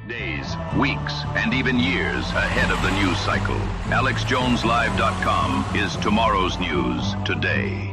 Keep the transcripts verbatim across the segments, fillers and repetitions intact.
Days, weeks, and even years ahead of the news cycle. Alex Jones Live dot com is tomorrow's news today.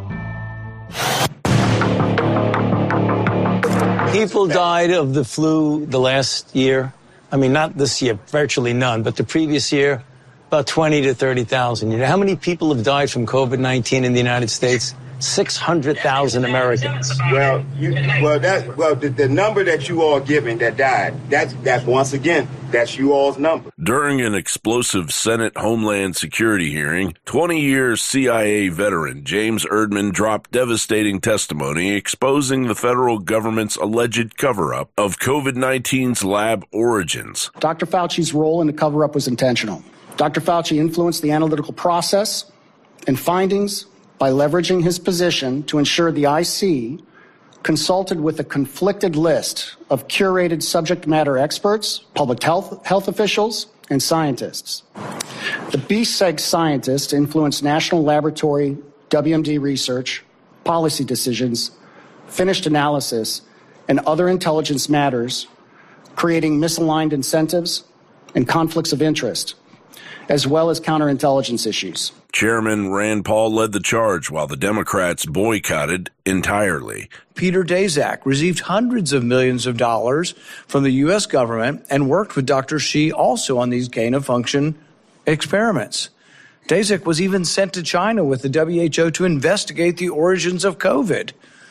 People died of the flu the last year. I mean, not this year, virtually none, but the previous year, about twenty to thirty thousand. You know, how many people have died from COVID nineteen in the United States? six hundred thousand Americans. Well, you, well, that, well, the, the number that you all giving that died, that's, that's once again, that's you all's number. During an explosive Senate Homeland Security hearing, twenty-year C I A veteran James Erdman dropped devastating testimony exposing the federal government's alleged cover-up of COVID nineteen's lab origins. Doctor Fauci's role in the cover-up was intentional. Doctor Fauci influenced the analytical process and findings by leveraging his position to ensure the I C consulted with a conflicted list of curated subject matter experts, public health, health officials, and scientists. The B SEG scientists influenced national laboratory W M D research, policy decisions, finished analysis, and other intelligence matters, creating misaligned incentives and conflicts of interest, as well as counterintelligence issues. Chairman Rand Paul led the charge while the Democrats boycotted entirely. Peter Daszak received hundreds of millions of dollars from the U S government and worked with Doctor Shi also on these gain-of-function experiments. Daszak was even sent to China with the W H O to investigate the origins of COVID.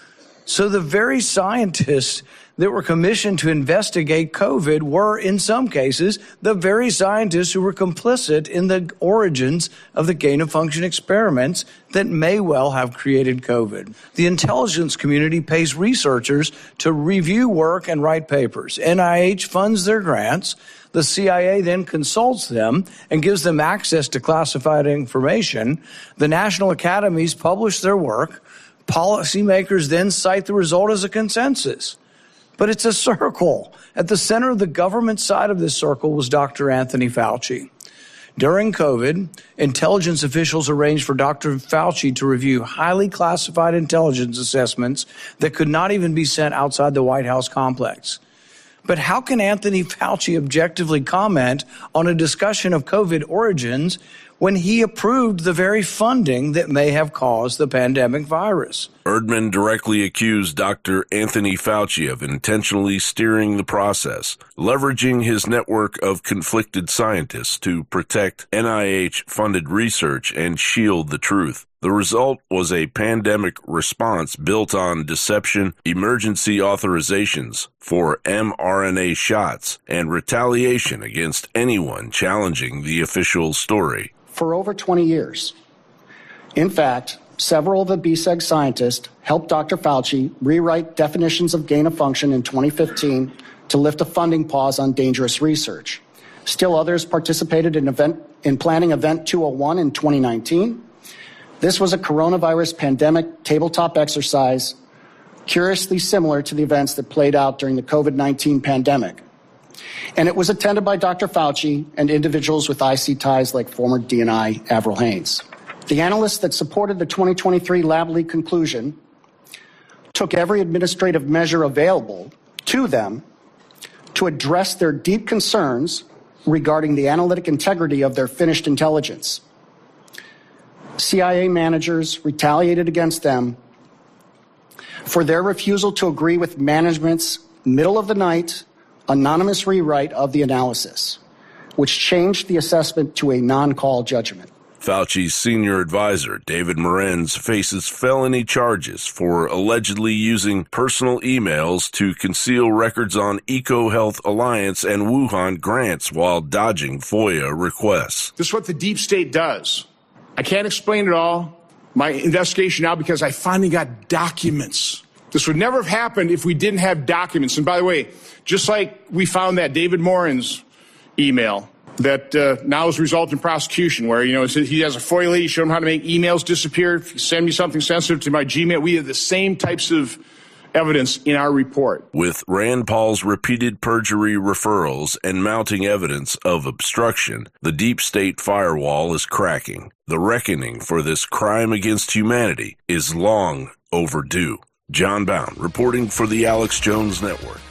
So the very scientists that were commissioned to investigate COVID were, in some cases, the very scientists who were complicit in the origins of the gain-of-function experiments that may well have created COVID. The intelligence community pays researchers to review work and write papers. N I H funds their grants. The C I A then consults them and gives them access to classified information. The national academies publish their work. Policymakers then cite the result as a consensus. But it's a circle. At the center of the government side of this circle was Doctor Anthony Fauci. During COVID, intelligence officials arranged for Doctor Fauci to review highly classified intelligence assessments that could not even be sent outside the White House complex. But how can Anthony Fauci objectively comment on a discussion of COVID origins when he approved the very funding that may have caused the pandemic virus? Erdman directly accused Doctor Anthony Fauci of intentionally steering the process, leveraging his network of conflicted scientists to protect N I H-funded research and shield the truth. The result was a pandemic response built on deception, emergency authorizations for mRNA shots, and retaliation against anyone challenging the official story. For over twenty years. In fact, several of the B SEG scientists helped Doctor Fauci rewrite definitions of gain of function in twenty fifteen to lift a funding pause on dangerous research. Still others participated in, event, in planning Event two oh one in twenty nineteen. This was a coronavirus pandemic tabletop exercise curiously similar to the events that played out during the COVID nineteen pandemic. And it was attended by Doctor Fauci and individuals with I C ties like former D N I Avril Haines. The analysts that supported the twenty twenty-three lab leak conclusion took every administrative measure available to them to address their deep concerns regarding the analytic integrity of their finished intelligence. C I A managers retaliated against them for their refusal to agree with management's middle-of-the-night anonymous rewrite of the analysis, which changed the assessment to a non-call judgment. Fauci's senior advisor, David Morenz, faces felony charges for allegedly using personal emails to conceal records on EcoHealth Alliance and Wuhan grants while dodging FOIA requests. This is what the deep state does. I can't explain it all. My investigation now because I finally got documents. This would never have happened if we didn't have documents. And by the way, just like we found that David Morenz email that uh, now has resulted in prosecution where, you know, he has a FOIA lady, showed him how to make emails disappear. If you send me something sensitive to my Gmail, we have the same types of evidence in our report. With Rand Paul's repeated perjury referrals and mounting evidence of obstruction, the deep state firewall is cracking. The reckoning for this crime against humanity is long overdue. John Bound reporting for the Alex Jones Network.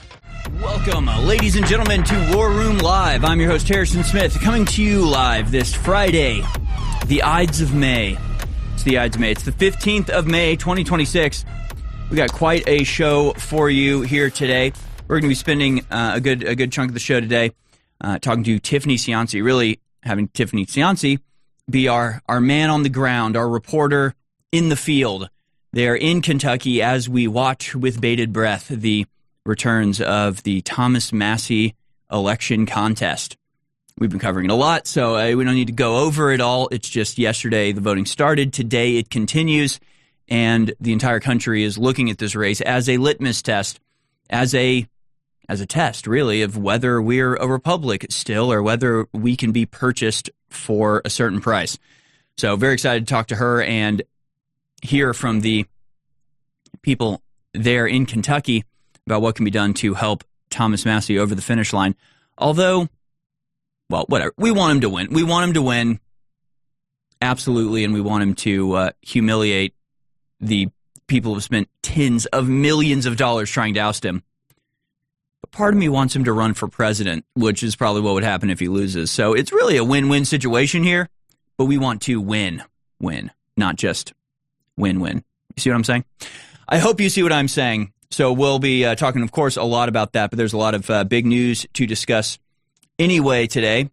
Welcome, ladies and gentlemen, to War Room Live. I'm your host, Harrison Smith, coming to you live this Friday, the Ides of May. It's the Ides of May. It's the fifteenth of May, twenty twenty-six. We got quite a show for you here today. We're going to be spending uh, a good a good chunk of the show today uh, talking to Tiffany Cianci, really having Tiffany Cianci be our, our man on the ground, our reporter in the field. They're in Kentucky as we watch with bated breath the returns of the Thomas Massie election contest. We've been covering it a lot, so uh, we don't need to go over it all. It's just yesterday the voting started. Today it continues, and the entire country is looking at this race as a litmus test, as a as a test, really, of whether we're a republic still or whether we can be purchased for a certain price. So very excited to talk to her and hear from the people there in Kentucky about what can be done to help Thomas Massie over the finish line. Although, well, whatever. We want him to win. We want him to win, absolutely, and we want him to uh, humiliate the people who have spent tens of millions of dollars trying to oust him. But part of me wants him to run for president, which is probably what would happen if he loses. So it's really a win-win situation here, but we want to win, win, not just win-win. You see what I'm saying? I hope you see what I'm saying. So we'll be uh, talking, of course, a lot about that, but there's a lot of uh, big news to discuss anyway today.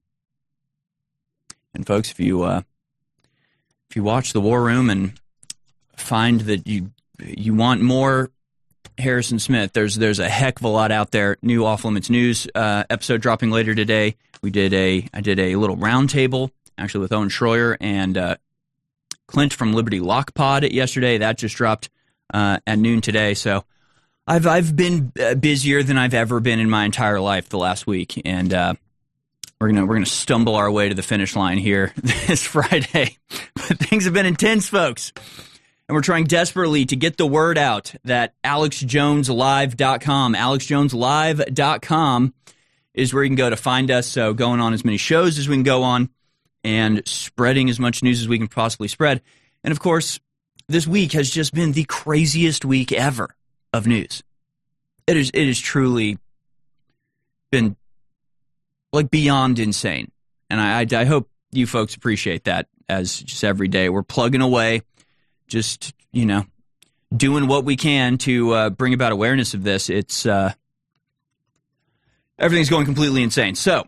And folks, if you uh, if you watch the War Room and find that you you want more Harrison Smith, there's there's a heck of a lot out there. New Off Limits News uh, episode dropping later today. We did a I did a little roundtable actually with Owen Schroyer and uh, Clint from Liberty Lock Pod yesterday. That just dropped uh, at noon today. So. I've I've been busier than I've ever been in my entire life the last week, and uh, we're gonna we're gonna stumble our way to the finish line here this Friday. But things have been intense, folks, and we're trying desperately to get the word out that alex jones live dot com, alex jones live dot com is where you can go to find us. So going on as many shows as we can go on, and spreading as much news as we can possibly spread. And of course, this week has just been the craziest week ever of news. It is it has truly been like beyond insane. And I, I, I hope you folks appreciate that as just every day we're plugging away, just, you know, doing what we can to uh, bring about awareness of this. It's uh, everything's going completely insane. So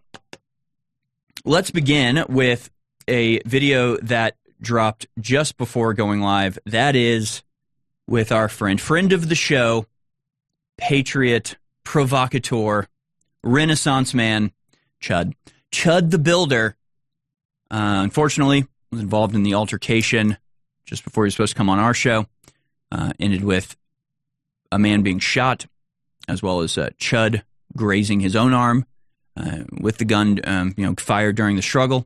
let's begin with a video that dropped just before going live. That is with our friend, friend of the show, patriot, provocateur, Renaissance man, Chud. Chud the Builder, uh, unfortunately, was involved in the altercation just before he was supposed to come on our show. Uh, ended with a man being shot, as well as uh, Chud grazing his own arm uh, with the gun, um, you know, fired during the struggle.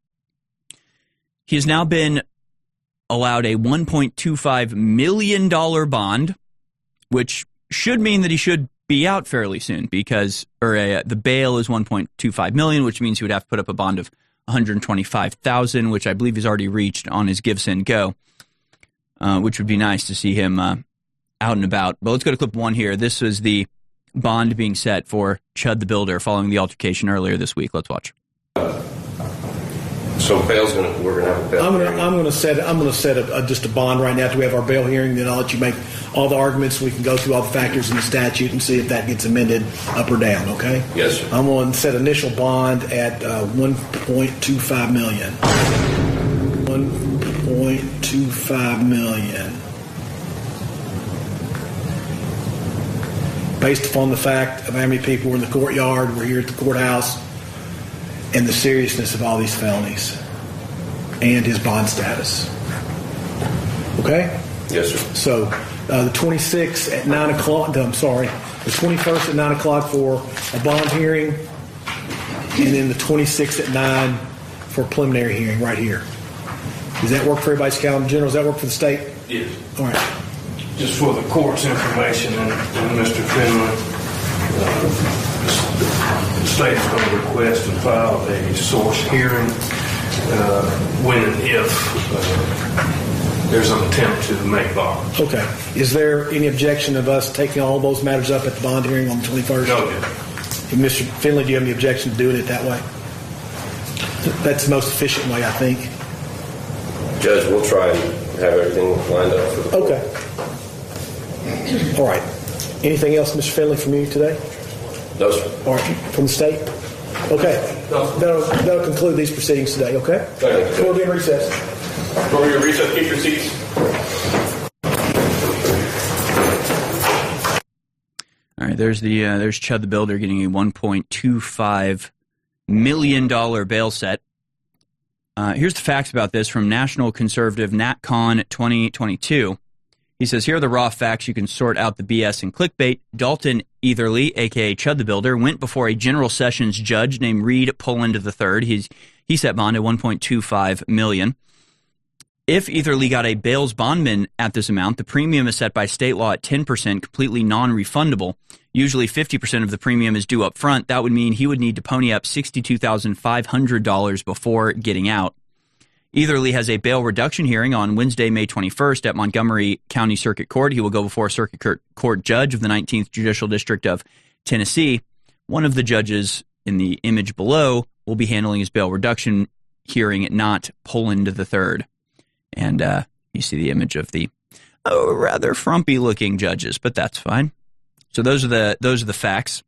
He has now been allowed a one point two five million dollars bond, which should mean that he should be out fairly soon because or a, the bail is one point two five million dollars, which means he would have to put up a bond of one hundred twenty-five thousand dollars, which I believe he's already reached on his Give, Send, Go, uh, which would be nice to see him uh, out and about. But let's go to clip one here. This was the bond being set for Chud the Builder following the altercation earlier this week. Let's watch. So bail's gonna, we're gonna have a bail. I'm gonna, I'm gonna set, I'm gonna set a, a, just a bond right now after we have our bail hearing. Then I'll let you make all the arguments. We can go through all the factors in the statute and see if that gets amended up or down. Okay? Yes, sir. I'm going to set initial bond at uh, one point two five million. one point two five million. Based upon the fact of how many people were in the courtyard, we're here at the courthouse, and the seriousness of all these felonies and his bond status. Okay? Yes, sir. So uh, the twenty-sixth at nine o'clock, I'm sorry, the twenty-first at nine o'clock for a bond hearing, and then the twenty-sixth at nine for a preliminary hearing right here. Does that work for everybody's calendar? General, does that work for the state? Yes. All right. Just for the court's information, and, and Mister Finley, uh, the state is going to request and file a source hearing uh, when and if uh, there's an attempt to make bond. Okay. Is there any objection of us taking all those matters up at the bond hearing on the twenty-first? No, Mister Finley, do you have any objection to doing it that way? That's the most efficient way, I think. Judge, we'll try and have everything lined up for the Okay. All right. Anything else, Mister Finley, from you today? No, sir. All right. From the state? Okay. That'll, that'll conclude these proceedings today, okay? Thank you. We'll be in recess. Before we recess, keep your seats. All right, there's the uh, there's Chud the Builder getting a one point two five million dollars bail set. Uh, here's the facts about this from National Conservative NatCon twenty twenty-two. He says, here are the raw facts. You can sort out the B S and clickbait. Dalton Eatherly, a k a. Chud the Builder, went before a General Sessions judge named Reed Poland the third. He's, he set bond at one point two five million dollars. If Eatherly got a bail's bondman at this amount, the premium is set by state law at ten percent, completely non-refundable. Usually fifty percent of the premium is due up front. That would mean he would need to pony up sixty-two thousand five hundred dollars before getting out. Eatherly has a bail reduction hearing on Wednesday, May twenty-first at Montgomery County Circuit Court. He will go before a Circuit Court judge of the nineteenth Judicial District of Tennessee. One of the judges in the image below will be handling his bail reduction hearing, not Poland the third. And uh, you see the image of the oh, rather frumpy-looking judges, but that's fine. So those are the those are the facts.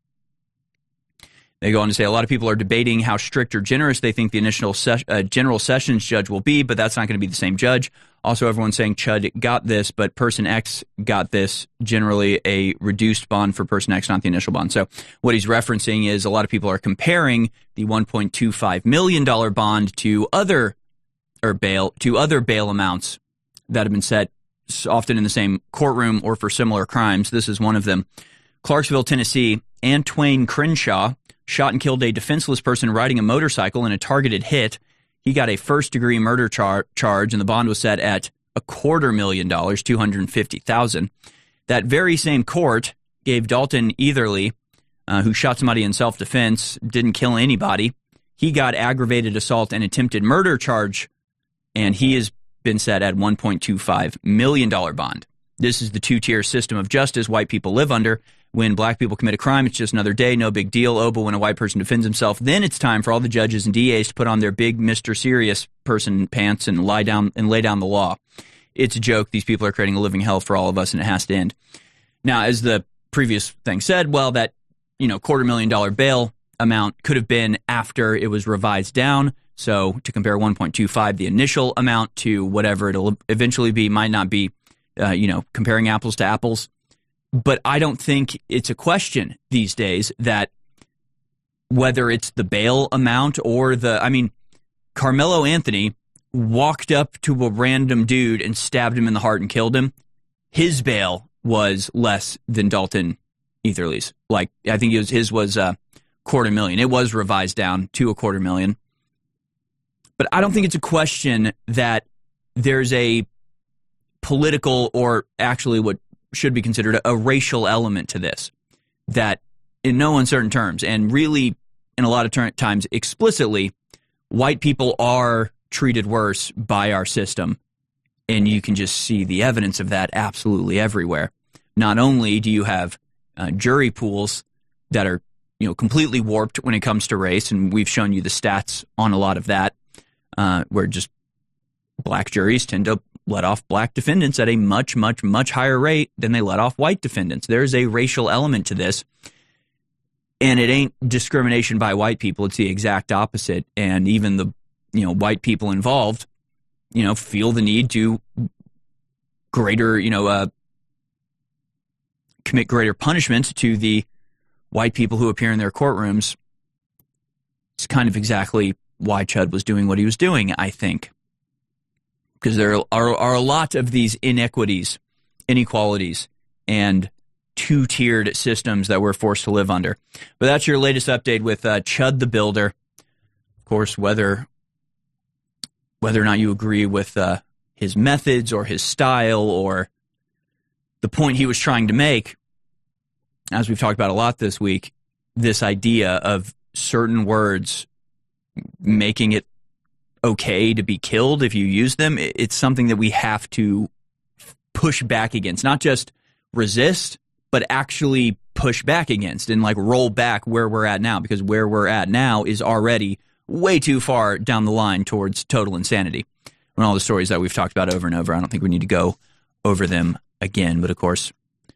They go on to say a lot of people are debating how strict or generous they think the initial ses- uh, General Sessions judge will be, but that's not going to be the same judge. Also, everyone's saying Chud got this, but Person X got this, generally a reduced bond for Person X, not the initial bond. So what he's referencing is a lot of people are comparing the one point two five million dollars bond to other or bail to other bail amounts that have been set often in the same courtroom or for similar crimes. This is one of them. Clarksville, Tennessee, Antwain Crenshaw shot and killed a defenseless person riding a motorcycle in a targeted hit. He got a first-degree murder char- charge, and the bond was set at a quarter million dollars, two hundred fifty thousand dollars. That very same court gave Dalton Eatherly, uh, who shot somebody in self-defense, didn't kill anybody. He got aggravated assault and attempted murder charge, and he has been set at one point two five million dollars bond. This is the two-tier system of justice white people live under. When black people commit a crime, it's just another day, no big deal. Oh, but when a white person defends himself, then it's time for all the judges and D As to put on their big Mister Serious person pants and lie down and lay down the law. It's a joke. These people are creating a living hell for all of us, and it has to end. Now, as the previous thing said, well, that you know quarter million dollar bail amount could have been after it was revised down. So to compare one point two five, the initial amount, to whatever it'll eventually be, might not be, uh, you know, comparing apples to apples. But I don't think it's a question these days that whether it's the bail amount or the, I mean, Carmelo Anthony walked up to a random dude and stabbed him in the heart and killed him. His bail was less than Dalton Eatherly's. Like, I think it was, his was a quarter million. It was revised down to a quarter million. But I don't think it's a question that there's a political, or actually what should be considered a, a racial element to this, that in no uncertain terms, and really in a lot of ter- times explicitly, white people are treated worse by our system. And you can just see the evidence of that absolutely everywhere. Not only do you have uh, jury pools that are, you know, completely warped when it comes to race, and we've shown you the stats on a lot of that, uh, where just black juries tend to let off black defendants at a much, much, much higher rate than they let off white defendants. There's a racial element to this, and it ain't discrimination by white people. It's the exact opposite. And even the, you know, white people involved, you know, feel the need to greater, you know, uh, commit greater punishment to the white people who appear in their courtrooms. It's kind of exactly why Chud was doing what he was doing, I think. Because there are, are a lot of these inequities, inequalities, and two-tiered systems that we're forced to live under. But that's your latest update with uh, Chud the Builder. Of course, whether whether or not you agree with uh, his methods or his style or the point he was trying to make, as we've talked about a lot this week, this idea of certain words making it okay to be killed if you use them. It's something that we have to push back against, not just resist, but actually push back against and like roll back where we're at now, because where we're at now is already way too far down the line towards total insanity. And all the stories that we've talked about over and over, I don't think we need to go over them again. But of course,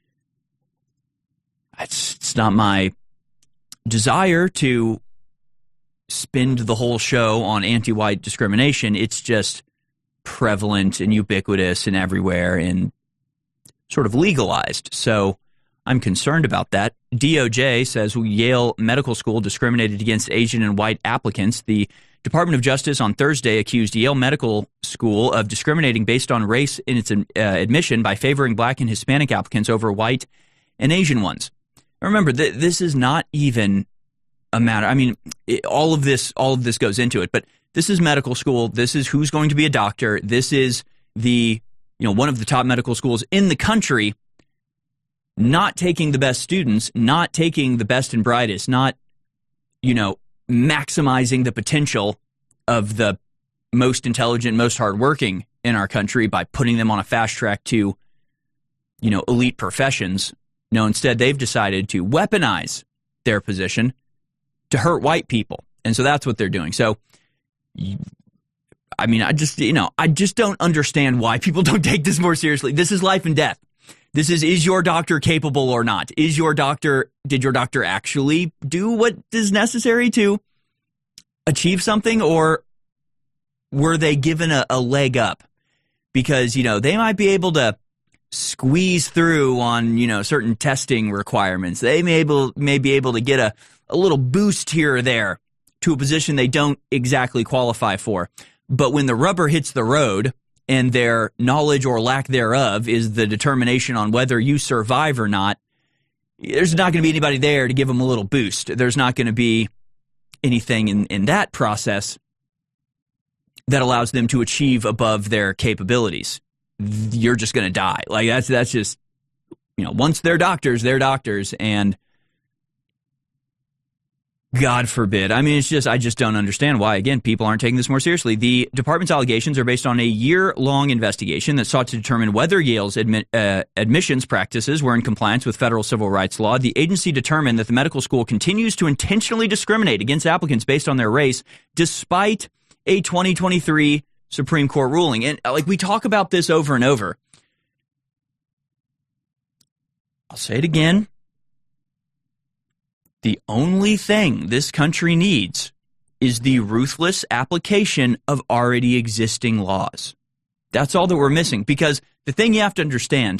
it's, it's not my desire to spend the whole show on anti-white discrimination. It's just prevalent and ubiquitous and everywhere and sort of legalized. So I'm concerned about that. D O J says Yale Medical School discriminated against Asian and white applicants. The Department of Justice on Thursday accused Yale Medical School of discriminating based on race in its uh, admission by favoring black and Hispanic applicants over white and Asian ones. Remember, th- this is not even a matter. I mean, it, all of this, all of this goes into it. But this is medical school. This is who's going to be a doctor. This is the, you know, one of the top medical schools in the country. Not taking the best students, not taking the best and brightest, not, you know, maximizing the potential of the most intelligent, most hardworking in our country by putting them on a fast track to, you know, elite professions. No, instead they've decided to weaponize their position to hurt white people. And so that's what they're doing. So, I mean, I just, you know, I just don't understand why people don't take this more seriously. This is life and death. This is, is your doctor capable or not? Is your doctor, did your doctor actually do what is necessary to achieve something, or were they given a, a leg up? Because, you know, they might be able to squeeze through on, you know, certain testing requirements. They may, able, may be able to get a, a little boost here or there to a position they don't exactly qualify for. But when the rubber hits the road, and their knowledge or lack thereof is the determination on whether you survive or not, there's not going to be anybody there to give them a little boost. There's not going to be anything in, in that process that allows them to achieve above their capabilities. You're just going to die. Like, that's that's just, you know, once they're doctors, they're doctors, and God forbid. I mean, it's just, I just don't understand why, again, people aren't taking this more seriously. The department's allegations are based on a year-long investigation that sought to determine whether Yale's admi- uh, admissions practices were in compliance with federal civil rights law. The agency determined that the medical school continues to intentionally discriminate against applicants based on their race, despite a twenty twenty-three Supreme Court ruling. And, like, we talk about this over and over. I'll say it again. The only thing this country needs is the ruthless application of already existing laws. That's all that we're missing. Because the thing you have to understand,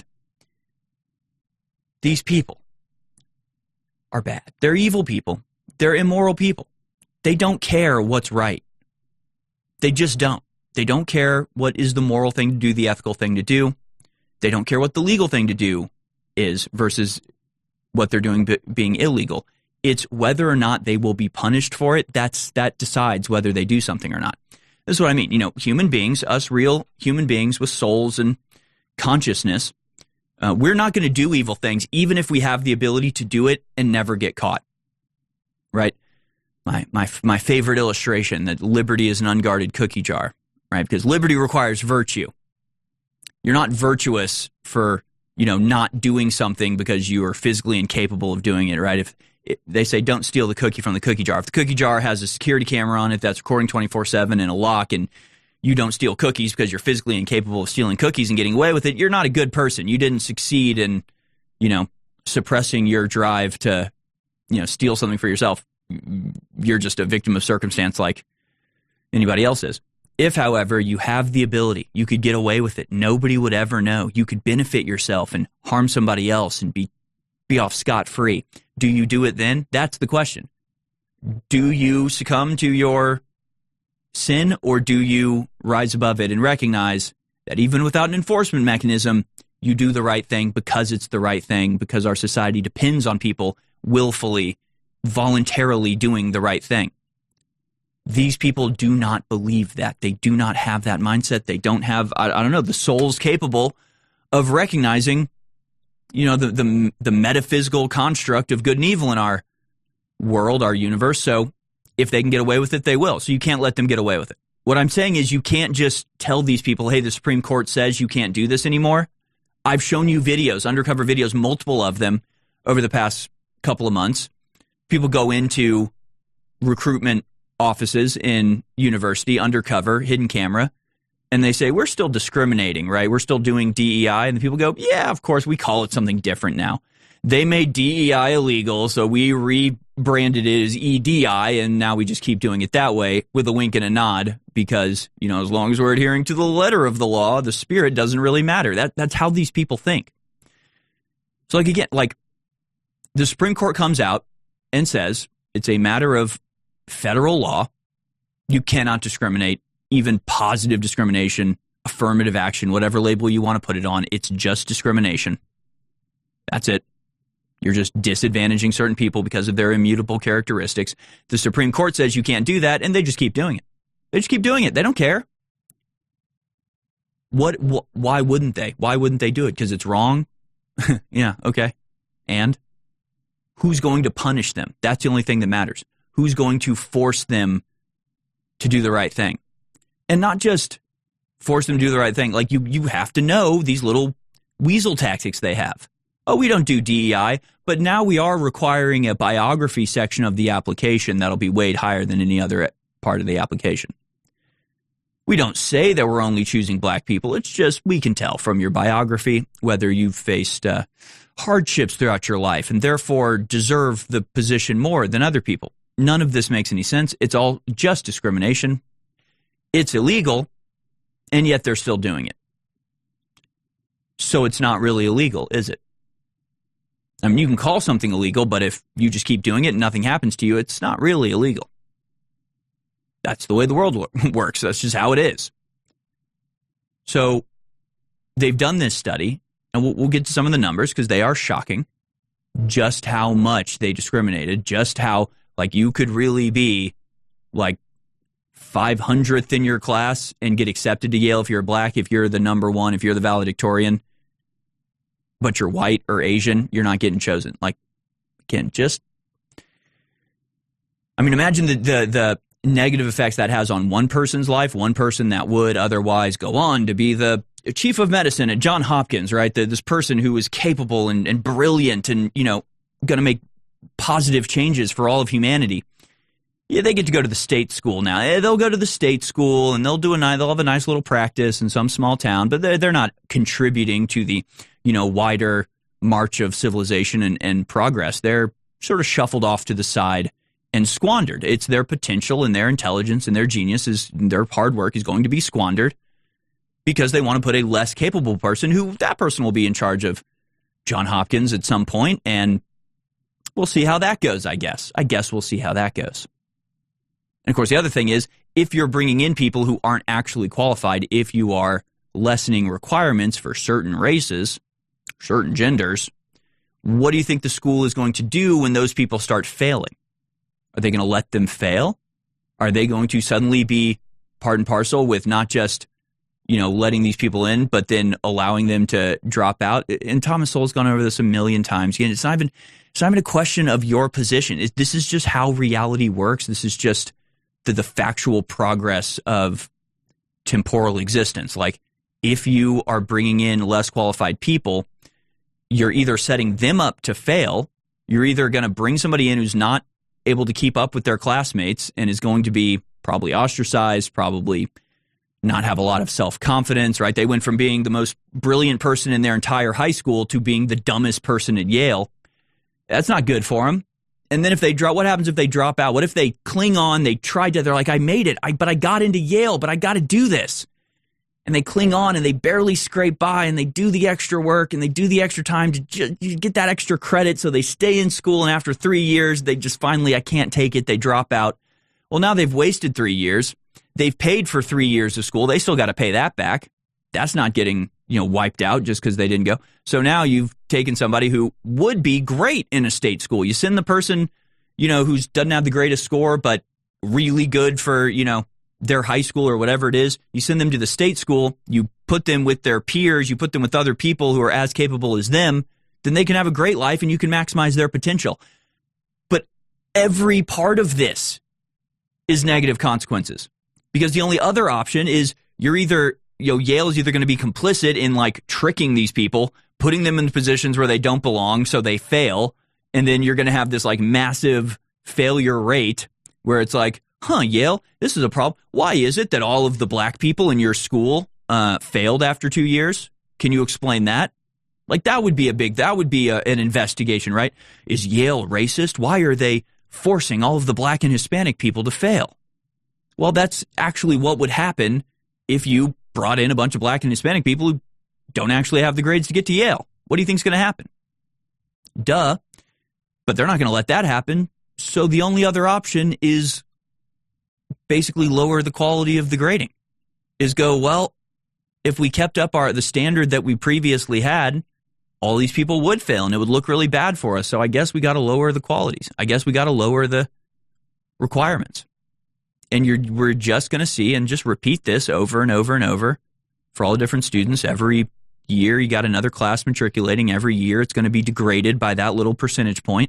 these people are bad. They're evil people. They're immoral people. They don't care what's right. They just don't. They don't care what is the moral thing to do, the ethical thing to do. They don't care what the legal thing to do is versus what they're doing b- being illegal. It's whether or not they will be punished for it. That's that decides whether they do something or not. This is what I mean. You know, human beings, us real human beings with souls and consciousness, uh, we're not going to do evil things, even if we have the ability to do it and never get caught. Right? My my my favorite illustration, that liberty is an unguarded cookie jar. Right? Because liberty requires virtue. You're not virtuous for, you know, not doing something because you are physically incapable of doing it. Right? If It, they say don't steal the cookie from the cookie jar. If the cookie jar has a security camera on it that's recording twenty-four seven and a lock, and you don't steal cookies because you're physically incapable of stealing cookies and getting away with it, you're not a good person. You didn't succeed in, you know, suppressing your drive to, you know, steal something for yourself. You're just a victim of circumstance like anybody else is. If, however, you have the ability, you could get away with it. Nobody would ever know. You could benefit yourself and harm somebody else and be be off scot-free. Do you do it then? That's the question. Do you succumb to your sin, or do you rise above it and recognize that even without an enforcement mechanism, you do the right thing because it's the right thing, because our society depends on people willfully, voluntarily doing the right thing? These people do not believe that. They do not have that mindset. They don't have, I, I don't know, the soul's capable of recognizing, you know, the, the the metaphysical construct of good and evil in our world, our universe. So if they can get away with it, they will. So you can't let them get away with it. What I'm saying is you can't just tell these people, hey, the Supreme Court says you can't do this anymore. I've shown you videos, undercover videos, multiple of them over the past couple of months. People go into recruitment offices in university, undercover, hidden camera, and they say, we're still discriminating, right? We're still doing D E I. And the people go, yeah, of course, we call it something different now. They made D E I illegal, so we rebranded it as E D I, and now we just keep doing it that way with a wink and a nod because, you know, as long as we're adhering to the letter of the law, the spirit doesn't really matter. That That's how these people think. So, like, again, like, the Supreme Court comes out and says it's a matter of federal law. You cannot discriminate, even positive discrimination, affirmative action, whatever label you want to put it on. It's just discrimination. That's it. You're just disadvantaging certain people because of their immutable characteristics. The Supreme Court says you can't do that, and they just keep doing it. They just keep doing it. They don't care. What? Wh- why wouldn't they? Why wouldn't they do it? Because it's wrong? Yeah, okay. And who's going to punish them? That's the only thing that matters. Who's going to force them to do the right thing? And not just force them to do the right thing. Like, you, you have to know these little weasel tactics they have. Oh, we don't do D E I, but now we are requiring a biography section of the application that'll be weighed higher than any other part of the application. We don't say that we're only choosing black people. It's just we can tell from your biography whether you've faced uh, hardships throughout your life and therefore deserve the position more than other people. None of this makes any sense. It's all just discrimination. It's illegal, and yet they're still doing it. So it's not really illegal, is it? I mean, you can call something illegal, but if you just keep doing it and nothing happens to you, it's not really illegal. That's the way the world works. That's just how it is. So they've done this study, and we'll, we'll get to some of the numbers because they are shocking, just how much they discriminated, just how, like, you could really be, like, five hundredth in your class and get accepted to Yale if you're black, if you're the number one, if you're the valedictorian, but you're white or Asian, you're not getting chosen. Like, again, just, I mean, imagine the, the, the negative effects that has on one person's life, one person that would otherwise go on to be the chief of medicine at Johns Hopkins, right? The, this person who is capable and, and brilliant and, you know, going to make positive changes for all of humanity. Yeah, they get to go to the state school now. They'll go to the state school and they'll do a nice, they'll have a nice little practice in some small town, but they're, they're not contributing to the, you know, wider march of civilization and, and progress. They're sort of shuffled off to the side and squandered. It's their potential and their intelligence and their genius is their hard work is going to be squandered because they want to put a less capable person who that person will be in charge of Johns Hopkins at some point, and we'll see how that goes, I guess. I guess we'll see how that goes. And, of course, the other thing is, if you're bringing in people who aren't actually qualified, if you are lessening requirements for certain races, certain genders, what do you think the school is going to do when those people start failing? Are they going to let them fail? Are they going to suddenly be part and parcel with not just, you know, letting these people in, but then allowing them to drop out? And Thomas Sowell's gone over this a million times. Again, it's not even, it's not even a question of your position. It, this is just how reality works. This is just the, the factual progress of temporal existence. Like, if you are bringing in less qualified people, you're either setting them up to fail, you're either going to bring somebody in who's not able to keep up with their classmates and is going to be probably ostracized, probably not have a lot of self-confidence, right? They went from being the most brilliant person in their entire high school to being the dumbest person at Yale. That's not good for them. And then if they drop, what happens if they drop out? What if they cling on? They tried to, they're like, I made it, I, but I got into Yale, but I got to do this. And they cling on and they barely scrape by and they do the extra work and they do the extra time to ju- get that extra credit. So they stay in school, and after three years, they just finally, I can't take it. They drop out. Well, now they've wasted three years. They've paid for three years of school. They still got to pay that back. That's not getting, you know, wiped out just because they didn't go. So now you've taken somebody who would be great in a state school. You send the person, you know, who doesn't have the greatest score, but really good for, you know, their high school or whatever it is. You send them to the state school. You put them with their peers. You put them with other people who are as capable as them. Then they can have a great life and you can maximize their potential. But every part of this is negative consequences. Because the only other option is you're either, you know, Yale is either going to be complicit in like tricking these people, putting them in positions where they don't belong so they fail, and then you're going to have this like massive failure rate where it's like, huh, Yale, this is a problem. Why is it that all of the black people in your school uh, failed after two years? Can you explain that? Like, that would be a big, that would be a, an investigation, right? Is Yale racist? Why are they forcing all of the black and Hispanic people to fail? Well, that's actually what would happen if you brought in a bunch of black and Hispanic people who don't actually have the grades to get to Yale. What do you think is going to happen? Duh. But they're not going to let that happen. So the only other option is basically lower the quality of the grading. Is go, well, if we kept up our the standard that we previously had, all these people would fail, and it would look really bad for us. So I guess we got to lower the qualities. I guess we got to lower the requirements. And you're we're just going to see, and just repeat this over and over and over for all the different students. Every year you got another class matriculating. Every year it's going to be degraded by that little percentage point.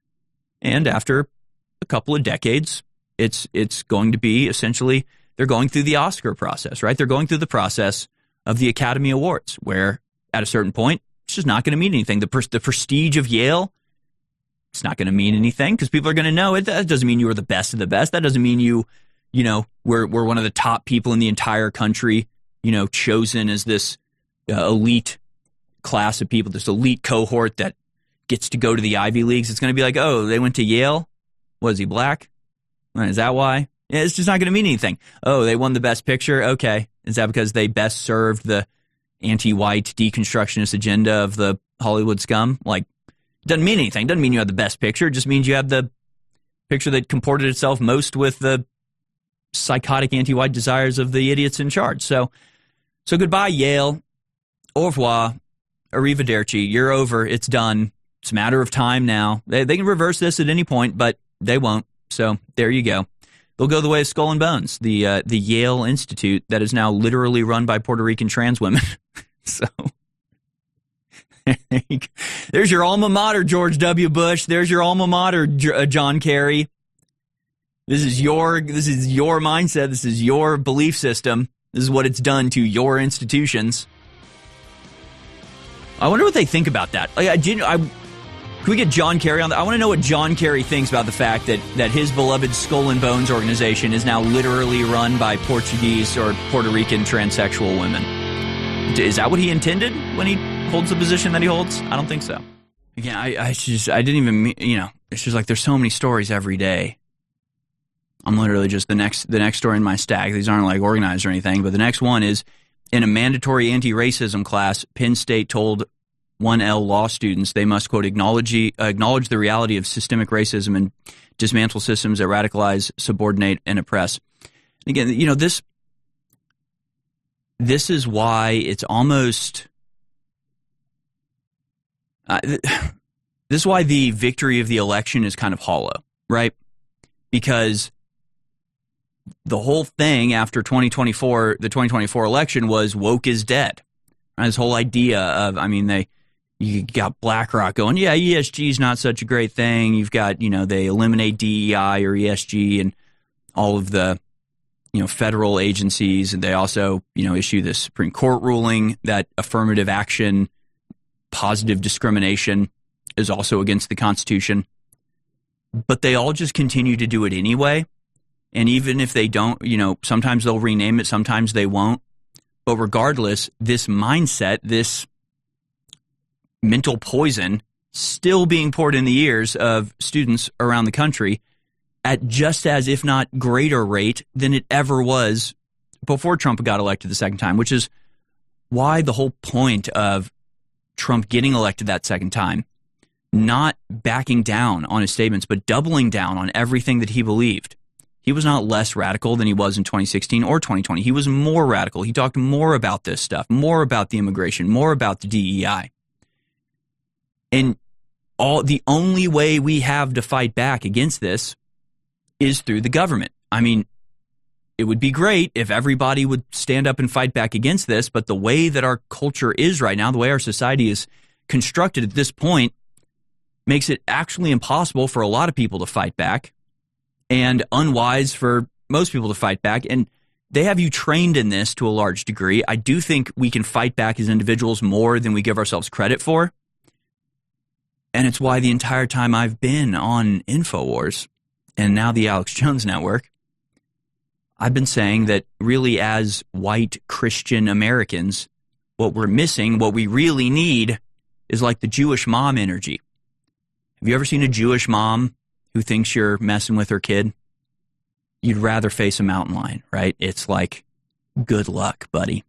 And after a couple of decades, it's it's going to be essentially, they're going through the Oscar process, right? They're going through the process of the Academy Awards, where at a certain point, it's just not going to mean anything. The, pres- the prestige of Yale, it's not going to mean anything because people are going to know it. That doesn't mean you were the best of the best. That doesn't mean you, you know, we're, we're one of the top people in the entire country, you know, chosen as this uh, elite class of people, this elite cohort that gets to go to the Ivy Leagues. It's going to be like, oh, they went to Yale? Was he black? Is that why? Yeah, it's just not going to mean anything. Oh, they won the best picture? Okay. Is that because they best served the anti-white deconstructionist agenda of the Hollywood scum? Like, it doesn't mean anything. It doesn't mean you have the best picture. It just means you have the picture that comported itself most with the psychotic anti-white desires of the idiots in charge. So, so goodbye, Yale. Au revoir. Arrivederci. You're over. It's done. It's a matter of time now. They, they can reverse this at any point, but they won't. So there you go. They'll go the way of Skull and Bones, the uh, the Yale Institute that is now literally run by Puerto Rican trans women. So there's your alma mater, George W. Bush. There's your alma mater, uh, John Kerry. This is your this is your mindset. This is your belief system. This is what it's done to your institutions. I wonder what they think about that. Like, I, I, can we get John Kerry on that? I want to know what John Kerry thinks about the fact that, that his beloved Skull and Bones organization is now literally run by Portuguese or Puerto Rican transsexual women. Is that what he intended when he holds the position that he holds? I don't think so. Again, I, I just I didn't even, you know, it's just like there's so many stories every day. I'm literally just the next the next story in my stack. These aren't like organized or anything, but the next one is in a mandatory anti-racism class, Penn State told one L law students they must, quote, acknowledge, uh, acknowledge the reality of systemic racism and dismantle systems that radicalize, subordinate, and oppress. And again, you know, this this is why it's almost uh, this is why the victory of the election is kind of hollow, right? Because the whole thing after twenty twenty-four, the twenty twenty-four election was woke is dead. And this whole idea of, I mean, they you got BlackRock going, yeah, E S G is not such a great thing. You've got, you know, they eliminate D E I or E S G and all of the, you know, federal agencies. And they also, you know, issue this Supreme Court ruling that affirmative action, positive discrimination is also against the Constitution. But they all just continue to do it anyway. And even if they don't, you know, sometimes they'll rename it, sometimes they won't. But regardless, this mindset, this mental poison still being poured in the ears of students around the country at just as, if not greater rate than it ever was before Trump got elected the second time, which is why the whole point of Trump getting elected that second time, not backing down on his statements, but doubling down on everything that he believed. He was not less radical than he was in twenty sixteen or twenty twenty. He was more radical. He talked more about this stuff, more about the immigration, more about the D E I. And all the only way we have to fight back against this is through the government. I mean, it would be great if everybody would stand up and fight back against this, but the way that our culture is right now, the way our society is constructed at this point, makes it actually impossible for a lot of people to fight back and unwise for most people to fight back. And they have you trained in this to a large degree. I do think we can fight back as individuals more than we give ourselves credit for. And it's why the entire time I've been on InfoWars and now the Alex Jones Network, I've been saying that really as white Christian Americans, what we're missing, what we really need is like the Jewish mom energy. Have you ever seen a Jewish mom who thinks you're messing with her kid? You'd rather face a mountain lion, right? It's like, good luck, buddy.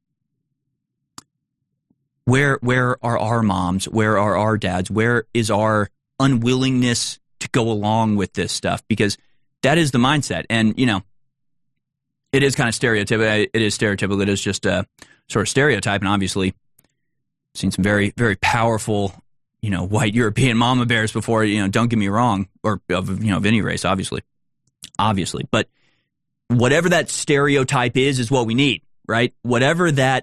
Where where are our moms? Where are our dads? Where is our unwillingness to go along with this stuff? Because that is the mindset. And, you know, it is kind of stereotypical. It is stereotypical. It is just a sort of stereotype. And obviously, I've seen some very, very powerful, you know, white European mama bears before, you know, don't get me wrong, or of, you know, of any race, obviously. Obviously. But whatever that stereotype is, is what we need, right? Whatever that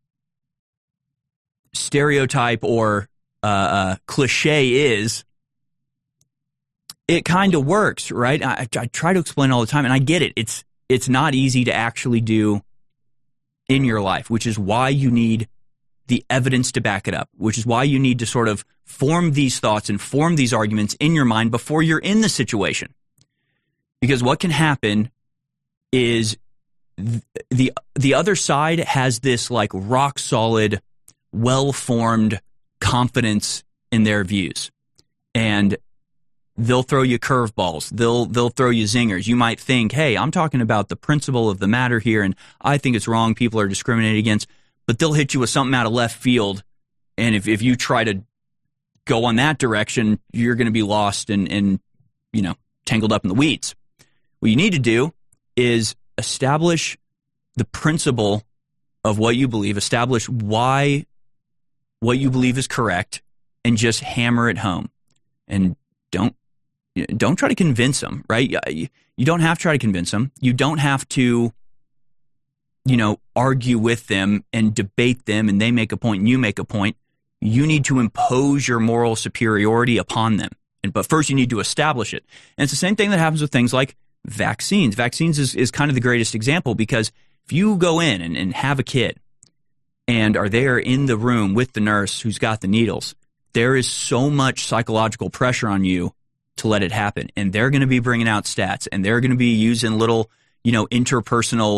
stereotype or uh, uh, cliche is, it kind of works, right? I, I try to explain all the time, and I get it. It's it's not easy to actually do in your life, which is why you need the evidence to back it up, which is why you need to sort of form these thoughts and form these arguments in your mind before you're in the situation. Because what can happen is th- the the other side has this like rock solid, well-formed confidence in their views. And they'll throw you curveballs. They'll they'll throw you zingers. You might think, hey, I'm talking about the principle of the matter here, and I think it's wrong. People are discriminated against. But they'll hit you with something out of left field. And if, if you try to go on that direction, you're going to be lost and, and, you know, tangled up in the weeds. What you need to do is establish the principle of what you believe, establish why what you believe is correct, and just hammer it home. And don't don't try to convince them, right? You don't have to try to convince them. You don't have to, you know, argue with them and debate them, and they make a point and you make a point. You need to impose your moral superiority upon them. And but first you need to establish it. And it's the same thing that happens with things like vaccines. Vaccines is, is kind of the greatest example, because if you go in and, and have a kid and are there in the room with the nurse who's got the needles, there is so much psychological pressure on you to let it happen. And they're going to be bringing out stats, and they're going to be using little, you know, interpersonal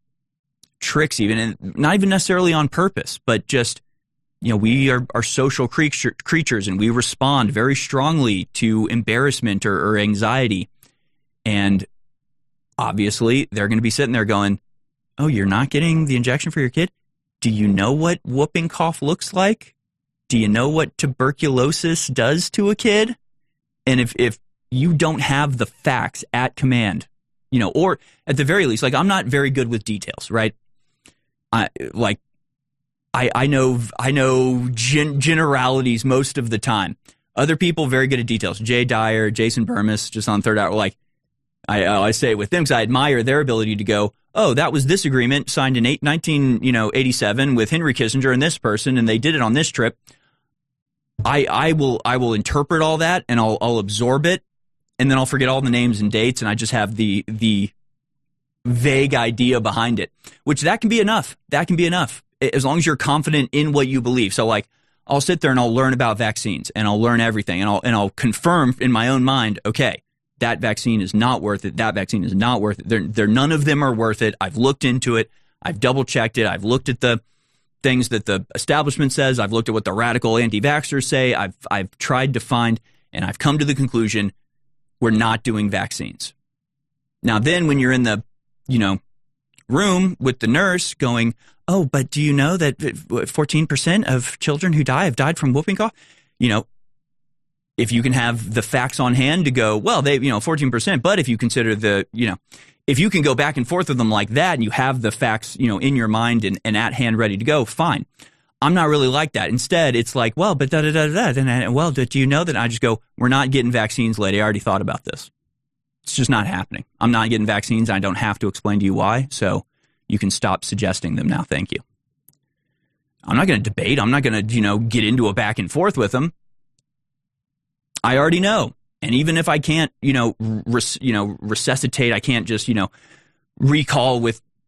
tricks, even, and not even necessarily on purpose, but just, you know, we are, are social creature, creatures, and we respond very strongly to embarrassment or, or anxiety. And obviously, they're going to be sitting there going, oh, you're not getting the injection for your kid? Do you know what whooping cough looks like? Do you know what tuberculosis does to a kid? And if, if you don't have the facts at command, you know, or at the very least, like, I'm not very good with details, right? I like, I I know I know gen- generalities most of the time. Other people very good at details. Jay Dyer, Jason Burmis, just on Third Hour, like, I uh, I say it with them because I admire their ability to go, oh, that was this agreement signed in eight, nineteen eighty-seven with Henry Kissinger and this person, and they did it on this trip. I I will I will interpret all that, and I'll I'll absorb it, and then I'll forget all the names and dates, and I just have the the vague idea behind it, which that can be enough. That can be enough as long as you're confident in what you believe. So, like, I'll sit there and I'll learn about vaccines, and I'll learn everything, and I'll and I'll confirm in my own mind, okay, that vaccine is not worth it. That vaccine is not worth it. They're, they're none of them are worth it. I've looked into it. I've double checked it. I've looked at the things that the establishment says. I've looked at what the radical anti-vaxxers say. I've I've tried to find, and I've come to the conclusion we're not doing vaccines. Now, then when you're in the, you know, room with the nurse going, oh, but do you know that fourteen percent of children who die have died from whooping cough? You know, if you can have the facts on hand to go, well, they, you know, fourteen percent, but if you consider the, you know, if you can go back and forth with them like that and you have the facts, you know, in your mind and, and at hand ready to go, fine. I'm not really like that. Instead, it's like, well, but da da da da da. And well, do you know that? I just go, we're not getting vaccines, lady. I already thought about this. It's just not happening. I'm not getting vaccines. I don't have to explain to you why. So you can stop suggesting them now. Thank you. I'm not going to debate. I'm not going to, you know, get into a back and forth with them. I already know. And even if I can't, you know, res, you know, resuscitate, I can't just, you know, recall with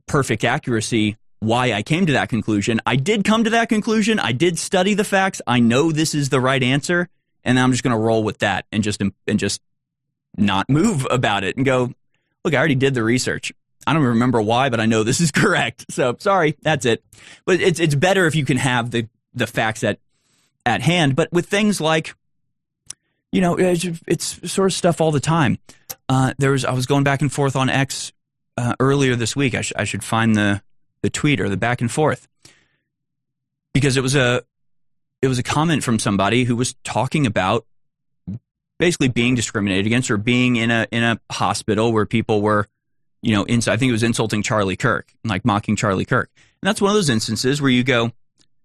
perfect accuracy why I came to that conclusion. I did come to that conclusion. I did study the facts. I know this is the right answer, and I'm just going to roll with that and just and just not move about it and go, look, I already did the research. I don't remember why, but I know this is correct. So sorry, that's it. But it's it's better if you can have the the facts at at hand. But with things like, you know, it's, it's sort of stuff all the time. Uh, there was I was going back and forth on X uh, earlier this week. I, sh- I should find the the tweet or the back and forth, because it was a it was a comment from somebody who was talking about basically being discriminated against or being in a in a hospital where people were, you know, ins- I think it was insulting Charlie Kirk, like mocking Charlie Kirk. And that's one of those instances where you go,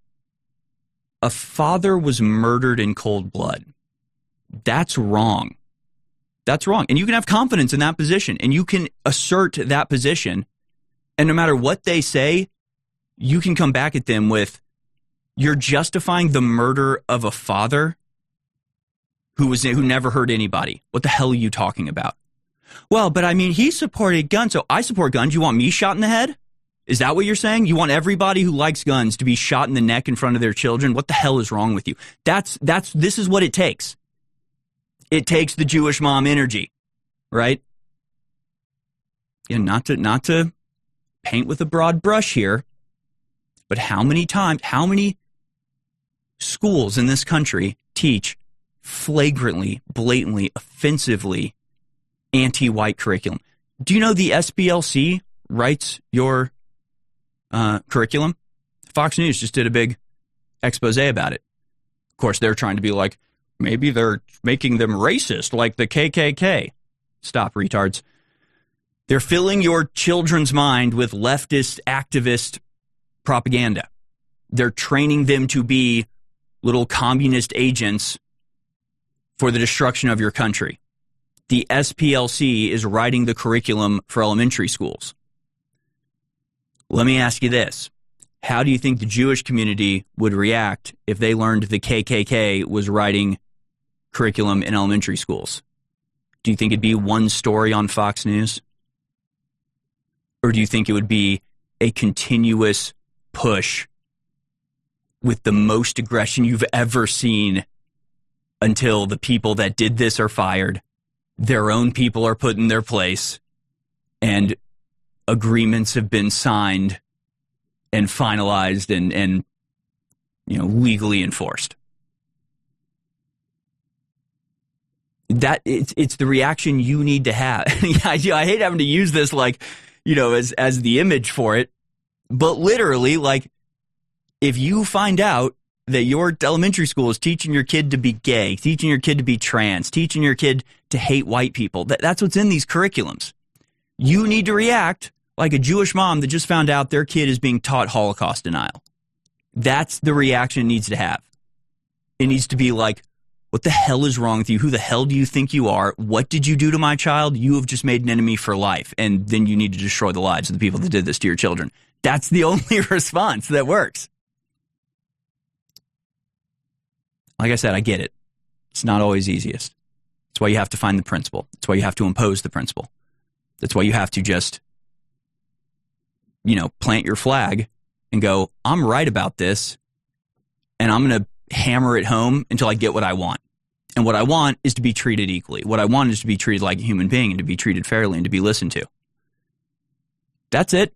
a father was murdered in cold blood. That's wrong. That's wrong. And you can have confidence in that position, and you can assert that position. And no matter what they say, you can come back at them with, you're justifying the murder of a father who was who never hurt anybody. What the hell are you talking about? Well, but I mean, he supported guns, so I support guns. You want me shot in the head? Is that what you're saying? You want everybody who likes guns to be shot in the neck in front of their children? What the hell is wrong with you? That's that's this is what it takes. It takes the Jewish mom energy, right? And not to not to paint with a broad brush here, but how many times, how many schools in this country teach flagrantly, blatantly, offensively anti-white curriculum? Do you know the S B L C writes your uh, curriculum? Fox News just did a big expose about it. Of course, they're trying to be like, maybe they're making them racist like the K K K. Stop, retards. They're filling your children's mind with leftist, activist propaganda. They're training them to be little communist agents for the destruction of your country. The S P L C is writing the curriculum for elementary schools. Let me ask you this. How do you think the Jewish community would react if they learned the K K K was writing curriculum in elementary schools? Do you think it'd be one story on Fox News? Or do you think it would be a continuous push with the most aggression you've ever seen until the people that did this are fired, their own people are put in their place, and agreements have been signed and finalized and, and you know, legally enforced? That it's it's the reaction you need to have. I, I hate having to use this like, you know, as as the image for it, but literally, like, if you find out that your elementary school is teaching your kid to be gay, teaching your kid to be trans, teaching your kid to hate white people, that, that's what's in these curriculums. You need to react like a Jewish mom that just found out their kid is being taught Holocaust denial. That's the reaction it needs to have. It needs to be like, what the hell is wrong with you? Who the hell do you think you are? What did you do to my child? You have just made an enemy for life, and then you need to destroy the lives of the people that did this to your children. That's the only response that works. Like I said, I get it. It's not always easiest. That's why you have to find the principle. That's why you have to impose the principle. That's why you have to just, you know, plant your flag and go, I'm right about this, and I'm going to hammer it home until I get what I want. And what I want is to be treated equally. What I want is to be treated like a human being and to be treated fairly and to be listened to. That's it.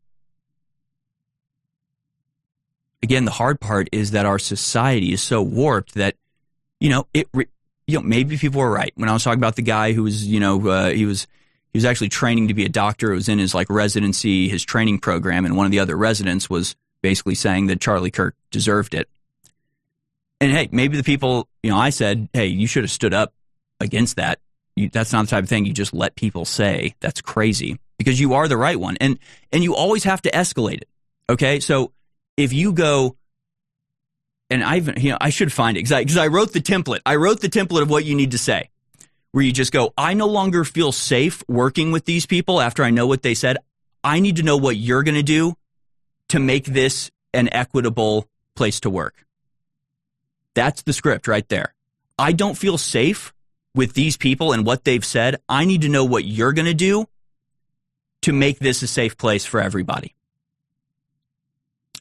Again, the hard part is that our society is so warped that, you know, it, you know, maybe people were right. When I was talking about the guy who was, you know, uh, he was, he was actually training to be a doctor. It was in his like residency, his training program. And one of the other residents was basically saying that Charlie Kirk deserved it. And hey, maybe the people, you know, I said, hey, you should have stood up against that. You, that's not the type of thing you just let people say. That's crazy, because you are the right one. And and you always have to escalate it. Okay, so if you go, and I you know, I should find it, because I, I wrote the template. I wrote the template of what you need to say, where you just go, I no longer feel safe working with these people after I know what they said. I need to know what you're going to do to make this an equitable place to work. That's the script right there. I don't feel safe with these people and what they've said. I need to know what you're going to do to make this a safe place for everybody.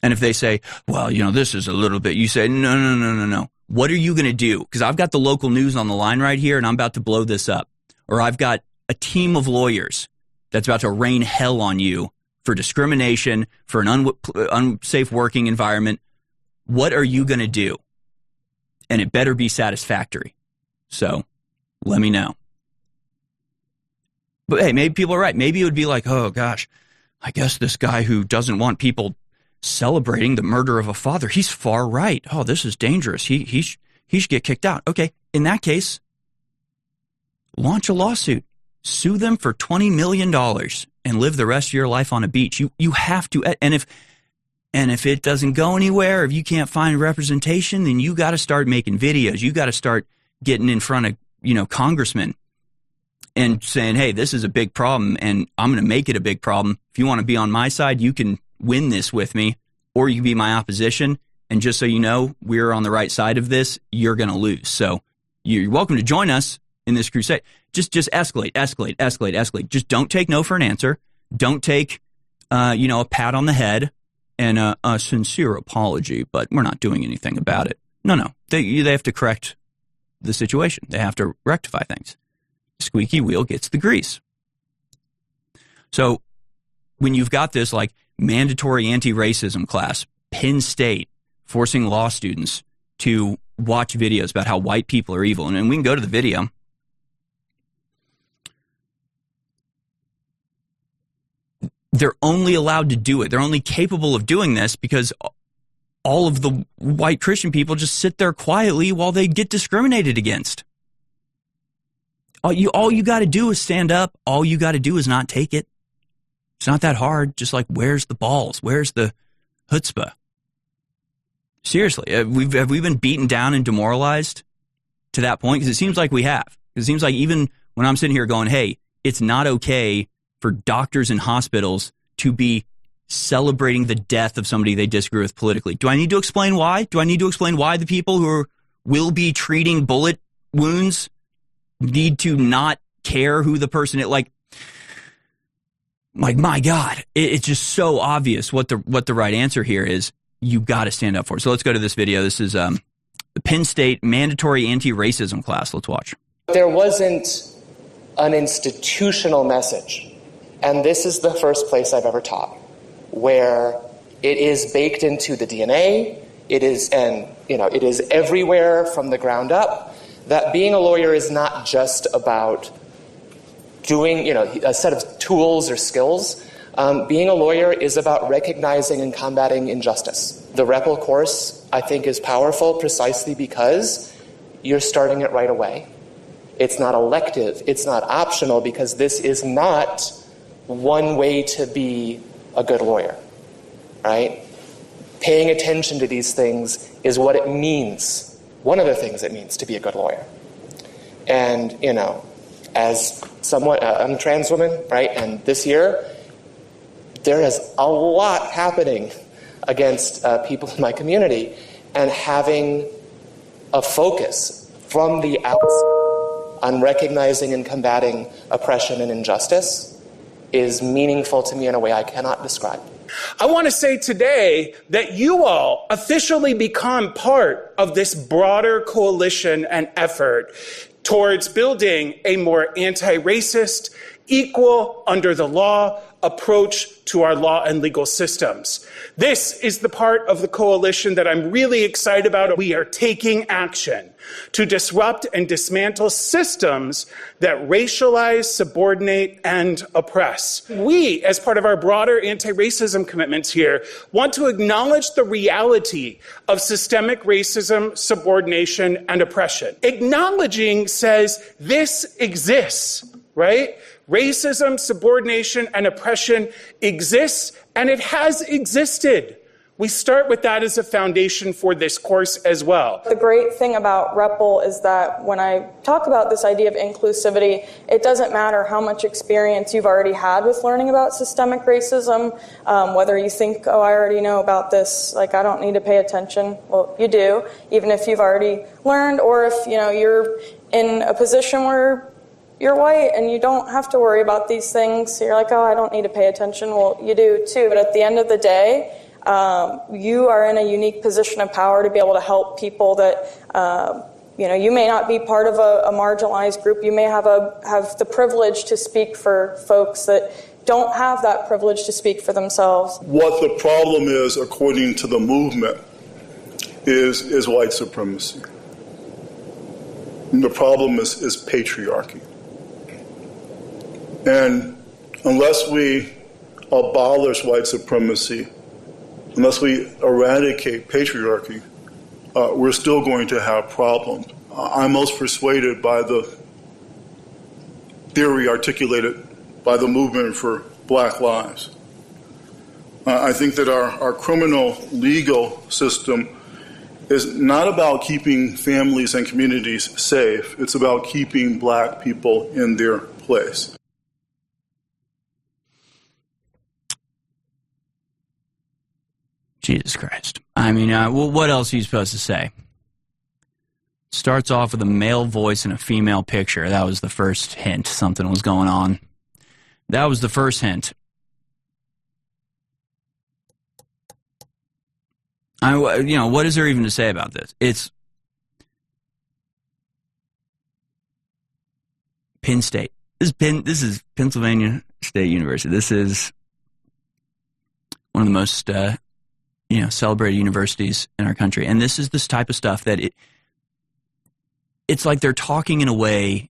And if they say, well, you know, this is a little bit, you say, no, no, no, no, no. What are you going to do? Because I've got the local news on the line right here, and I'm about to blow this up. Or I've got a team of lawyers that's about to rain hell on you for discrimination, for an un- unsafe working environment. What are you going to do? And it better be satisfactory. So let me know. But hey, maybe people are right. Maybe it would be like, oh gosh, I guess this guy who doesn't want people celebrating the murder of a father, he's far right. Oh, this is dangerous. He he sh- he should get kicked out. Okay, in that case, launch a lawsuit. Sue them for twenty million dollars and live the rest of your life on a beach. You you have to. And if and if it doesn't go anywhere, if you can't find representation, then you got to start making videos. You got to start getting in front of, you know, congressmen and saying, hey, this is a big problem, and I'm going to make it a big problem. If you want to be on my side, you can win this with me, or you can be my opposition. And just so you know, we're on the right side of this. You're going to lose. So you're welcome to join us in this crusade. Just just escalate, escalate, escalate, escalate. Just don't take no for an answer. Don't take, uh, you know, a pat on the head and a, a sincere apology, but we're not doing anything about it. No, no. They, they have to correct the situation. They have to rectify things. Squeaky wheel gets the grease. So when you've got this like mandatory anti-racism class, Penn State forcing law students to watch videos about how white people are evil, and, and we can go to the video. They're only allowed to do it. They're only capable of doing this because all of the white Christian people just sit there quietly while they get discriminated against. All you, all you got to do is stand up. All you got to do is not take it. It's not that hard. Just like, where's the balls? Where's the chutzpah? Seriously, have we, have we been beaten down and demoralized to that point? Because it seems like we have. It seems like even when I'm sitting here going, hey, it's not okay for doctors and hospitals to be celebrating the death of somebody they disagree with politically. Do I need to explain why? Do I need to explain why the people who are, will be treating bullet wounds need to not care who the person is? Like, like my God, it, it's just so obvious what the what the right answer here is. You got to stand up for it. So let's go to this video. This is um, the Penn State mandatory anti-racism class. Let's watch. There wasn't an institutional message. And this is the first place I've ever taught where it is baked into the D N A. It is, and you know, it is everywhere from the ground up, that being a lawyer is not just about doing, you know, a set of tools or skills. Um, being a lawyer is about recognizing and combating injustice. The R E P L course, I think, is powerful precisely because you're starting it right away. It's not elective. It's not optional, because this is not one way to be a good lawyer, right? Paying attention to these things is what it means. One of the things it means to be a good lawyer. And, you know, as someone, uh, I'm a trans woman, right? And this year, there is a lot happening against uh, people in my community, and having a focus from the outset on recognizing and combating oppression and injustice is meaningful to me in a way I cannot describe. I want to say today that you all officially become part of this broader coalition and effort towards building a more anti-racist, equal, under the law approach to our law and legal systems. This is the part of the coalition that I'm really excited about. We are taking action to disrupt and dismantle systems that racialize, subordinate, and oppress. We, as part of our broader anti-racism commitments here, want to acknowledge the reality of systemic racism, subordination, and oppression. Acknowledging says this exists, right? Racism, subordination, and oppression exists, and it has existed. We start with that as a foundation for this course as well. The great thing about R E P L is that when I talk about this idea of inclusivity, it doesn't matter how much experience you've already had with learning about systemic racism, um, whether you think, oh, I already know about this, like I don't need to pay attention. Well, you do, even if you've already learned, or if, you know, you're in a position where you're white and you don't have to worry about these things. So you're like, oh, I don't need to pay attention. Well, you do too. But at the end of the day, Um, you are in a unique position of power to be able to help people that, uh, you know, you may not be part of a, a marginalized group. You may have a have the privilege to speak for folks that don't have that privilege to speak for themselves. What the problem is, according to the movement, is is white supremacy. And the problem is, is patriarchy. And unless we abolish white supremacy, unless we eradicate patriarchy, uh, we're still going to have problems. I'm most persuaded by the theory articulated by the movement for Black Lives. Uh, I think that our, our criminal legal system is not about keeping families and communities safe. It's about keeping black people in their place. Jesus Christ. I mean, uh, well, what else are you supposed to say? Starts off with a male voice and a female picture. That was the first hint something was going on. That was the first hint. I, you know, what is there even to say about this? It's Penn State. This is Penn. This is Pennsylvania State University. This is one of the most, uh, you know, celebrated universities in our country, and this is this type of stuff that it. It's like they're talking in a way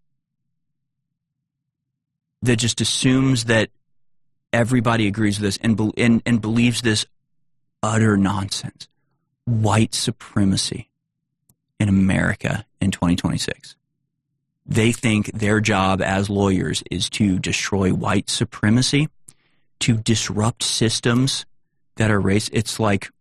that just assumes that everybody agrees with this and, be, and, and believes this utter nonsense. White supremacy in America in twenty twenty-six. They think their job as lawyers is to destroy white supremacy, to disrupt systems that are race. It's like,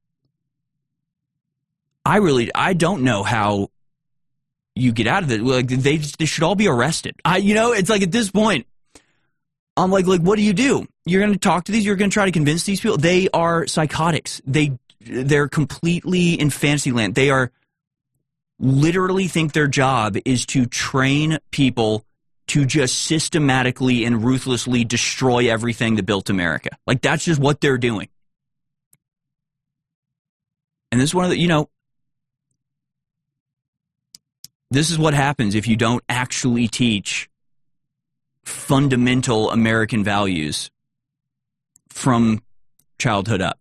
I really, I don't know how you get out of it. Like, they, they should all be arrested. I, you know, it's like at this point, I'm like, like, what do you do? You're going to talk to these? You're going to try to convince these people? They are psychotics. They, they're completely in fantasy land. They are literally think their job is to train people to just systematically and ruthlessly destroy everything that built America. Like, that's just what they're doing. And this is one of the, you know, this is what happens if you don't actually teach fundamental American values from childhood up.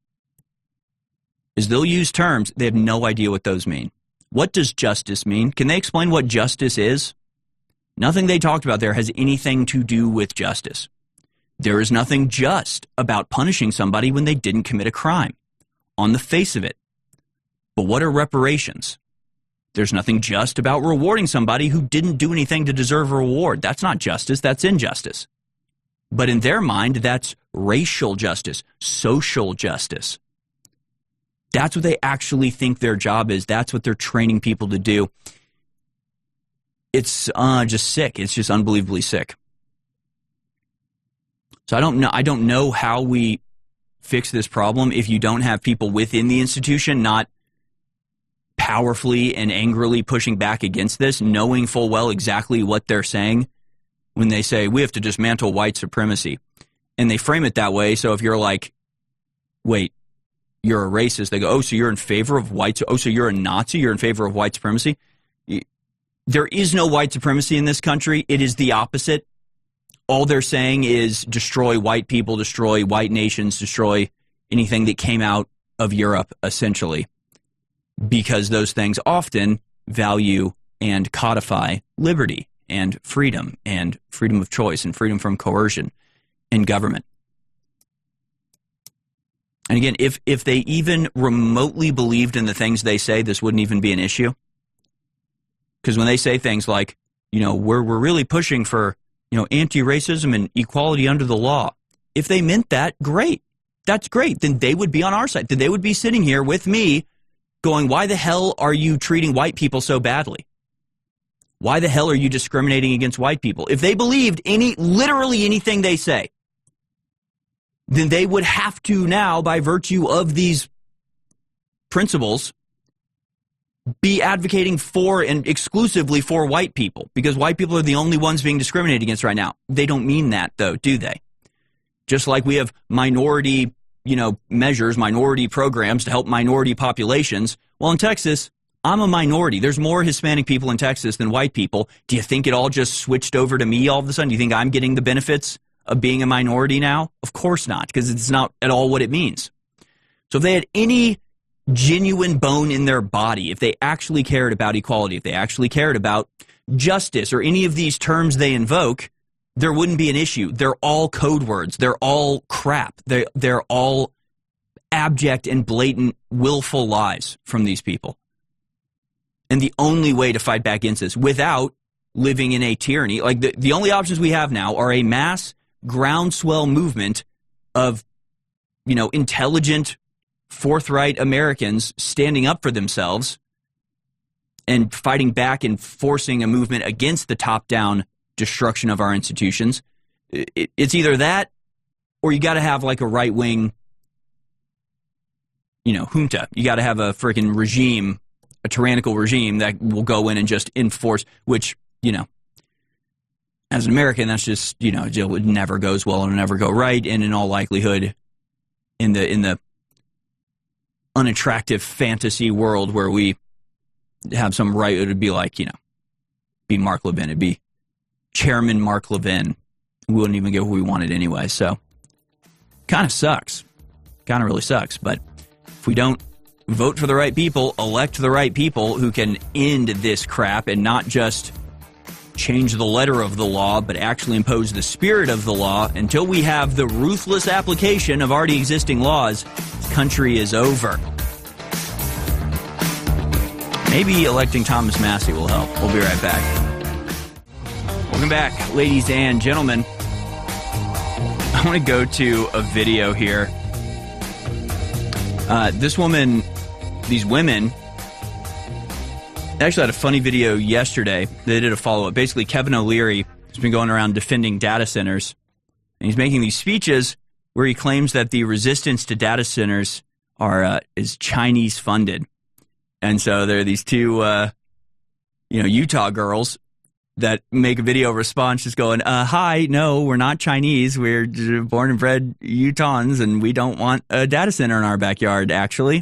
Is they'll use terms, they have no idea what those mean. What does justice mean? Can they explain what justice is? Nothing they talked about there has anything to do with justice. There is nothing just about punishing somebody when they didn't commit a crime, on the face of it. But what are reparations? There's nothing just about rewarding somebody who didn't do anything to deserve a reward. That's not justice, that's injustice. But in their mind, that's racial justice, social justice. That's what they actually think their job is. That's what they're training people to do. It's uh, just sick. It's just unbelievably sick. So I don't know. I don't know how we fix this problem if you don't have people within the institution not powerfully and angrily pushing back against this, knowing full well exactly what they're saying when they say we have to dismantle white supremacy. And they frame it that way. So if you're like, wait, you're a racist, they go, oh, so you're in favor of white, oh, so you're a Nazi, you're in favor of white supremacy? There is no white supremacy in this country. It is the opposite. All they're saying is destroy white people, destroy white nations, destroy anything that came out of Europe, essentially, because those things often value and codify liberty and freedom and freedom of choice and freedom from coercion in government. And again, if, if they even remotely believed in the things they say, this wouldn't even be an issue. Because when they say things like, you know, we're, we're really pushing for, you know, anti-racism and equality under the law. If they meant that, great. That's great. Then they would be on our side. Then they would be sitting here with me going, why the hell are you treating white people so badly? Why the hell are you discriminating against white people? If they believed any, literally anything they say, then they would have to now, by virtue of these principles, be advocating for and exclusively for white people, because white people are the only ones being discriminated against right now. They don't mean that, though, do they? Just like we have minority you know, measures, minority programs to help minority populations. Well, in Texas, I'm a minority. There's more Hispanic people in Texas than white people. Do you think it all just switched over to me all of a sudden? Do you think I'm getting the benefits of being a minority now? Of course not, because it's not at all what it means. So if they had any genuine bone in their body, if they actually cared about equality, if they actually cared about justice or any of these terms they invoke, there wouldn't be an issue. They're all code words. They're all crap. They're, they're all abject and blatant, willful lies from these people. And the only way to fight back against this without living in a tyranny, like the, the only options we have now are a mass groundswell movement of, you know, intelligent, forthright Americans standing up for themselves and fighting back and forcing a movement against the top-down destruction of our institutions. It, it's either that or you got to have like a right-wing, you know, junta. You got to have a freaking regime, a tyrannical regime that will go in and just enforce, which, you know, as an American, that's just, you know, it never goes well and it'll never go right. And in all likelihood, in the in the unattractive fantasy world where we have some right, it would be like, you know, be Mark Levin. It'd be Chairman Mark Levin. We wouldn't even get who we wanted anyway. So, kind of sucks. Kind of really sucks. But if we don't vote for the right people, elect the right people who can end this crap and not just change the letter of the law, but actually impose the spirit of the law, until we have the ruthless application of already existing laws, this country is over. Maybe electing Thomas Massie will help. We'll be right back. Welcome back, ladies and gentlemen. I want to go to a video here. Uh, this woman, these women, actually had a funny video yesterday. They did a follow-up. Basically, Kevin O'Leary has been going around defending data centers, and he's making these speeches where he claims that the resistance to data centers are uh, is Chinese-funded. And so there are these two, uh, you know, Utah girls that make a video response just going, uh, hi, no, we're not Chinese. We're born and bred Utahns, and we don't want a data center in our backyard, actually.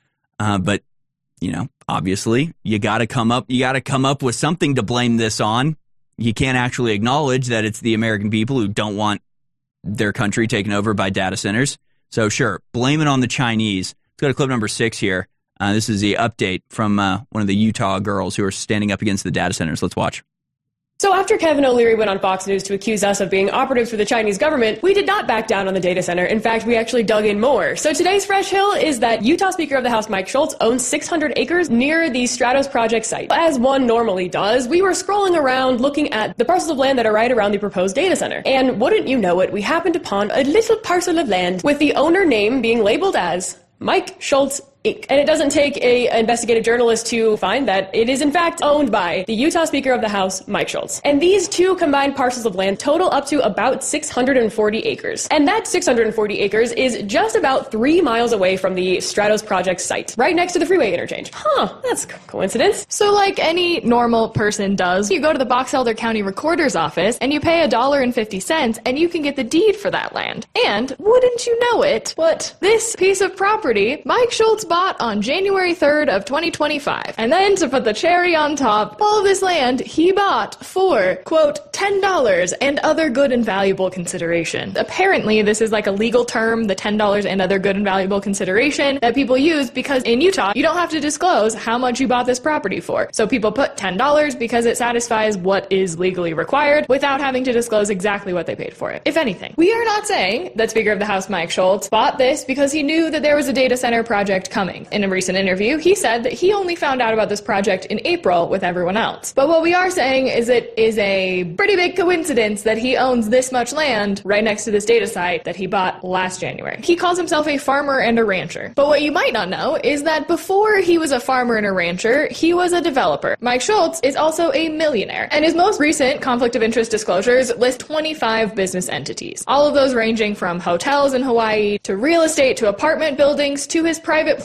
Uh, but, you know, obviously, you got to come up, you got to come up with something to blame this on. You can't actually acknowledge that it's the American people who don't want their country taken over by data centers. So sure, blame it on the Chinese. Let's go to clip number six here. Uh, this is the update from uh, one of the Utah girls who are standing up against the data centers. Let's watch. So after Kevin O'Leary went on Fox News to accuse us of being operatives for the Chinese government, we did not back down on the data center. In fact, we actually dug in more. So today's fresh hill is that Utah Speaker of the House Mike Schultz owns six hundred acres near the Stratos project site. As one normally does, we were scrolling around looking at the parcels of land that are right around the proposed data center. And wouldn't you know it, we happened upon a little parcel of land with the owner name being labeled as Mike Schultz Incorporated. And it doesn't take a investigative journalist to find that it is in fact owned by the Utah Speaker of the House, Mike Schultz. And these two combined parcels of land total up to about six hundred forty acres. And that six hundred forty acres is just about three miles away from the Stratos project site, right next to the freeway interchange. Huh, that's a coincidence. So like any normal person does, you go to the Box Elder County Recorder's office and you pay a dollar and fifty cents and you can get the deed for that land. And wouldn't you know it, but this piece of property Mike Schultz bought on January third of twenty twenty-five. And then to put the cherry on top, all of this land he bought for, quote, ten dollars and other good and valuable consideration. Apparently this is like a legal term, the ten dollars and other good and valuable consideration, that people use because in Utah you don't have to disclose how much you bought this property for. So people put ten dollars because it satisfies what is legally required without having to disclose exactly what they paid for it, if anything. We are not saying that Speaker of the House Mike Schultz bought this because he knew that there was a data center project coming. In a recent interview, he said that he only found out about this project in April with everyone else. But what we are saying is it is a pretty big coincidence that he owns this much land right next to this data site that he bought last January. He calls himself a farmer and a rancher. But what you might not know is that before he was a farmer and a rancher, he was a developer. Mike Schultz is also a millionaire, and his most recent conflict of interest disclosures list twenty-five business entities. All of those ranging from hotels in Hawaii to real estate to apartment buildings to his private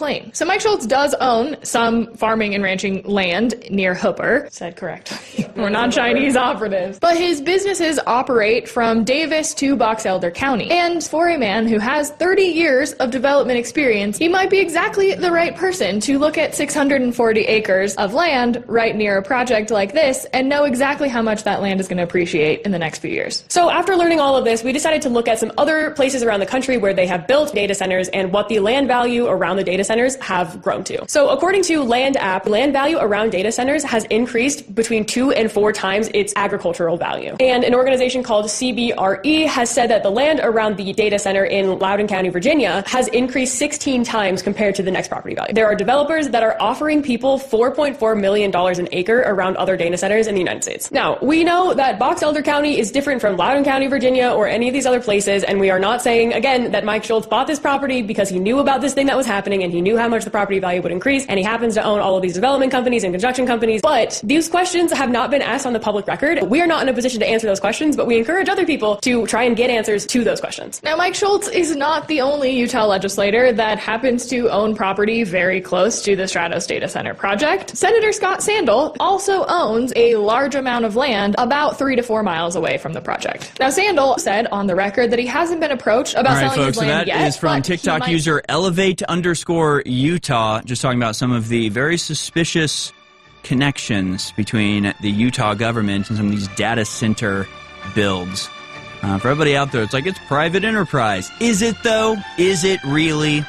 claim. So Mike Schultz does own some farming and ranching land near Hooper. Said correct. We're not Chinese operatives. But his businesses operate from Davis to Box Elder County. And for a man who has thirty years of development experience, he might be exactly the right person to look at six hundred forty acres of land right near a project like this and know exactly how much that land is going to appreciate in the next few years. So after learning all of this, we decided to look at some other places around the country where they have built data centers and what the land value around the data centers have grown to. So according to Land App, land value around data centers has increased between two and four times its agricultural value. And an organization called C B R E has said that the land around the data center in Loudoun County, Virginia, has increased sixteen times compared to the next property value. There are developers that are offering people four point four million dollars an acre around other data centers in the United States. Now, we know that Box Elder County is different from Loudoun County, Virginia, or any of these other places, and we are not saying, again, that Mike Schultz bought this property because he knew about this thing that was happening and he knew how much the property value would increase, and he happens to own all of these development companies and construction companies. But these questions have not been asked on the public record. We are not in a position to answer those questions, but we encourage other people to try and get answers to those questions. Now, Mike Schultz is not the only Utah legislator that happens to own property very close to the Stratos Data Center project. Senator Scott Sandel also owns a large amount of land about three to four miles away from the project. Now, Sandel said on the record that he hasn't been approached about All right, selling folks, his land so that yet. is from TikTok might... user elevate underscore Utah, just talking about some of the very suspicious connections between the Utah government and some of these data center builds. Uh, for everybody out there, it's like it's private enterprise. Is it, though? Is it really?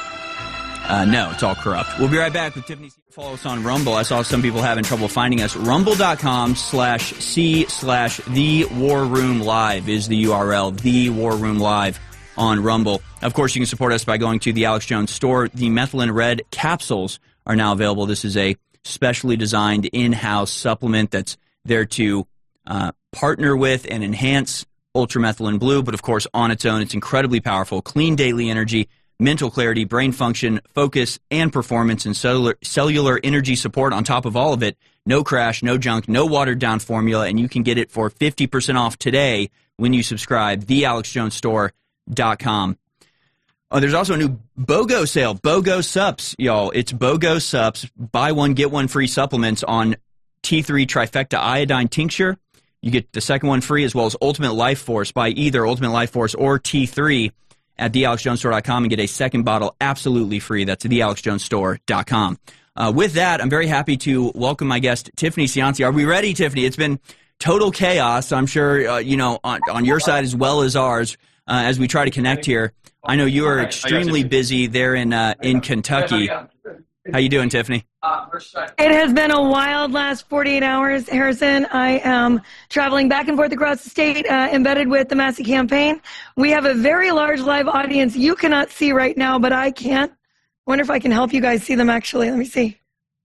Uh, no, it's all corrupt. We'll be right back with Tiffany. Follow us on Rumble. I saw some people having trouble finding us. Rumble.com slash C slash The War Room Live is the U R L. The War Room Live on Rumble. Of course, you can support us by going to the Alex Jones store. The Methylene Red capsules are now available. This is a specially designed in-house supplement that's there to uh, partner with and enhance Ultramethylene Blue, but of course, on its own, it's incredibly powerful. Clean daily energy, mental clarity, brain function, focus, and performance, and cellular, cellular energy support on top of all of it. No crash, no junk, no watered-down formula, and you can get it for fifty percent off today when you subscribe, the alex jones store dot com. Oh, there's also a new BOGO sale, BOGO Sups, y'all. It's BOGO Sups, buy one, get one free supplements on T three Trifecta Iodine Tincture. You get the second one free, as well as Ultimate Life Force. Buy either Ultimate Life Force or T three at the alex jones store dot com and get a second bottle absolutely free. That's the alex jones store dot com. Uh, with that, I'm very happy to welcome my guest, Tiffany Cianci. Are we ready, Tiffany? It's been total chaos, I'm sure, uh, you know, on, on your side as well as ours, uh, as we try to connect here. I know you are extremely busy there in uh, in Kentucky. How you doing, Tiffany? It has been a wild last forty-eight hours, Harrison. I am traveling back and forth across the state, uh, embedded with the Massey campaign. We have a very large live audience you cannot see right now, but I can. Wonder if I can help you guys see them, actually. Let me see.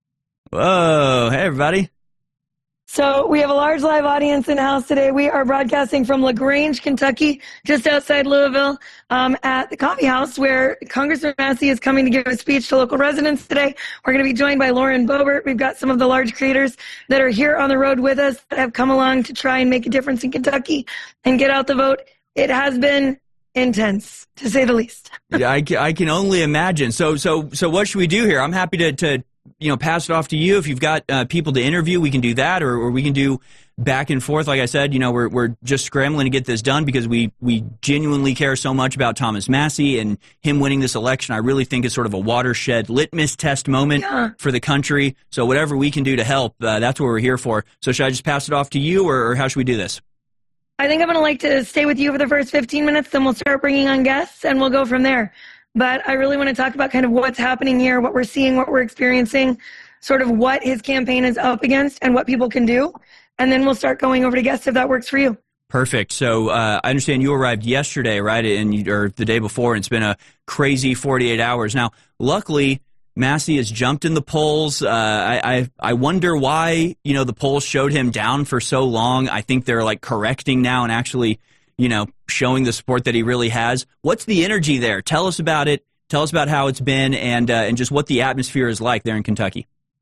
Whoa. Hey, everybody. So we have a large live audience in the house today. We are broadcasting from LaGrange, Kentucky, just outside Louisville, um, at the coffee house where Congressman Massey is coming to give a speech to local residents today. We're going to be joined by Lauren Boebert. We've got some of the large creators that are here on the road with us that have come along to try and make a difference in Kentucky and get out the vote. It has been intense, to say the least. Yeah, I, I can only imagine. So, so, so what should we do here? I'm happy to, to you know, pass it off to you. If you've got uh, people to interview, we can do that, or, or we can do back and forth. Like I said, you know, we're we're just scrambling to get this done because we we genuinely care so much about Thomas Massey and him winning this election. I really think it's sort of a watershed litmus test moment yeah. for the country. So whatever we can do to help, uh, that's what we're here for. So should I just pass it off to you, or, or how should we do this? I think I'm going to like to stay with you for the first fifteen minutes, then we'll start bringing on guests, and we'll go from there. But I really want to talk about kind of what's happening here, what we're seeing, what we're experiencing, sort of what his campaign is up against and what people can do. And then we'll start going over to guests if that works for you. Perfect. So uh, I understand you arrived yesterday, right, and you, or the day before, and it's been a crazy forty-eight hours. Now, luckily, Massey has jumped in the polls. Uh, I, I I wonder why, you know, the polls showed him down for so long. I think they're, like, correcting now and actually, you know, showing the support that he really has. What's the energy there? Tell us about it. Tell us about how it's been and uh, and just what the atmosphere is like there in Kentucky.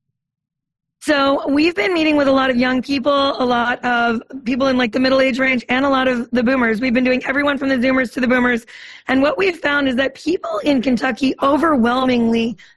So we've been meeting with a lot of young people, a lot of people in like the middle age range, and a lot of the boomers. We've been doing everyone from the Zoomers to the boomers. And what we've found is that people in Kentucky overwhelmingly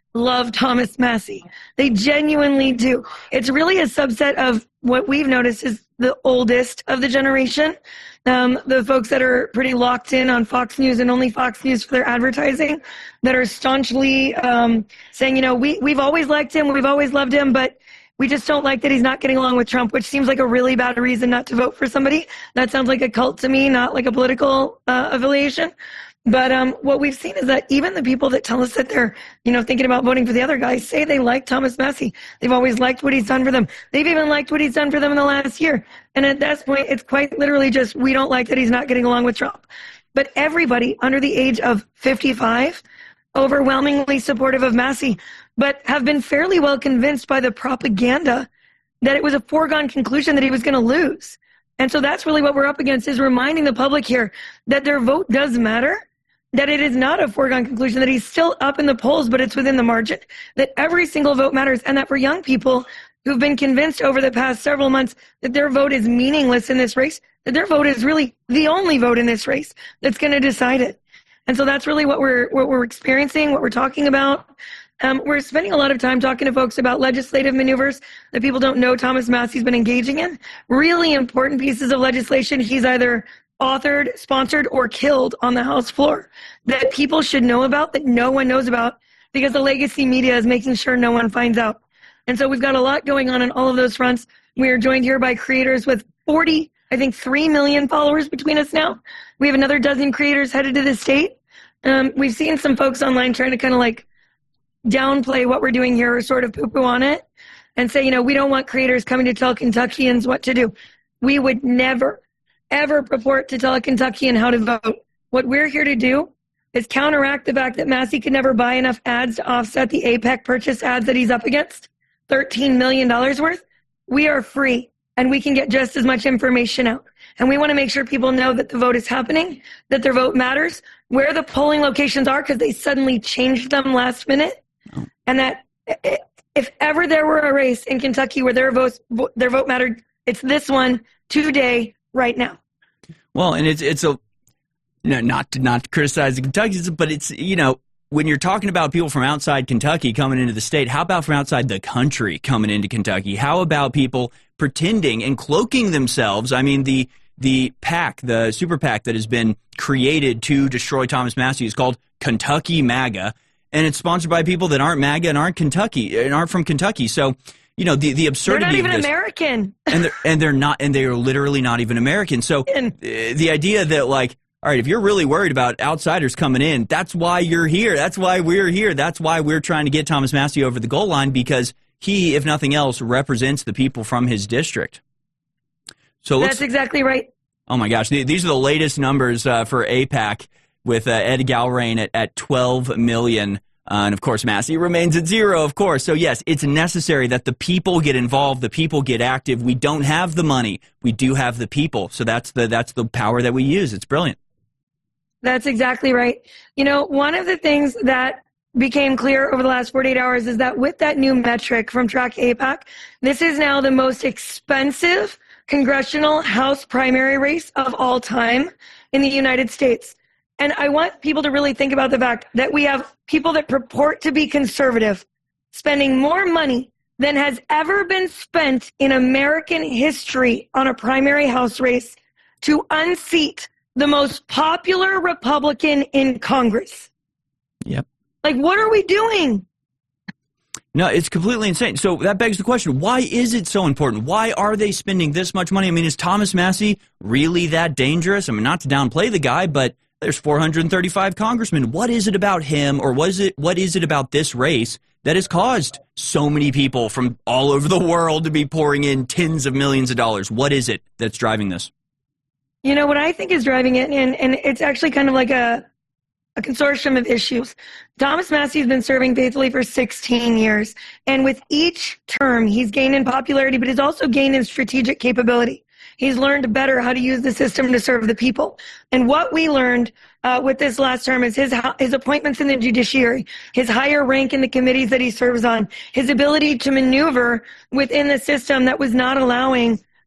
love Thomas Massie. They genuinely do. It's really a subset of what we've noticed is the oldest of the generation. Um, the folks that are pretty locked in on Fox News and only Fox News for their advertising, that are staunchly um, saying, you know, we, we've always liked him, we've always loved him, but we just don't like that he's not getting along with Trump, which seems like a really bad reason not to vote for somebody. That sounds like a cult to me, not like a political uh, affiliation. But um, what we've seen is that even the people that tell us that they're, you know, thinking about voting for the other guys say they like Thomas Massie. They've always liked what he's done for them. They've even liked what he's done for them in the last year. And at this point, it's quite literally just, we don't like that he's not getting along with Trump. But everybody under the age of fifty-five, overwhelmingly supportive of Massie, but have been fairly well convinced by the propaganda that it was a foregone conclusion that he was going to lose. And so that's really what we're up against, is reminding the public here that their vote does matter, that it is not a foregone conclusion, that he's still up in the polls, but it's within the margin, that every single vote matters, and that for young people who've been convinced over the past several months that their vote is meaningless in this race, that their vote is really the only vote in this race that's going to decide it. And so that's really what we're what we're experiencing, what we're talking about. Um, we're spending a lot of time talking to folks about legislative maneuvers that people don't know Thomas Massie's been engaging in. Really important pieces of legislation he's either authored, sponsored, or killed on the House floor that people should know about, that no one knows about, because the legacy media is making sure no one finds out. And so we've got a lot going on on all of those fronts. We are joined here by creators with forty, I think three million followers between us now. We have another dozen creators headed to the state. Um, we've seen some folks online trying to kind of like downplay what we're doing here, or sort of poo-poo on it and say, you know, we don't want creators coming to tell Kentuckians what to do. We would never, ever purport to tell a Kentuckian how to vote. What we're here to do is counteract the fact that Massie could never buy enough ads to offset the AIPAC purchase ads that he's up against, thirteen million dollars worth. We are free, and we can get just as much information out. And we want to make sure people know that the vote is happening, that their vote matters, where the polling locations are, because they suddenly changed them last minute. And that if ever there were a race in Kentucky where their votes, their vote mattered, it's this one today, right now. Well, and it's it's a no, not to, not to criticize the Kentuckians, but it's, you know, when you're talking about people from outside Kentucky coming into the state, how about from outside the country coming into Kentucky? How about people pretending and cloaking themselves? I mean, the the PAC, the super PAC that has been created to destroy Thomas Massie is called Kentucky MAGA. And it's sponsored by people that aren't MAGA and aren't Kentucky and aren't from Kentucky. So, you know, the, the absurdity of this. They're not even American. and they're, and they're not, and they are literally not even American. So uh, the idea that, like, all right, if you're really worried about outsiders coming in, that's why you're here. That's why we're here. That's why we're trying to get Thomas Massie over the goal line, because he, if nothing else, represents the people from his district. So that's exactly right. Oh my gosh, these are the latest numbers uh, for AIPAC, with uh, Ed Galrain at, at twelve million. Uh, and, of course, Massie remains at zero, of course. So, yes, it's necessary that the people get involved, the people get active. We don't have the money. We do have the people. So that's the that's the power that we use. It's brilliant. That's exactly right. You know, one of the things that became clear over the last forty-eight hours is that with that new metric from Track AIPAC, this is now the most expensive congressional House primary race of all time in the United States. And I want people to really think about the fact that we have people that purport to be conservative spending more money than has ever been spent in American history on a primary House race to unseat the most popular Republican in Congress. Yep. Like, what are we doing? No, it's completely insane. So that begs the question, why is it so important? Why are they spending this much money? I mean, is Thomas Massie really that dangerous? I mean, not to downplay the guy, but there's four hundred thirty-five congressmen. What is it about him, or was it? What is it about this race that has caused so many people from all over the world to be pouring in tens of millions of dollars? What is it that's driving this? You know, what I think is driving it, and, and it's actually kind of like a, a consortium of issues. Thomas Massie has been serving faithfully for sixteen years, and with each term, he's gained in popularity, but he's also gained in strategic capability. He's learned better how to use the system to serve the people. And what we learned uh, with this last term is his his appointments in the judiciary, his higher rank in the committees that he serves on, his ability to maneuver within the system that was not allowing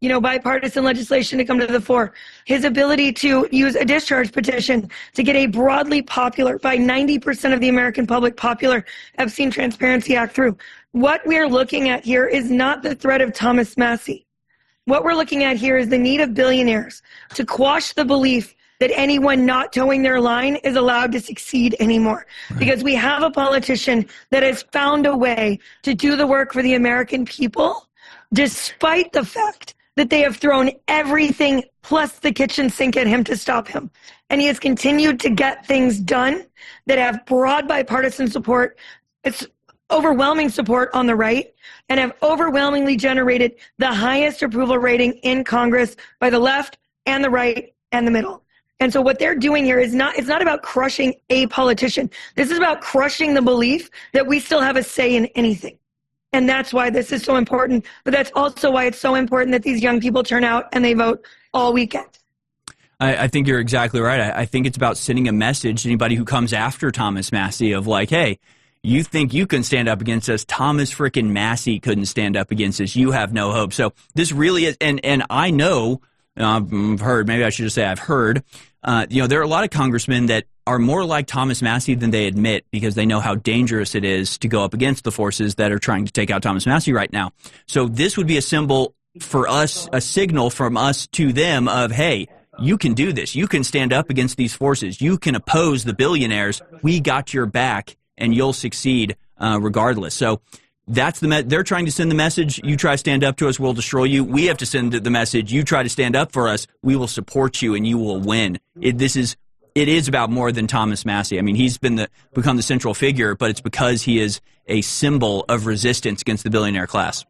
you know, bipartisan legislation to come to the fore, his ability to use a discharge petition to get a broadly popular, by ninety percent of the American public popular Epstein Transparency Act through. What we're looking at here is not the threat of Thomas Massie. What we're looking at here is the need of billionaires to quash the belief that anyone not towing their line is allowed to succeed anymore. Right. Because we have a politician that has found a way to do the work for the American people, despite the fact that they have thrown everything plus the kitchen sink at him to stop him. And he has continued to get things done that have broad bipartisan support. It's overwhelming support on the right, and have overwhelmingly generated the highest approval rating in Congress by the left and the right and the middle. And so what they're doing here is not, it's not about crushing a politician. This is about crushing the belief that we still have a say in anything. And that's why this is so important. But that's also why it's so important that these young people turn out and they vote all weekend. I, I think you're exactly right. I, I think it's about sending a message to anybody who comes after Thomas Massie of like, hey, you think you can stand up against us? Thomas frickin' Massie couldn't stand up against us. You have no hope. So this really is, and and I know, uh, I've heard, maybe I should just say I've heard, uh, you know, there are a lot of congressmen that are more like Thomas Massie than they admit because they know how dangerous it is to go up against the forces that are trying to take out Thomas Massie right now. So this would be a symbol for us, a signal from us to them of, hey, you can do this. You can stand up against these forces. You can oppose the billionaires. We got your back. And you'll succeed uh, regardless. So that's the me- they're trying to send the message. You try to stand up to us, we'll destroy you. We have to send the message. You try to stand up for us, we will support you, and you will win. It, this is it is about more than Thomas Massie. I mean, he's been the become the central figure, but it's because he is a symbol of resistance against the billionaire class.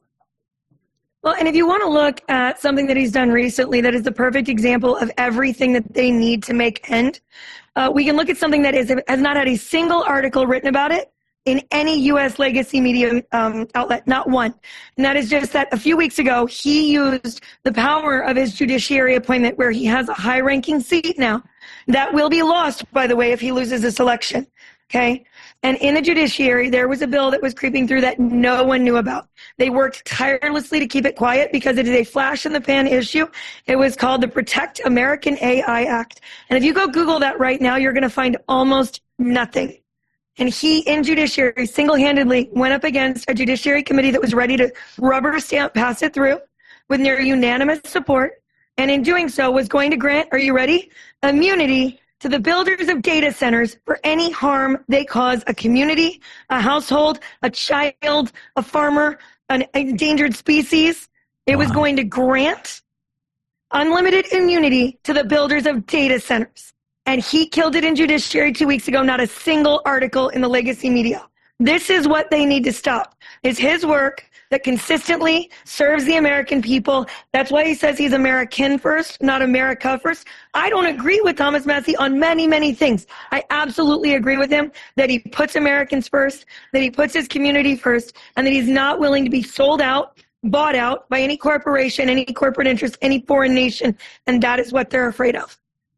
Well, and if you want to look at something that he's done recently that is the perfect example of everything that they need to make end, uh, we can look at something that is, has not had a single article written about it in any U S legacy media um, outlet, not one. And that is just that a few weeks ago, he used the power of his judiciary appointment where he has a high-ranking seat now. That will be lost, by the way, if he loses this election. Okay. And in the judiciary, there was a bill that was creeping through that no one knew about. They worked tirelessly to keep it quiet because it is a flash in the pan issue. It was called the Protect American A I Act. And if you go Google that right now, you're going to find almost nothing. And he, in judiciary, single-handedly went up against a judiciary committee that was ready to rubber stamp pass it through with near unanimous support. And in doing so was going to grant, are you ready, immunity to the builders of data centers for any harm they cause a community, a household, a child, a farmer, an endangered species. It wow. was going to grant unlimited immunity to the builders of data centers. And he killed it in judiciary two weeks ago, not a single article in the legacy media. This is what they need to stop, is his work that consistently serves the American people. That's why he says he's American first, not America first. I don't agree with Thomas Massie on many, many things. I absolutely agree with him that he puts Americans first, that he puts his community first, and that he's not willing to be sold out, bought out by any corporation, any corporate interest, any foreign nation, and that is what they're afraid of.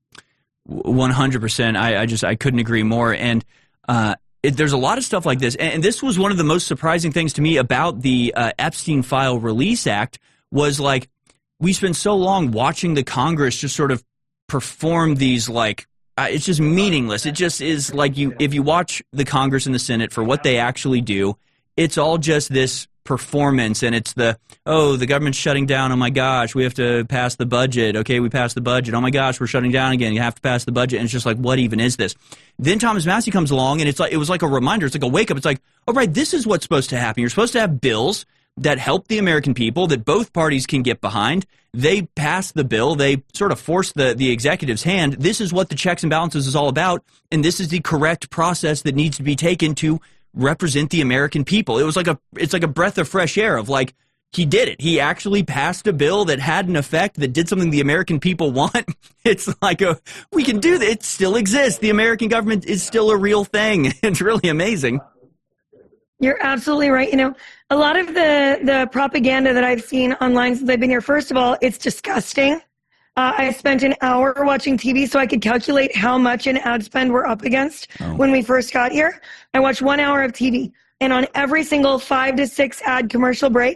one hundred percent. I, I just, I couldn't agree more. And, uh, It, there's a lot of stuff like this, and this was one of the most surprising things to me about the uh, Epstein File Release Act was, like, we spent so long watching the Congress just sort of perform these, like, uh, it's just meaningless. It just is like you, if you watch the Congress and the Senate for what they actually do, it's all just this performance, and it's the, oh, the government's shutting down, oh my gosh, we have to pass the budget, okay, we passed the budget, oh my gosh, we're shutting down again, you have to pass the budget, and it's just like, what even is this? Then Thomas Massie comes along, and it's like, it was like a reminder, it's like a wake-up, it's like, all right, this is what's supposed to happen, you're supposed to have bills that help the American people, that both parties can get behind, they pass the bill, they sort of force the, the executive's hand, this is what the checks and balances is all about, and this is the correct process that needs to be taken to represent the American people. It was like a, it's like a breath of fresh air of like, he did it. He actually passed a bill that had an effect, that did something the American people want. It's like a, we can do that. It still exists. The American government is still a real thing. It's really amazing. You're absolutely right. You know, a lot of the, the propaganda that I've seen online since I've been here, first of all, it's disgusting. Uh, I spent an hour watching T V so I could calculate how much in ad spend we're up against oh. when we first got here. I watched one hour of T V, and on every single five to six ad commercial break,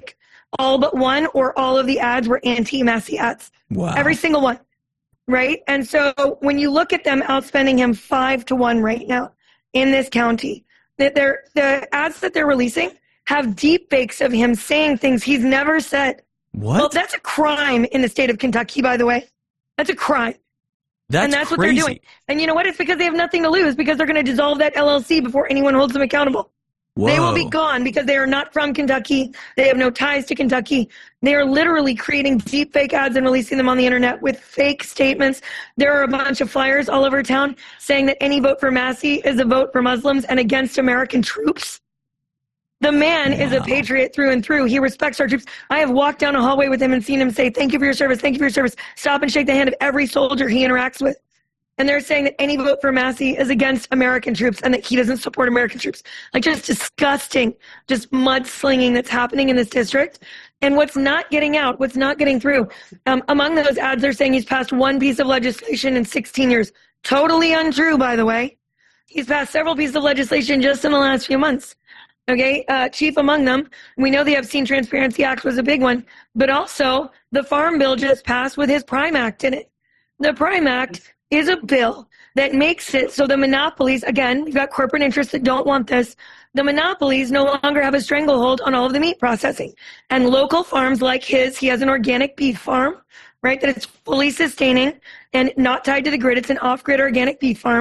all but one or all of the ads were anti-Massey ads. Wow. Every single one. Right? And so when you look at them outspending him five to one right now in this county, that they're, the ads that they're releasing have deep fakes of him saying things he's never said. What? Well, that's a crime in the state of Kentucky, by the way. That's a crime. That's and that's crazy. what they're doing. And you know what? It's because they have nothing to lose, because they're going to dissolve that L L C before anyone holds them accountable. Whoa. They will be gone because they are not from Kentucky. They have no ties to Kentucky. They are literally creating deep fake ads and releasing them on the internet with fake statements. There are a bunch of flyers all over town saying that any vote for Massey is a vote for Muslims and against American troops. The man wow. is a patriot through and through. He respects our troops. I have walked down a hallway with him and seen him say, "Thank you for your service. Thank you for your service." Stop and shake the hand of every soldier he interacts with. And they're saying that any vote for Massey is against American troops and that he doesn't support American troops. Like, just disgusting, just mudslinging that's happening in this district. And what's not getting out, what's not getting through, um, among those ads, they're saying he's passed one piece of legislation in sixteen years. Totally untrue, by the way. He's passed several pieces of legislation just in the last few months. Okay, uh, chief among them, we know the Epstein Transparency Act was a big one, but also the Farm Bill just passed with his Prime Act in it. The Prime Act is a bill that makes it so the monopolies, again, you've got corporate interests that don't want this, the monopolies no longer have a stranglehold on all of the meat processing. And local farms like his, he has an organic beef farm, right, that it's fully sustaining and not tied to the grid. It's an off-grid organic beef farm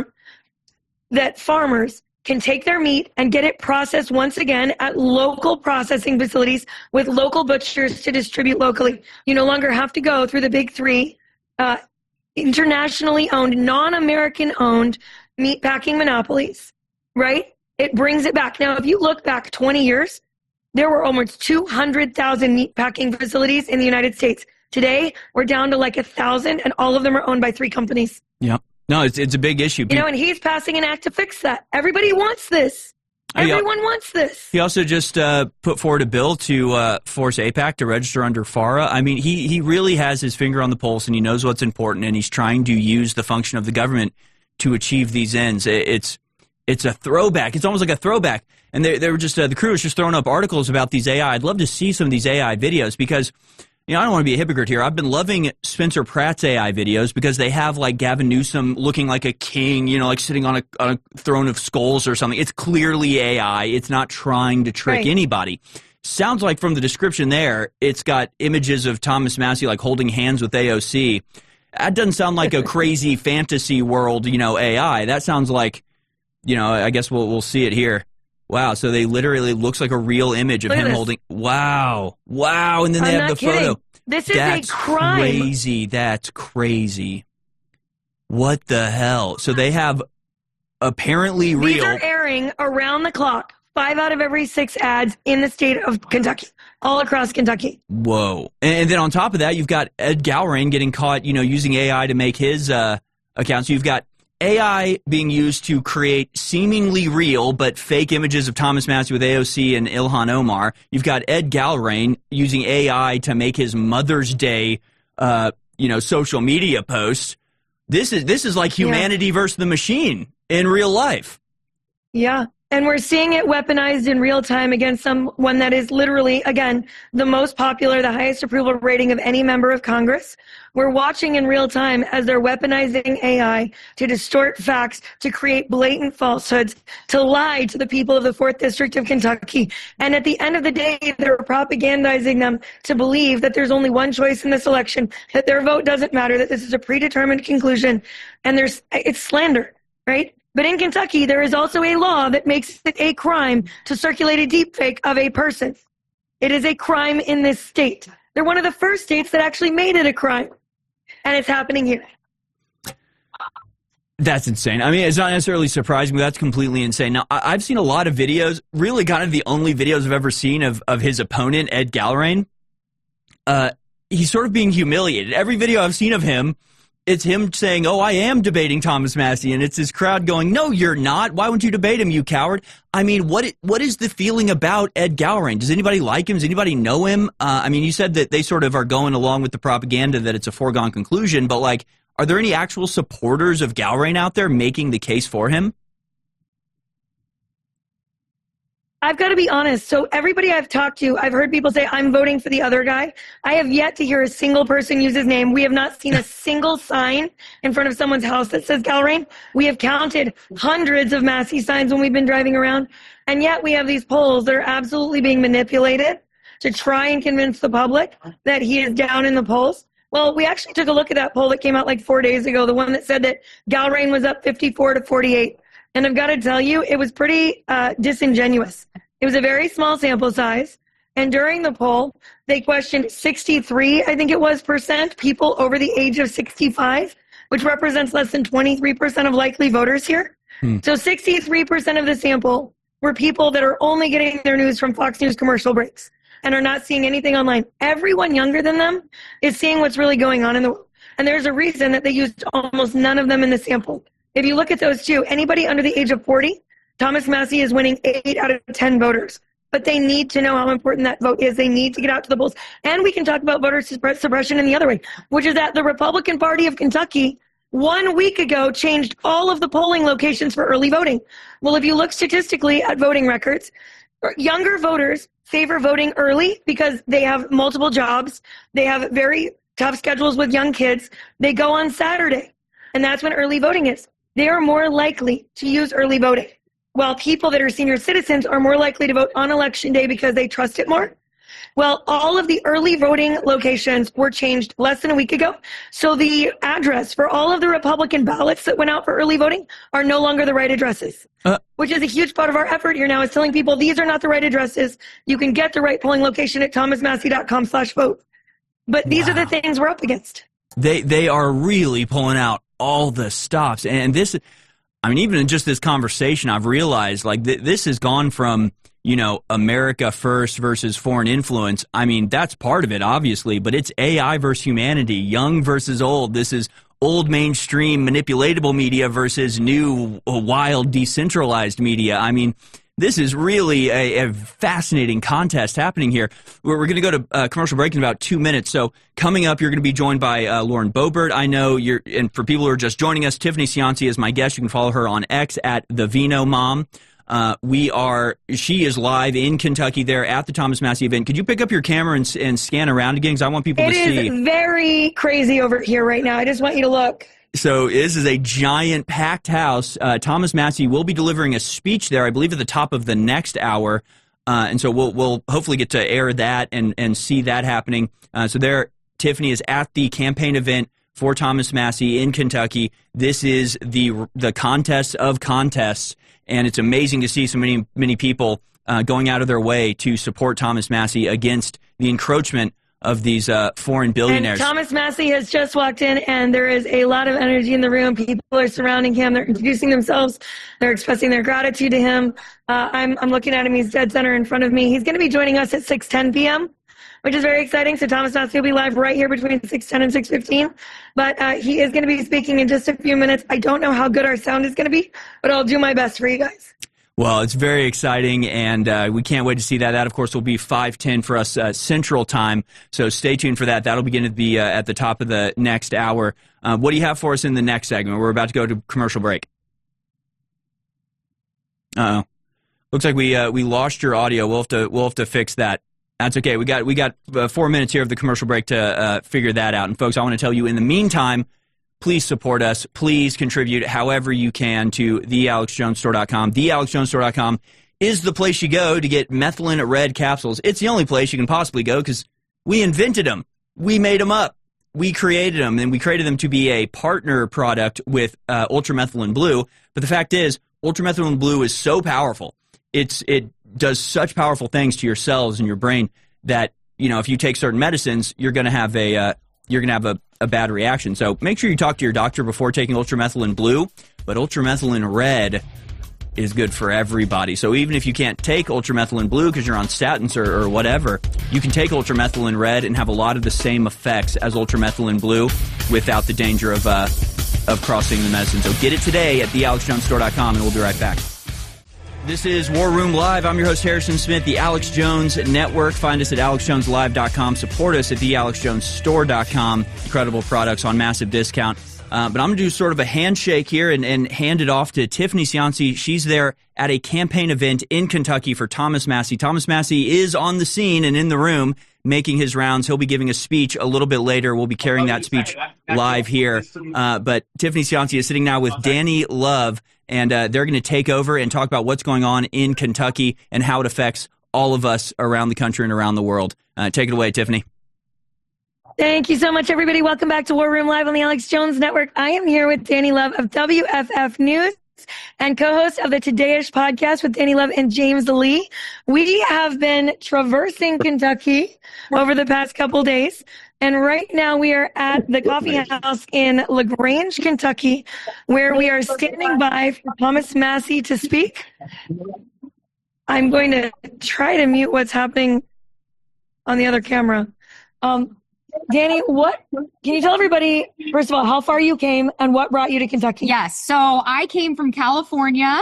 that farmers can take their meat and get it processed once again at local processing facilities with local butchers to distribute locally. You no longer have to go through the big three uh, internationally owned, non-American owned meat packing monopolies, right? It brings it back. Now, if you look back twenty years, there were almost two hundred thousand meat packing facilities in the United States. Today, we're down to like a thousand, and all of them are owned by three companies. Yeah. No, it's it's a big issue. You know, and he's passing an act to fix that. Everybody wants this. Everyone wants this. He also just uh, put forward a bill to uh, force AIPAC to register under FARA. I mean, he, he really has his finger on the pulse, and he knows what's important, and he's trying to use the function of the government to achieve these ends. It's it's a throwback. It's almost like a throwback. And they, they were just uh, the crew was just throwing up articles about these A I. I'd love to see some of these A I videos because, you know, I don't want to be a hypocrite here. I've been loving Spencer Pratt's A I videos because they have, like, Gavin Newsom looking like a king, you know, like sitting on a, on a throne of skulls or something. It's clearly A I. It's not trying to trick Right. anybody. Sounds like from the description there, it's got images of Thomas Massey, like, holding hands with A O C. That doesn't sound like a crazy fantasy world, you know, A I. That sounds like, you know, I guess we'll we'll see it here. Wow, so they literally looks like a real image of Look at him this. holding. Wow, wow, and then they I'm have not the kidding. photo. This is That's a crime. crazy. That's crazy. What the hell? So they have apparently These real. are airing around the clock. Five out of every six ads in the state of Kentucky, all across Kentucky. Whoa! And, and then on top of that, you've got Ed Galrain getting caught, you know, using A I to make his uh, account. So you've got A I being used to create seemingly real but fake images of Thomas Massey with A O C and Ilhan Omar. You've got Ed Galrain using A I to make his Mother's Day, uh, you know, social media post. This is this is like humanity Yeah. versus the machine in real life. Yeah. And we're seeing it weaponized in real time against someone that is literally, again, the most popular, the highest approval rating of any member of Congress. We're watching in real time as they're weaponizing A I to distort facts, to create blatant falsehoods, to lie to the people of the fourth District of Kentucky. And at the end of the day, they're propagandizing them to believe that there's only one choice in this election, that their vote doesn't matter, that this is a predetermined conclusion. And there's it's slander, right? But in Kentucky, there is also a law that makes it a crime to circulate a deepfake of a person. It is a crime in this state. They're one of the first states that actually made it a crime. And it's happening here. That's insane. I mean, it's not necessarily surprising, but that's completely insane. Now, I- I've seen a lot of videos, really kind of the only videos I've ever seen of, of his opponent, Ed Galrain. Uh, he's sort of being humiliated. Every video I've seen of him, it's him saying, oh, I am debating Thomas Massey, and it's his crowd going, no, you're not. Why wouldn't you debate him, you coward? I mean, what what is the feeling about Ed Galrain? Does anybody like him? Does anybody know him? Uh, I mean, you said that they sort of are going along with the propaganda that it's a foregone conclusion, but, like, are there any actual supporters of Galrain out there making the case for him? I've got to be honest. So everybody I've talked to, I've heard people say, I'm voting for the other guy. I have yet to hear a single person use his name. We have not seen a single sign in front of someone's house that says Gallrein. We have counted hundreds of Massey signs when we've been driving around. And yet we have these polls that are absolutely being manipulated to try and convince the public that he is down in the polls. Well, we actually took a look at that poll that came out like four days ago, the one that said that Gallrein was up fifty-four to forty-eight. And I've got to tell you, it was pretty uh, disingenuous. It was a very small sample size. And during the poll, they questioned sixty-three, I think it was, percent people over the age of sixty-five, which represents less than twenty-three percent of likely voters here. Hmm. So sixty-three percent of the sample were people that are only getting their news from Fox News commercial breaks and are not seeing anything online. Everyone younger than them is seeing what's really going on in the world. And there's a reason that they used almost none of them in the sample. If you look at those two, anybody under the age of forty, Thomas Massie is winning eight out of ten voters. But they need to know how important that vote is. They need to get out to the polls. And we can talk about voter suppression in the other way, which is that the Republican Party of Kentucky one week ago changed all of the polling locations for early voting. Well, if you look statistically at voting records, younger voters favor voting early because they have multiple jobs. They have very tough schedules with young kids. They go on Saturday, and that's when early voting is. They are more likely to use early voting, while people that are senior citizens are more likely to vote on Election Day because they trust it more. Well, all of the early voting locations were changed less than a week ago. So the address for all of the Republican ballots that went out for early voting are no longer the right addresses, uh, which is a huge part of our effort here now is telling people these are not the right addresses. You can get the right polling location at thomasmassie.com slash vote. But these wow. are the things we're up against. They, they are really pulling out all the stops. And this, I mean, even in just this conversation, I've realized like th- this has gone from, you know, America first versus foreign influence. I mean, that's part of it, obviously, but it's A I versus humanity, young versus old. This is old mainstream manipulatable media versus new, wild, decentralized media. I mean, this is really a, a fascinating contest happening here. We're, we're going to go to uh, commercial break in about two minutes. So coming up, you're going to be joined by uh, Lauren Boebert. I know you're, and for people who are just joining us, Tiffany Cianci is my guest. You can follow her on X at the Vino Mom. Uh, we are, she is live in Kentucky there at the Thomas Massie event. Could you pick up your camera and, and scan around again? Because I want people it to see. It is very crazy over here right now. I just want you to look. So this is a giant packed house. Uh, Thomas Massie will be delivering a speech there, I believe, at the top of the next hour. Uh, and so we'll we'll hopefully get to air that and, and see that happening. Uh, so there, Tiffany is at the campaign event for Thomas Massie in Kentucky. This is the the contest of contests, and it's amazing to see so many many people uh, going out of their way to support Thomas Massie against the encroachment of these uh, foreign billionaires. And Thomas Massie has just walked in, and there is a lot of energy in the room. People are surrounding him. They're introducing themselves. They're expressing their gratitude to him. Uh, I'm, I'm looking at him. He's dead center in front of me. He's going to be joining us at six ten p.m., which is very exciting. So Thomas Massie will be live right here between six ten and six fifteen. But uh, he is going to be speaking in just a few minutes. I don't know how good our sound is going to be, but I'll do my best for you guys. Well, it's very exciting, and uh, we can't wait to see that. That, of course, will be five ten for us uh, Central Time, so stay tuned for that. That'll begin at the, uh, at the top of the next hour. Uh, what do you have for us in the next segment? We're about to go to commercial break. Uh-oh. Looks like we uh, we lost your audio. We'll have to we'll have to fix that. That's okay. We got we got uh, four minutes here of the commercial break to uh, figure that out. And, folks, I want to tell you, in the meantime, please support us. Please contribute however you can to the alex jones store dot com. the alex jones store dot com is the place you go to get methylene red capsules. It's the only place you can possibly go because we invented them. We made them up. We created them, and we created them to be a partner product with uh, Ultramethylene Blue. But the fact is, Ultramethylene Blue is so powerful. It's It does such powerful things to your cells and your brain that, you know, if you take certain medicines, you're going to have a uh, you're going to have a a bad reaction. So make sure you talk to your doctor before taking Ultramethylene Blue, but Ultramethylene Red is good for everybody. So even if you can't take Ultramethylene Blue because you're on statins or, or whatever, you can take Ultramethylene Red and have a lot of the same effects as Ultramethylene Blue without the danger of uh, of crossing the medicine. So get it today at the alex jones store dot com, and we'll be right back. This is War Room Live. I'm your host, Harrison Smith, the Alex Jones Network. Find us at alex jones live dot com. Support us at the alex jones store dot com. Incredible products on massive discount. Uh, but I'm going to do sort of a handshake here and, and hand it off to Tiffany Cianci. She's there at a campaign event in Kentucky for Thomas Massie. Thomas Massie is on the scene and in the room making his rounds. He'll be giving a speech a little bit later. We'll be carrying that speech live here. Uh, but Tiffany Cianci is sitting now with Danny Love, and uh, they're going to take over and talk about what's going on in Kentucky and how it affects all of us around the country and around the world. Uh, take it away, Tiffany. Thank you so much, everybody. Welcome back to War Room Live on the Alex Jones Network. I am here with Danny Love of W F F News and co-host of the Today-ish podcast with Danny Love and James Lee. We have been traversing Kentucky over the past couple days, and right now we are at the Coffee House in LaGrange, Kentucky, where we are standing by for Thomas Massie to speak. I'm going to try to mute what's happening on the other camera. Um, Danny, what can you tell everybody, first of all, how far you came and what brought you to Kentucky? Yes. So I came from California,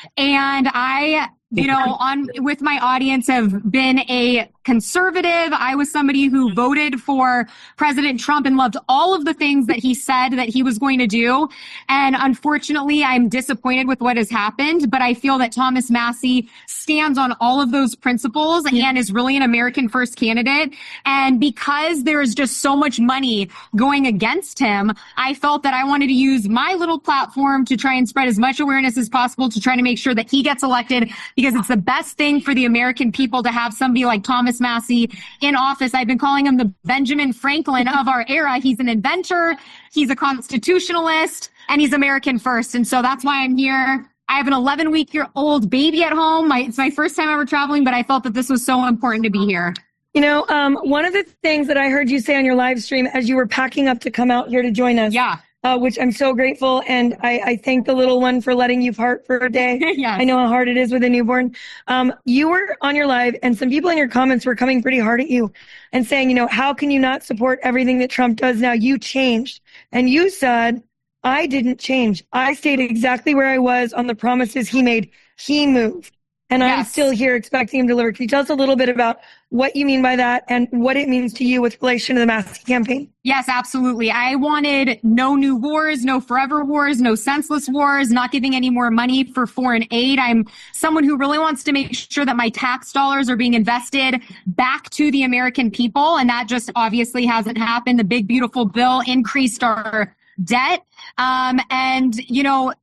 and I, you know, on with my audience have been a conservative. I was somebody who voted for President Trump and loved all of the things that he said that he was going to do. And unfortunately, I'm disappointed with what has happened, but I feel that Thomas Massie stands on all of those principles and is really an American first candidate. And because there is just so much money going against him, I felt that I wanted to use my little platform to try and spread as much awareness as possible to try to make sure that he gets elected, because it's the best thing for the American people to have somebody like Thomas Massie in office. I've been calling him the Benjamin Franklin of our era. He's an inventor, he's a constitutionalist, and he's American first. And so that's why I'm here. I have an eleven week year old baby at home. My, it's my first time ever traveling, but I felt that this was so important to be here. You know, um, one of the things that I heard you say on your live stream as you were packing up to come out here to join us. Yeah. Uh, which I'm so grateful, and I, I thank the little one for letting you part for a day. Yes. I know how hard it is with a newborn. Um, you were on your live, and some people in your comments were coming pretty hard at you and saying, you know, how can you not support everything that Trump does now? You changed. And you said, I didn't change. I stayed exactly where I was on the promises he made. He moved. And yes. I'm still here expecting him to deliver. Can you tell us a little bit about what you mean by that and what it means to you with relation to the Massie campaign? Yes, absolutely. I wanted no new wars, no forever wars, no senseless wars, not giving any more money for foreign aid. I'm someone who really wants to make sure that my tax dollars are being invested back to the American people. And that just obviously hasn't happened. The big, beautiful bill increased our debt. Um, and, you know,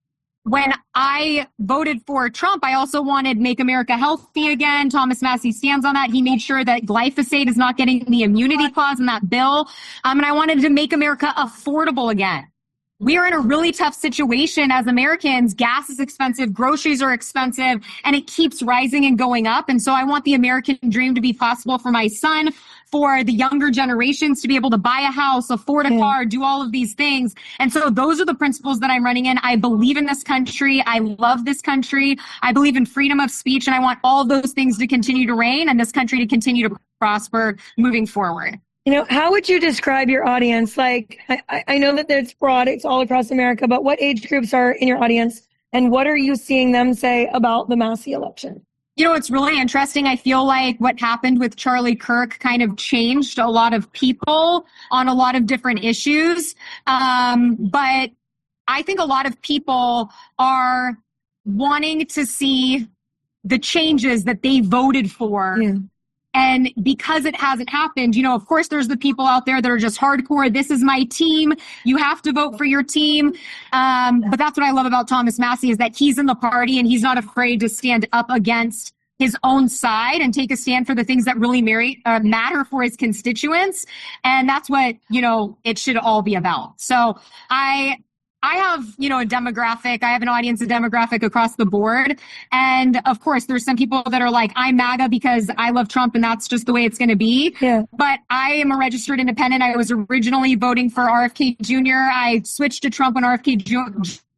when I voted for Trump, I also wanted Make America Healthy Again. Thomas Massie stands on that. He made sure that glyphosate is not getting the immunity clause in that bill. Um, and I wanted to make America affordable again. We are in a really tough situation as Americans. Gas is expensive, groceries are expensive, and it keeps rising and going up. And so I want the American dream to be possible for my son, for the younger generations to be able to buy a house, afford a car, do all of these things. And so those are the principles that I'm running in. I believe in this country. I love this country. I believe in freedom of speech, and I want all of those things to continue to reign and this country to continue to prosper moving forward. You know, how would you describe your audience? Like, I, I know that it's broad, it's all across America, but what age groups are in your audience, and what are you seeing them say about the Massie election? You know, it's really interesting. I feel like what happened with Charlie Kirk kind of changed a lot of people on a lot of different issues. Um, but I think a lot of people are wanting to see the changes that they voted for. Yeah. And because it hasn't happened, you know, of course, there's the people out there that are just hardcore. This is my team. You have to vote for your team. Um, but that's what I love about Thomas Massie, is that he's in the party and he's not afraid to stand up against his own side and take a stand for the things that really marry, uh, matter for his constituents. And that's what, you know, it should all be about. So I... I have, you know, a demographic. I have an audience, a demographic across the board. And of course, there's some people that are like, I'm MAGA because I love Trump and that's just the way it's going to be. Yeah. But I am a registered independent. I was originally voting for R F K Junior I switched to Trump when R F K Junior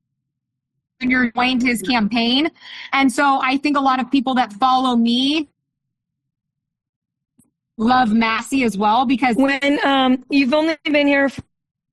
joined his campaign. And so I think a lot of people that follow me love Massie as well, because when um, you've only been here for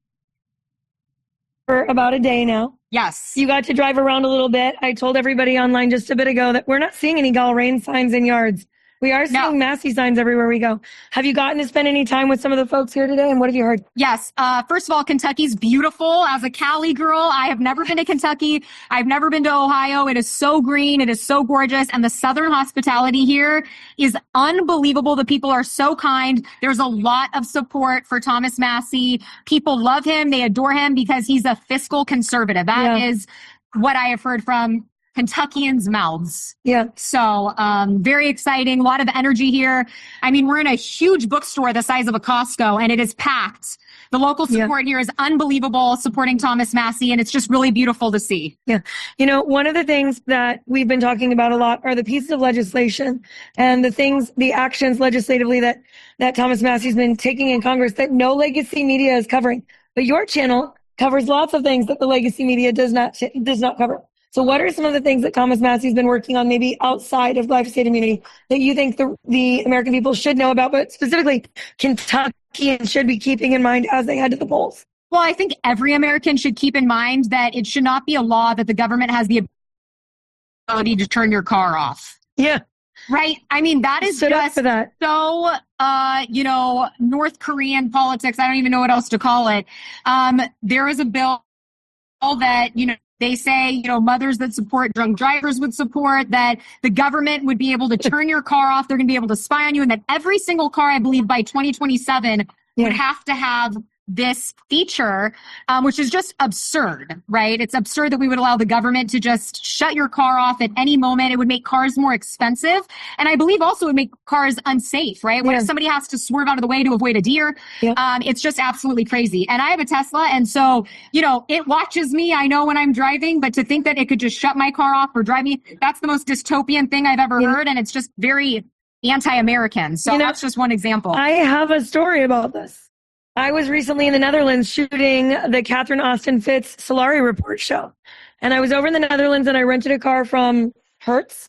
for about a day now. Yes. You got to drive around a little bit. I told everybody online just a bit ago that we're not seeing any Gall rain signs in yards. We are seeing Massey signs everywhere we go. Have you gotten to spend any time with some of the folks here today? And what have you heard? Yes. Uh, first of all, Kentucky's beautiful. As a Cali girl, I have never been to Kentucky. I've never been to Ohio. It is so green. It is so gorgeous. And the Southern hospitality here is unbelievable. The people are so kind. There's a lot of support for Thomas Massie. People love him. They adore him because he's a fiscal conservative. That Yeah. is what I have heard from Kentuckians' mouths. Yeah. So, um, very exciting. A lot of energy here. I mean, we're in a huge bookstore the size of a Costco, and it is packed. The local support here is unbelievable, supporting Thomas Massie, and it's just really beautiful to see. Yeah. You know, one of the things that we've been talking about a lot are the pieces of legislation and the things, the actions legislatively that, that Thomas Massie's been taking in Congress that no legacy media is covering. But your channel covers lots of things that the legacy media does not, does not cover. So what are some of the things that Thomas Massie's been working on, maybe outside of glyphosate immunity, that you think the, the American people should know about, but specifically Kentuckians should be keeping in mind as they head to the polls? Well, I think every American should keep in mind that it should not be a law that the government has the ability to turn your car off. Yeah. Right? I mean, that is Stood just up for that. so, uh, you know, North Korean politics. I don't even know what else to call it. Um, there is a bill that, you know, they say, you know, mothers that support drunk drivers would support, that the government would be able to turn your car off. They're going to be able to spy on you. And that every single car, I believe, by twenty twenty-seven Yeah. would have to have this feature, um, which is just absurd, right? It's absurd that we would allow the government to just shut your car off at any moment. It would make cars more expensive. And I believe also it would make cars unsafe, right? What Yeah. if somebody has to swerve out of the way to avoid a deer? Yeah. Um, it's just absolutely crazy. And I have a Tesla. And so, you know, it watches me. I know when I'm driving, but to think that it could just shut my car off or drive me, that's the most dystopian thing I've ever Yeah. heard. And it's just very anti-American. So You know, that's just one example. I have a story about this. I was recently in the Netherlands shooting the Catherine Austin Fitz Solari Report show. And I was over in the Netherlands and I rented a car from Hertz.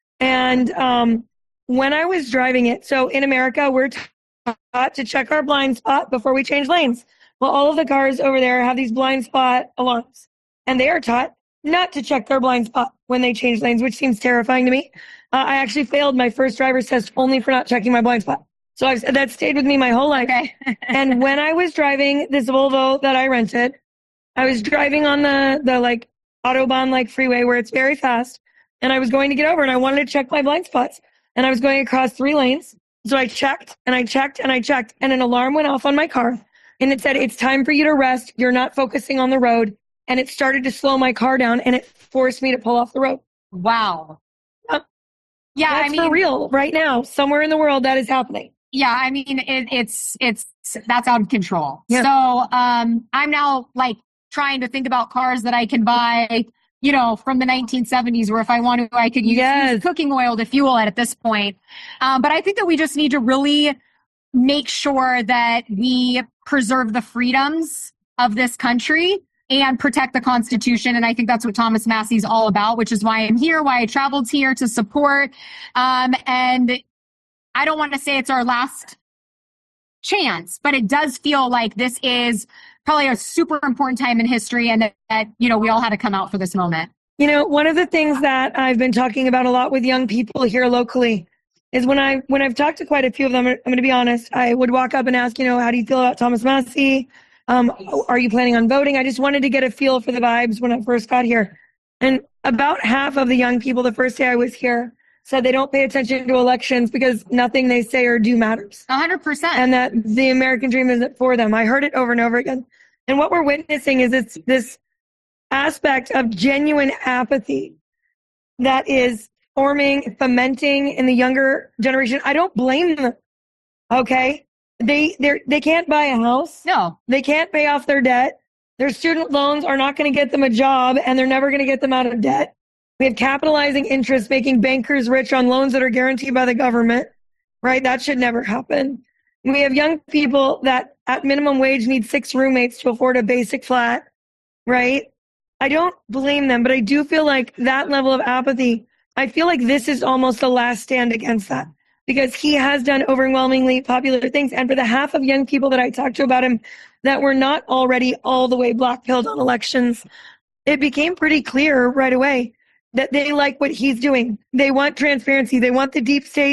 And um, when I was driving it, so in America, we're taught to check our blind spot before we change lanes. Well, all of the cars over there have these blind spot alarms. And they are taught not to check their blind spot when they change lanes, which seems terrifying to me. Uh, I actually failed my first driver's test only for not checking my blind spot. So I've, that stayed with me my whole life. Okay. And when I was driving this Volvo that I rented, I was driving on the, the like Autobahn like freeway where it's very fast. And I was going to get over and I wanted to check my blind spots. And I was going across three lanes. So I checked and I checked and I checked and an alarm went off on my car. And it said, it's time for you to rest. You're not focusing on the road. And it started to slow my car down and it forced me to pull off the road. Wow. Yep. Yeah, That's I mean, for real right now. Somewhere in the world that is happening. Yeah, I mean, it, it's, it's, that's out of control. Yeah. So, um, I'm now like trying to think about cars that I can buy, you know, from the nineteen seventies, where if I want to, I could use, Yes. use cooking oil to fuel it at this point. Um, but I think that we just need to really make sure that we preserve the freedoms of this country and protect the Constitution. And I think that's what Thomas Massie is all about, which is why I'm here, why I traveled here to support. Um, and I don't want to say it's our last chance, but it does feel like this is probably a super important time in history and that, that, you know, we all had to come out for this moment. You know, one of the things that I've been talking about a lot with young people here locally is when I, when I've talked to quite a few of them, I'm going to be honest, I would walk up and ask, you know, how do you feel about Thomas Massie? Um, are you planning on voting? I just wanted to get a feel for the vibes when I first got here. And about half of the young people the first day I was here said they don't pay attention to elections because nothing they say or do matters. A hundred percent. And that the American dream isn't for them. I heard it over and over again. And what we're witnessing is it's this aspect of genuine apathy that is forming, fomenting in the younger generation. I don't blame them. Okay? They they they can't buy a house. No. They can't pay off their debt. Their student loans are not going to get them a job, and they're never going to get them out of debt. We have capitalizing interest making bankers rich on loans that are guaranteed by the government, right? That should never happen. We have young people that at minimum wage need six roommates to afford a basic flat, right? I don't blame them, but I do feel like that level of apathy, I feel like this is almost the last stand against that because he has done overwhelmingly popular things. And for the half of young people that I talked to about him that were not already all the way black-pilled on elections, it became pretty clear right away that they like what he's doing. They want transparency. They want the deep state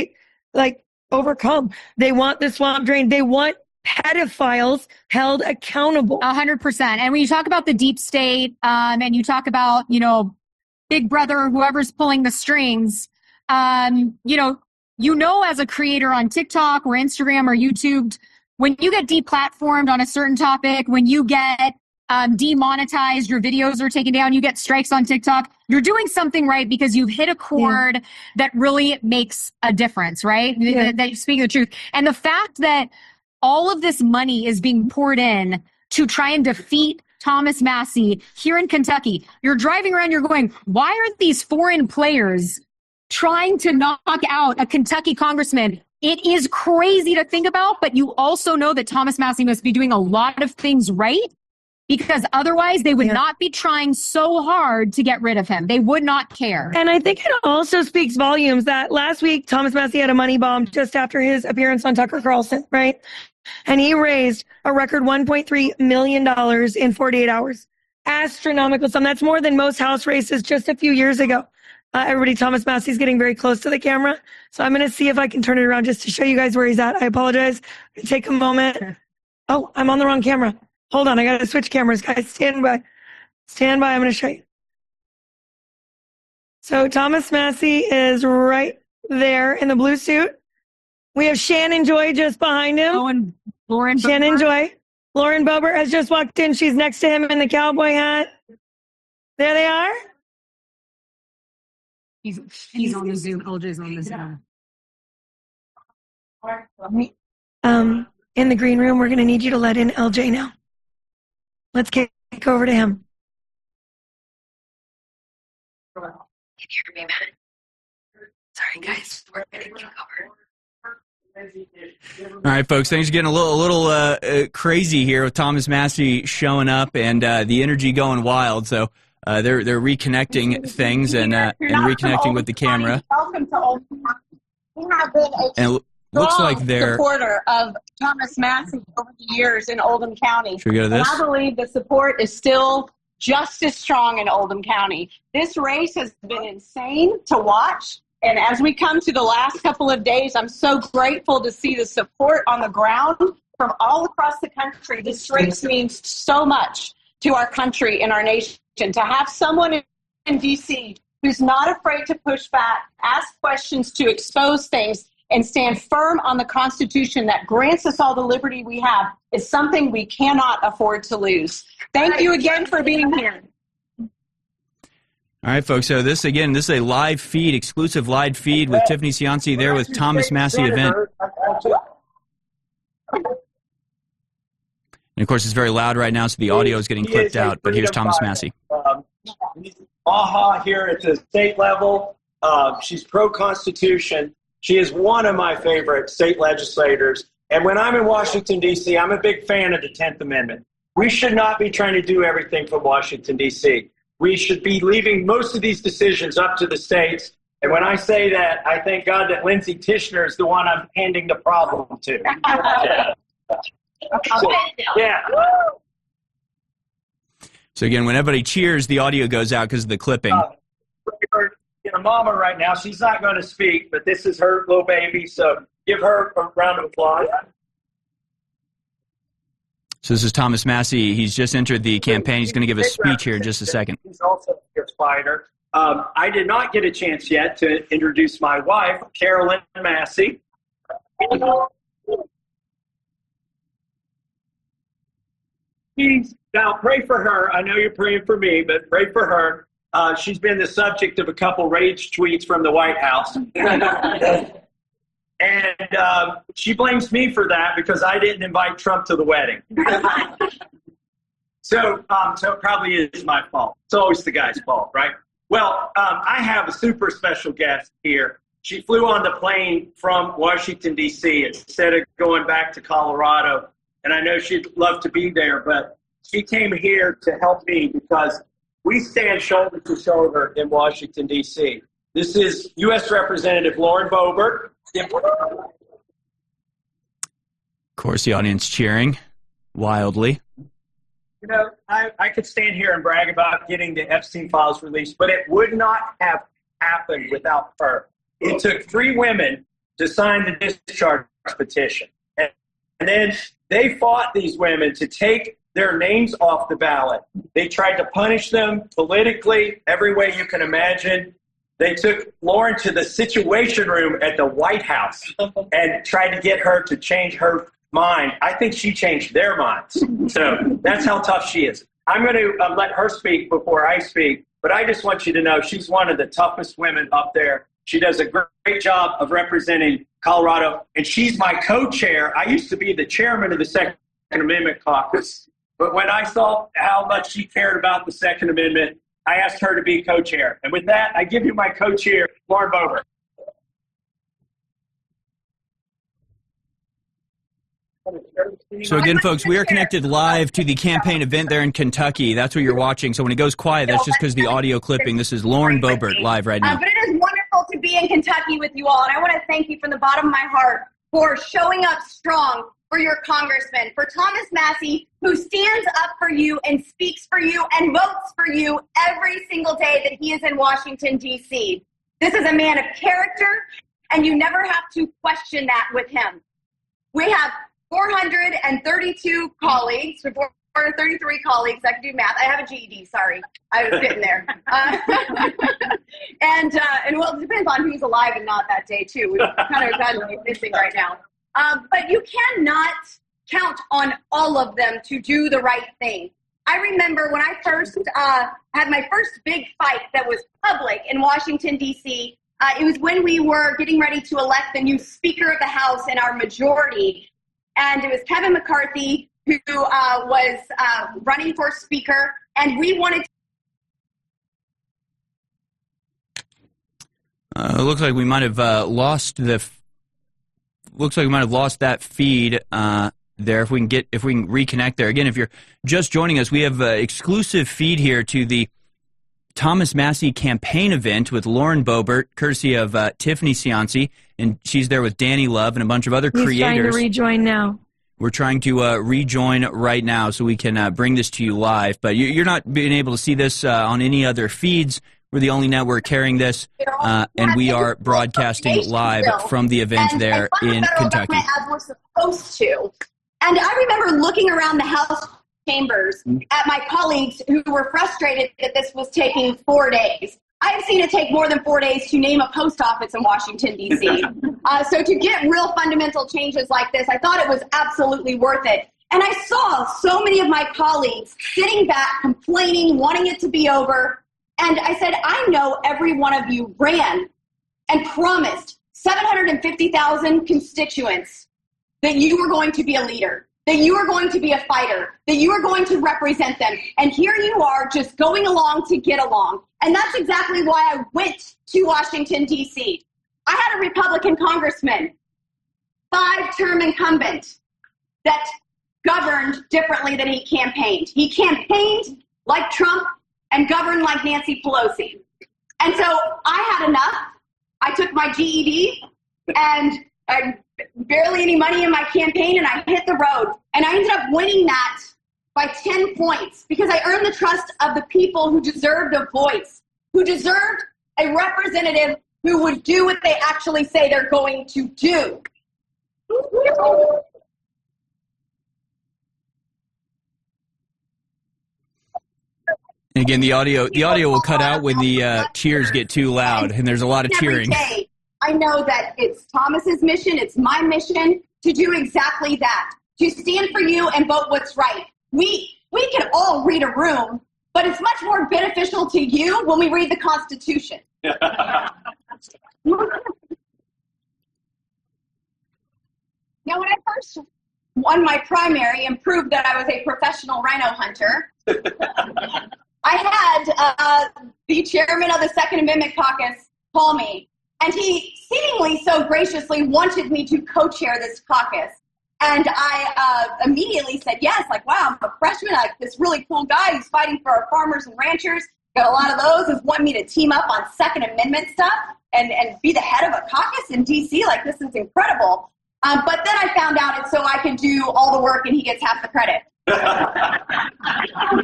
like overcome. They want the swamp drain. They want pedophiles held accountable. A hundred percent. And when you talk about the deep state, um, and you talk about, you know, Big Brother, whoever's pulling the strings, um, you know, you know, as a creator on TikTok or Instagram or YouTube, when you get deplatformed on a certain topic, when you get um, demonetized, your videos are taken down, you get strikes on TikTok, you're doing something right because you've hit a chord yeah. that really makes a difference, right? Yeah. That, that you speak the truth. And the fact that all of this money is being poured in to try and defeat Thomas Massie here in Kentucky. You're driving around, you're going, why are these foreign players trying to knock out a Kentucky congressman? It is crazy to think about, but you also know that Thomas Massie must be doing a lot of things right, because otherwise they would yeah. not be trying so hard to get rid of him. They would not care. And I think it also speaks volumes that last week Thomas Massie had a money bomb just after his appearance on Tucker Carlson, right? And he raised a record one point three million dollars in forty-eight hours. Astronomical sum. That's more than most House races just a few years ago. Uh, everybody, Thomas Massie's getting very close to the camera. So I'm going to see if I can turn it around just to show you guys where he's at. I apologize. Take a moment. Oh, I'm on the wrong camera. Hold on. I got to switch cameras, guys. Stand by. Stand by. I'm going to show you. So Thomas Massie is right there in the blue suit. We have Shannon Joy just behind him. Oh, and Lauren Shannon Boebert. Joy. Lauren Boebert has just walked in. She's next to him in the cowboy hat. There they are. He's, he's on the Zoom. L J's on the Zoom. Um, in the green room, we're going to need you to let in L J now. Let's kick over to him. Can you hear me, man? Sorry, guys. We're going to kick over. All right, folks, things are getting a little, a little uh, uh, crazy here with Thomas Massie showing up and uh, the energy going wild. So uh, they're they're reconnecting things and uh, and reconnecting with the camera. Welcome to Oldham County. We have been a and it looks like they're supporter of Thomas Massie over the years in Oldham County. Should we go to this? And I believe the support is still just as strong in Oldham County. This race has been insane to watch. And as we come to the last couple of days, I'm so grateful to see the support on the ground from all across the country. This race means so much to our country and our nation. To have someone in D C who's not afraid to push back, ask questions, to expose things, and stand firm on the Constitution that grants us all the liberty we have is something we cannot afford to lose. Thank you again for being here. All right, folks, so this, again, this is a live feed, exclusive live feed with Tiffany Cianci there with Thomas Massie event. And, of course, it's very loud right now, so the audio is getting clipped out, but here's Thomas Massie. Um, AHA here at the state level. Uh, she's pro-Constitution. She is one of my favorite state legislators. And when I'm in Washington, D C, I'm a big fan of the tenth Amendment. We should not be trying to do everything from Washington, D C We should be leaving most of these decisions up to the states. And when I say that, I thank God that Lindsay Tishner is the one I'm handing the problem to. Yeah. So, yeah. So again, when everybody cheers, the audio goes out because of the clipping. Uh, her, you know, Mama right now, she's not going to speak, but this is her little baby, so give her a round of applause. So this is Thomas Massie. He's just entered the campaign. He's going to give a speech here in just a second. He's also a fierce fighter. Um, I did not get a chance yet to introduce my wife, Carolyn Massie. She's, now, pray for her. I know you're praying for me, but pray for her. Uh, she's been the subject of a couple rage tweets from the White House. And uh, she blames me for that because I didn't invite Trump to the wedding. so, um, so it probably is my fault. It's always the guy's fault, right? Well, um, I have a super special guest here. She flew on the plane from Washington, D C instead of going back to Colorado. And I know she'd love to be there, but she came here to help me because we stand shoulder to shoulder in Washington, D C This is U S Representative Lauren Boebert. Of course, the audience cheering wildly. You know, I, I could stand here and brag about getting the Epstein files released, but it would not have happened without her. It took three women to sign the discharge petition. And, and then they fought these women to take their names off the ballot. They tried to punish them politically, every way you can imagine. They took Lauren to the Situation Room at the White House and tried to get her to change her mind. I think she changed their minds. So that's how tough she is. I'm going to uh, let her speak before I speak, but I just want you to know she's one of the toughest women up there. She does a great, great job of representing Colorado, and she's my co-chair. I used to be the chairman of the Second Amendment Caucus, but when I saw how much she cared about the Second Amendment, I asked her to be co-chair. And with that, I give you my co-chair, Lauren Boebert. So again, folks, we are connected live to the campaign event there in Kentucky. That's what you're watching. So when it goes quiet, that's just because the audio clipping. This is Lauren Boebert live right now. Uh, but it is wonderful to be in Kentucky with you all, and I want to thank you from the bottom of my heart for showing up strong for your congressman, for Thomas Massie, who stands up for you and speaks for you and votes for you every single day that he is in Washington, D C. This is a man of character, and you never have to question that with him. We have four hundred thirty-two colleagues, four hundred thirty-three colleagues. I can do math. I have a G E D, sorry. I was sitting there. Uh, and, uh, and well, it depends on who's alive and not that day, too. We're kind of suddenly missing right now. Um, but you cannot count on all of them to do the right thing. I remember when I first uh, had my first big fight that was public in Washington, D C, uh, it was when we were getting ready to elect the new Speaker of the House in our majority. And it was Kevin McCarthy who uh, was uh, running for Speaker, and we wanted to Uh, it looks like we might have uh, lost the. F- looks like we might have lost that feed uh, there. If we can get, if we can reconnect there again. If you're just joining us, we have an exclusive feed here to the Thomas Massie campaign event with Lauren Boebert, courtesy of uh, Tiffany Cianci, and she's there with Danny Love and a bunch of other He's creators. Trying to rejoin now. We're trying to uh, rejoin right now so we can uh, bring this to you live. But you're not being able to see this uh, on any other feeds. We're the only network carrying this, uh, and we are broadcasting live from the event there in Kentucky. As we're supposed to. And I remember looking around the House chambers at my colleagues who were frustrated that this was taking four days. I have seen it take more than four days to name a post office in Washington, D C uh, so to get real fundamental changes like this, I thought it was absolutely worth it. And I saw so many of my colleagues sitting back, complaining, wanting it to be over. And I said, I know every one of you ran and promised seven hundred fifty thousand constituents that you were going to be a leader, that you were going to be a fighter, that you were going to represent them. And here you are just going along to get along. And that's exactly why I went to Washington, D C. I had a Republican congressman, five-term incumbent, that governed differently than he campaigned. He campaigned like Trump and governed like Nancy Pelosi. And so I had enough. I took my G E D and I barely any money in my campaign, and I hit the road. And I ended up winning that by ten points because I earned the trust of the people who deserved a voice, who deserved a representative who would do what they actually say they're going to do. And again, the audio the audio will cut out when the uh, cheers get too loud, and there's a lot of cheering. Every day, I know that it's Thomas's mission, it's my mission to do exactly that, to stand for you and vote what's right. We we can all read a room, but it's much more beneficial to you when we read the Constitution. Now, when I first won my primary and proved that I was a professional rhino hunter, I had uh, the chairman of the Second Amendment Caucus call me, and he seemingly so graciously wanted me to co-chair this caucus. And I uh, immediately said yes, like, wow, I'm a freshman, like this really cool guy who's fighting for our farmers and ranchers, got a lot of those, is wanting me to team up on Second Amendment stuff and, and be the head of a caucus in D C, like this is incredible. Um, but then I found out it's so I can do all the work and he gets half the credit.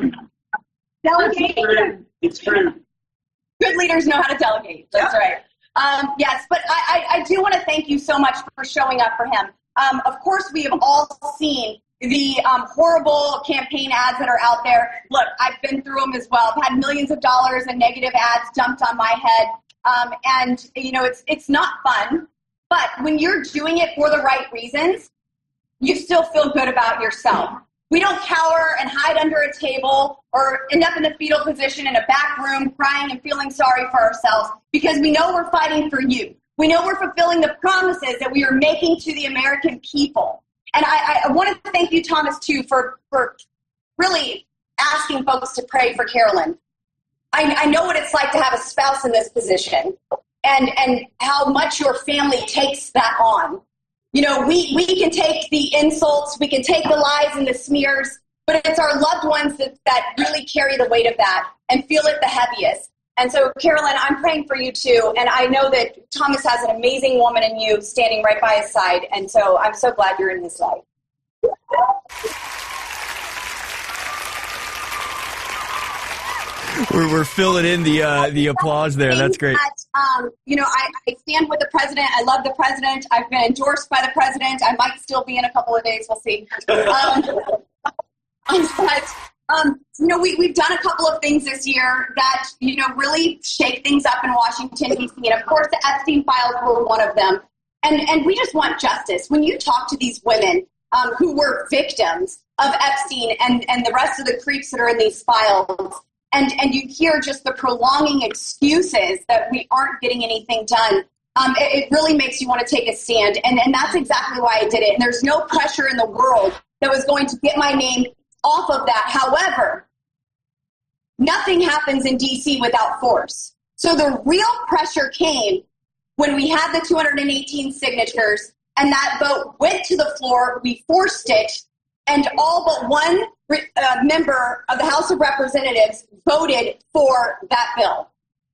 Delegate. It's true. Good leaders know how to delegate. That's right. Um, yes, but I, I, I do want to thank you so much for showing up for him. Um, of course, we have all seen the um, horrible campaign ads that are out there. Look, I've been through them as well. I've had millions of dollars in negative ads dumped on my head. Um, and, you know, it's it's not fun. But when you're doing it for the right reasons, you still feel good about yourself. We don't cower and hide under a table or end up in the fetal position in a back room crying and feeling sorry for ourselves because we know we're fighting for you. We know we're fulfilling the promises that we are making to the American people. And I, I want to thank you, Thomas, too, for, for really asking folks to pray for Carolyn. I, I know what it's like to have a spouse in this position and, and how much your family takes that on. You know, we, we can take the insults, we can take the lies and the smears, but it's our loved ones that, that really carry the weight of that and feel it the heaviest. And so, Carolyn, I'm praying for you too, and I know that Thomas has an amazing woman in you standing right by his side, and so I'm so glad you're in his life. We're, we're filling in the uh, the applause there. That's great. That, um, you know, I, I stand with the president. I love the president. I've been endorsed by the president. I might still be in a couple of days. We'll see. Um, but, um, you know, we, we've done a couple of things this year that, you know, really shake things up in Washington, D C. And, of course, the Epstein files were one of them. And, and we just want justice. When you talk to these women um, who were victims of Epstein and, and the rest of the creeps that are in these files, And and you hear just the prolonging excuses that we aren't getting anything done, um, it, it really makes you want to take a stand. And, and that's exactly why I did it. And there's no pressure in the world that was going to get my name off of that. However, nothing happens in D C without force. So the real pressure came when we had the two hundred eighteen signatures and that vote went to the floor. We forced it, and all but one uh, member of the House of Representatives voted for that bill.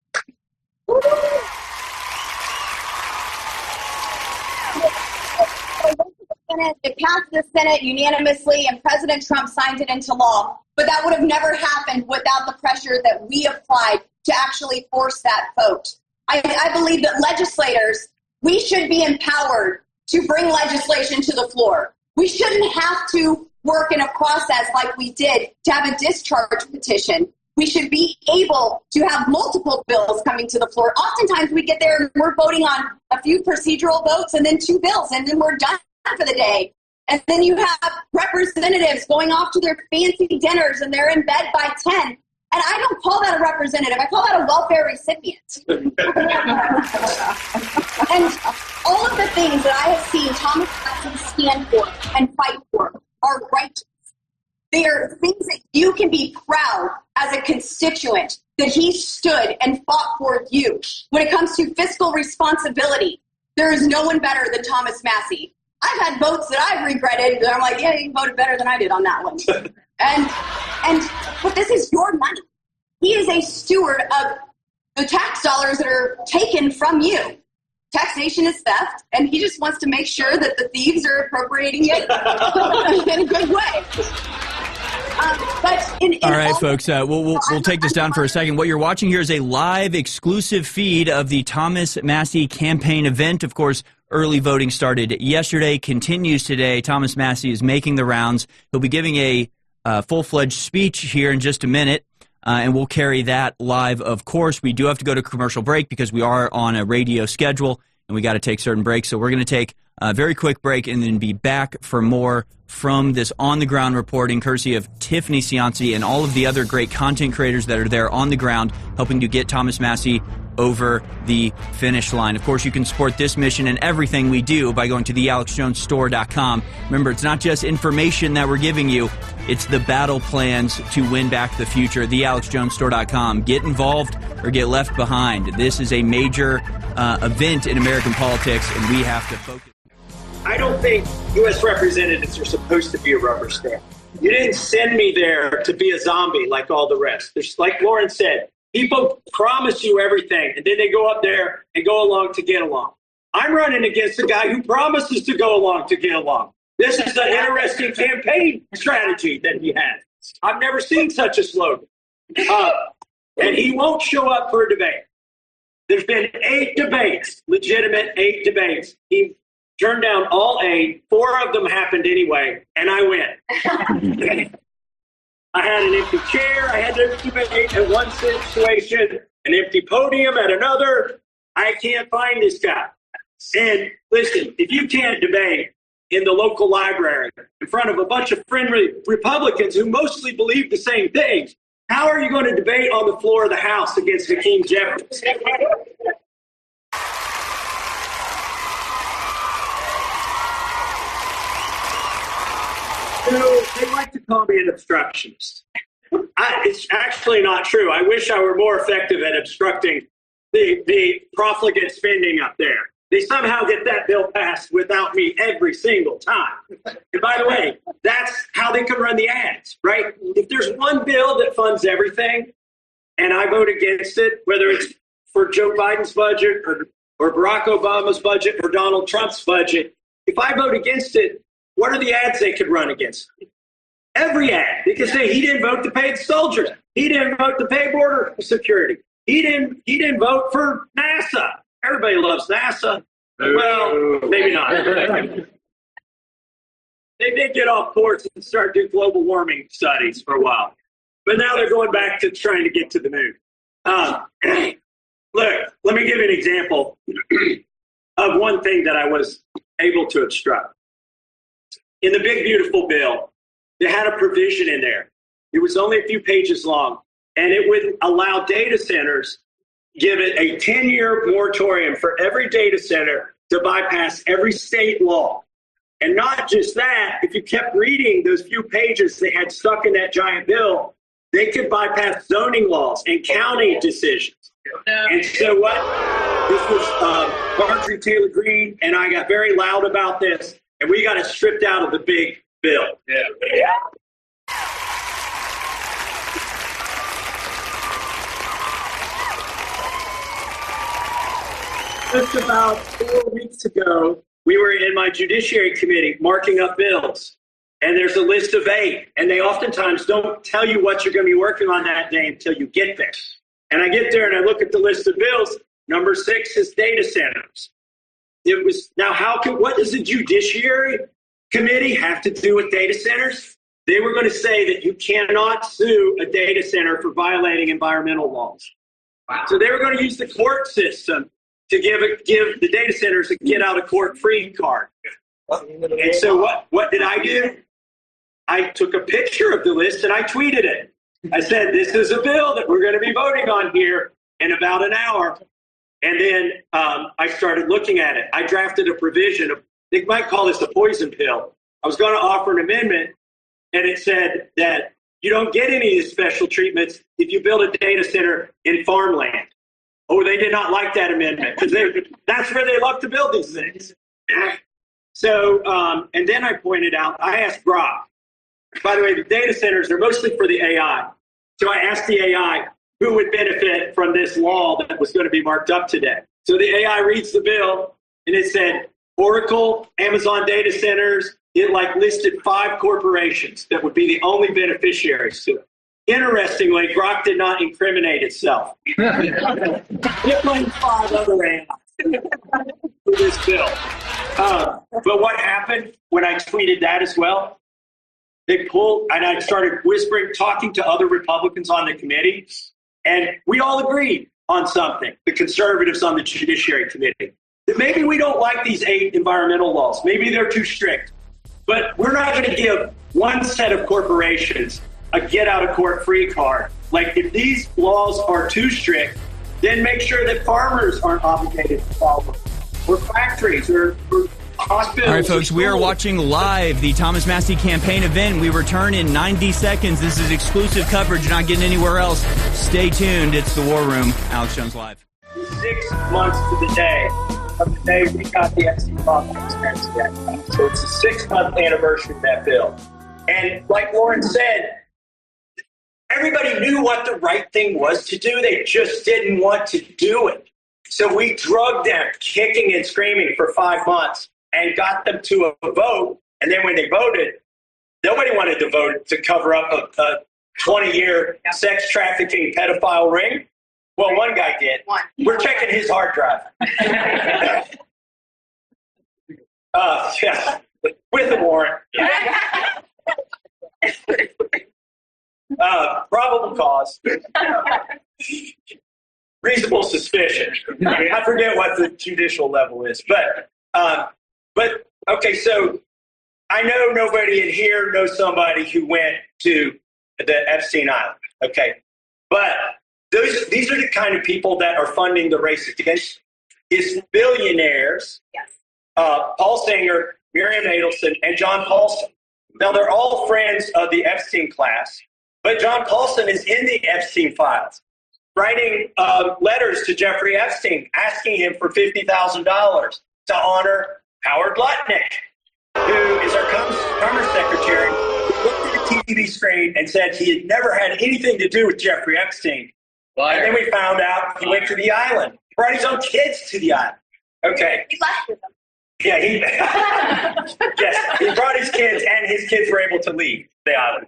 It passed the Senate unanimously, and President Trump signed it into law. But that would have never happened without the pressure that we applied to actually force that vote. I, I believe that legislators, we should be empowered to bring legislation to the floor. We shouldn't have to work in a process like we did to have a discharge petition. We should be able to have multiple bills coming to the floor. Oftentimes we get there and we're voting on a few procedural votes and then two bills, and then we're done for the day. And then you have representatives going off to their fancy dinners and they're in bed by ten. And I don't call that a representative. I call that a welfare recipient. And all of the things that I have seen Thomas Massie stand for and fight for are righteous. They are things that you can be proud as a constituent that he stood and fought for you. When it comes to fiscal responsibility, there is no one better than Thomas Massie. I've had votes that I've regretted that I'm like, yeah, you voted better than I did on that one. and and but this is your money. He is a steward of the tax dollars that are taken from you. Taxation is theft, and he just wants to make sure that the thieves are appropriating it in a good way. Um, but in, in all right, all folks, uh, we'll, we'll, we'll take this down for a second. What you're watching here is a live exclusive feed of the Thomas Massie campaign event. Of course, early voting started yesterday, continues today. Thomas Massie is making the rounds. He'll be giving a uh, full-fledged speech here in just a minute, uh, and we'll carry that live, of course. We do have to go to commercial break because we are on a radio schedule, and we got to take certain breaks. So we're going to take a very quick break and then be back for more from this on-the-ground reporting, courtesy of Tiffany Cianci and all of the other great content creators that are there on the ground helping to get Thomas Massie over the finish line. Of course, you can support this mission and everything we do by going to the alex jones store dot com. Remember, it's not just information that we're giving you, it's the battle plans to win back the future. the alex jones store dot com. Get involved or get left behind. This is a major uh, event in American politics, and we have to focus. I don't think U S representatives are supposed to be a rubber stamp. You didn't send me there to be a zombie like all the rest. There's, like Lauren said, people promise you everything, and then they go up there and go along to get along. I'm running against a guy who promises to go along to get along. This is an interesting campaign strategy that he has. I've never seen such a slogan. Uh, and he won't show up for a debate. There's been eight debates, legitimate eight debates. He turned down all eight. Four of them happened anyway, and I win. I had an empty chair. I had to debate at one situation, an empty podium at another. I can't find this guy. And listen, if you can't debate in the local library in front of a bunch of friendly Republicans who mostly believe the same things, how are you going to debate on the floor of the House against Hakeem Jeffries? You know, they like to call me an obstructionist. I, it's actually not true. I wish I were more effective at obstructing the, the profligate spending up there. They somehow get that bill passed without me every single time. And by the way, that's how they can run the ads, right? If there's one bill that funds everything and I vote against it, whether it's for Joe Biden's budget or, or Barack Obama's budget or Donald Trump's budget, if I vote against it, what are the ads they could run against? Every ad. They could say he didn't vote to pay the soldiers. He didn't vote to pay border security. He didn't, he didn't vote for NASA. Everybody loves NASA. Well, maybe not. They did get off course and start doing global warming studies for a while. But now they're going back to trying to get to the moon. Um, look, let me give you an example of one thing that I was able to obstruct. In the big, beautiful bill, they had a provision in there. It was only a few pages long, and it would allow data centers, give it a ten-year moratorium for every data center to bypass every state law. And not just that, if you kept reading those few pages they had stuck in that giant bill, they could bypass zoning laws and county decisions. And so what? This was uh, Marjorie Taylor Greene, and I got very loud about this, and we got it stripped out of the big bill. Yeah. yeah. Just about four weeks ago, we were in my Judiciary Committee marking up bills, and there's a list of eight, and they oftentimes don't tell you what you're going to be working on that day until you get there. And I get there and I look at the list of bills. Number six is data centers. It was now how can what does the Judiciary Committee have to do with data centers? They were going to say that you cannot sue a data center for violating environmental laws. Wow. So they were going to use the court system to give it, give the data centers a get out of court free card. And so what, what did I do? I took a picture of the list and I tweeted it. I said, this is a bill that we're going to be voting on here in about an hour. And then um, I started looking at it. I drafted a provision. Of, they might call this a poison pill. I was going to offer an amendment, and it said that you don't get any of these special treatments if you build a data center in farmland. Oh, they did not like that amendment because that's where they love to build these things. So, um, and then I pointed out, I asked Grok. By the way, the data centers are mostly for the A I. So I asked the A I who would benefit from this law that was going to be marked up today. So the A I reads the bill, and it said Oracle, Amazon data centers. It like listed five corporations that would be the only beneficiaries to it. Interestingly, Grok did not incriminate itself. It blamed five other A Is for this bill. Uh, but what happened when I tweeted that as well? They pulled, and I started whispering, talking to other Republicans on the committee, and we all agreed on something, the conservatives on the Judiciary Committee, that maybe we don't like these eight environmental laws. Maybe they're too strict. But we're not going to give one set of corporations a get-out-of-court-free card. Like, if these laws are too strict, then make sure that farmers aren't obligated to follow them, or factories, or, or hospitals. All right, folks, we are watching live the Thomas Massie campaign event. We return in ninety seconds. This is exclusive coverage. You're not getting anywhere else. Stay tuned. It's the War Room. Alex Jones Live. Six months to the day of the day we got the Epstein Lawful Conspiracy Act. So it's the six-month anniversary of that bill. And like Lauren said, everybody knew what the right thing was to do. They just didn't want to do it. So we drugged them kicking and screaming for five months and got them to a vote. And then when they voted, nobody wanted to vote to cover up a twenty-year sex trafficking pedophile ring. Well, one guy guy did. We're checking his hard drive. uh, yeah, with a warrant. uh, probable cause. Reasonable suspicion. I forget what the judicial level is, but um, but okay. So I know nobody in here knows somebody who went to the Epstein Island. Okay, but those these are the kind of people that are funding the race against is billionaires. Yes. Uh, Paul Singer, Miriam Adelson, and John Paulson. Now they're all friends of the Epstein class, but John Paulson is in the Epstein files, writing uh, letters to Jeffrey Epstein, asking him for fifty thousand dollars to honor Howard Lutnick, who is our Commerce Secretary, who looked at the T V screen and said he had never had anything to do with Jeffrey Epstein. Liar. And then we found out he went to the island. He brought his own kids to the island. Okay. He left with them. Yeah, he, yes, he brought his kids, and his kids were able to leave the island.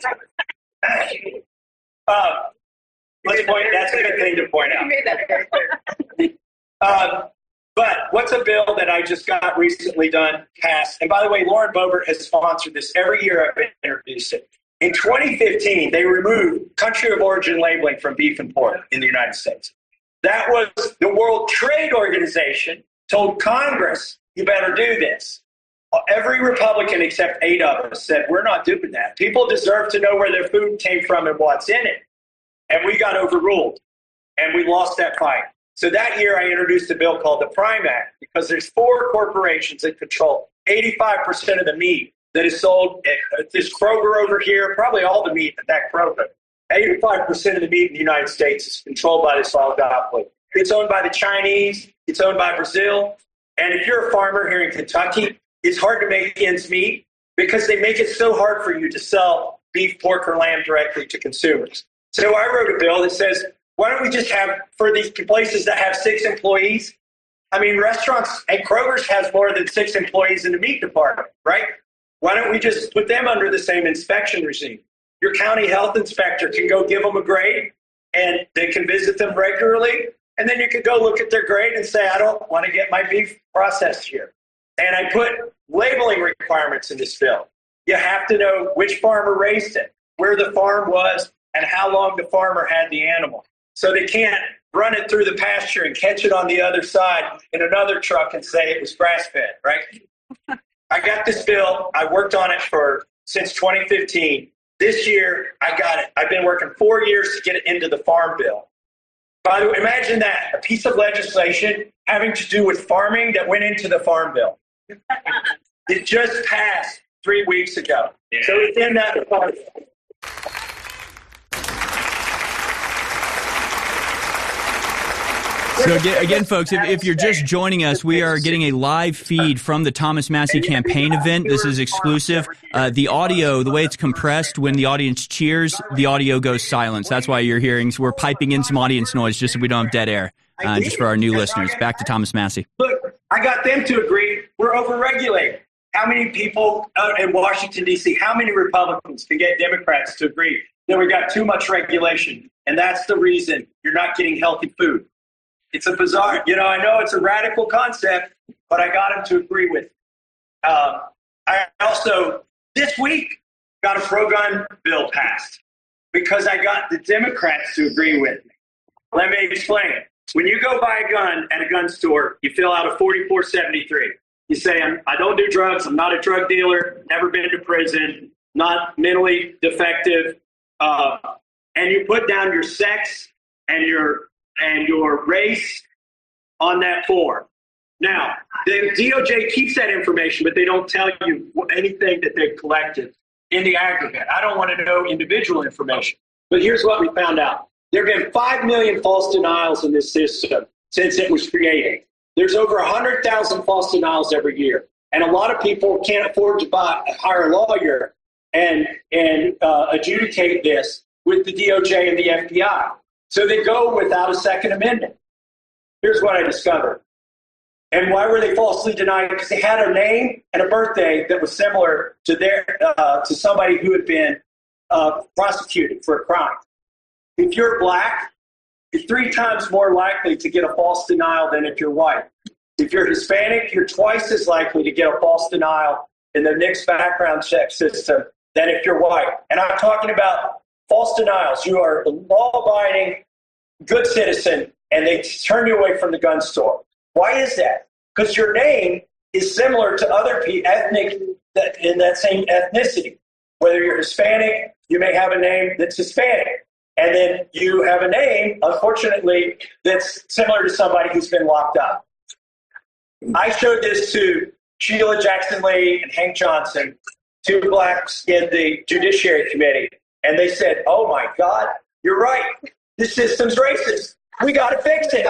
Uh, let's point, that's a good thing to point out. You made that very clear. Um, but what's a bill that I just got recently done passed? And by the way, Lauren Boebert has sponsored this every year. I've introduced it. In twenty fifteen, they removed country of origin labeling from beef and pork in the United States. That was the World Trade Organization told Congress, you better do this. Every Republican except eight of us said, we're not doing that. People deserve to know where their food came from and what's in it. And we got overruled, and we lost that fight. So that year I introduced a bill called the Prime Act, because there's four corporations that control eighty-five percent of the meat that is sold at this Kroger over here, probably all the meat at that Kroger. eighty-five percent of the meat in the United States is controlled by this oligopoly. It's owned by the Chinese. It's owned by Brazil. And if you're a farmer here in Kentucky, it's hard to make ends meet because they make it so hard for you to sell beef, pork, or lamb directly to consumers. So I wrote a bill that says, why don't we just have, for these places that have six employees, I mean, restaurants and Kroger's has more than six employees in the meat department, right? Why don't we just put them under the same inspection regime? Your county health inspector can go give them a grade, and they can visit them regularly. And then you could go look at their grade and say, I don't want to get my beef processed here. And I put labeling requirements in this bill. You have to know which farmer raised it, where the farm was, and how long the farmer had the animal. So they can't run it through the pasture and catch it on the other side in another truck and say it was grass-fed, right? I got this bill. I worked on it for since twenty fifteen. This year, I got it. I've been working four years to get it into the Farm Bill. By the way, imagine that, a piece of legislation having to do with farming that went into the Farm Bill. It just passed three weeks ago. Yeah. So it's in that department. So again, again, folks, if, if you're just joining us, we are getting a live feed from the Thomas Massie campaign event. This is exclusive. Uh, the audio, the way it's compressed, when the audience cheers, the audio goes silent. So that's why you're hearing, so we're piping in some audience noise just so we don't have dead air, uh, just for our new listeners. Back to Thomas Massie. Look, I got them to agree. We're overregulated. How many people uh, in Washington, D C, how many Republicans can get Democrats to agree that we got too much regulation? And that's the reason you're not getting healthy food. It's a bizarre, you know, I know it's a radical concept, but I got him to agree with it. Um, I also, this week, got a pro-gun bill passed because I got the Democrats to agree with me. Let me explain. When you go buy a gun at a gun store, you fill out a forty-four seventy-three. You say, I'm, I don't do drugs, I'm not a drug dealer, never been to prison, not mentally defective, uh, and you put down your sex and your and your race on that form. Now, the D O J keeps that information, but they don't tell you anything that they've collected in the aggregate. I don't want to know individual information. But here's what we found out. There have been five million false denials in this system since it was created. There's over one hundred thousand false denials every year. And a lot of people can't afford to buy, hire a lawyer and, and uh, adjudicate this with the D O J and the F B I. So they go without a Second Amendment. Here's what I discovered. And why were they falsely denied? Because they had a name and a birthday that was similar to their uh, to somebody who had been uh, prosecuted for a crime. If you're black, you're three times more likely to get a false denial than if you're white. If you're Hispanic, you're twice as likely to get a false denial in the N I C S background check system than if you're white. And I'm talking about false denials. You are a law-abiding, good citizen, and they turn you away from the gun store. Why is that? Because your name is similar to other people, ethnic, that, in that same ethnicity. Whether you're Hispanic, you may have a name that's Hispanic. And then you have a name, unfortunately, that's similar to somebody who's been locked up. I showed this to Sheila Jackson Lee and Hank Johnson, two blacks in the Judiciary Committee, and they said, oh my God, you're right. This system's racist. We got to fix it.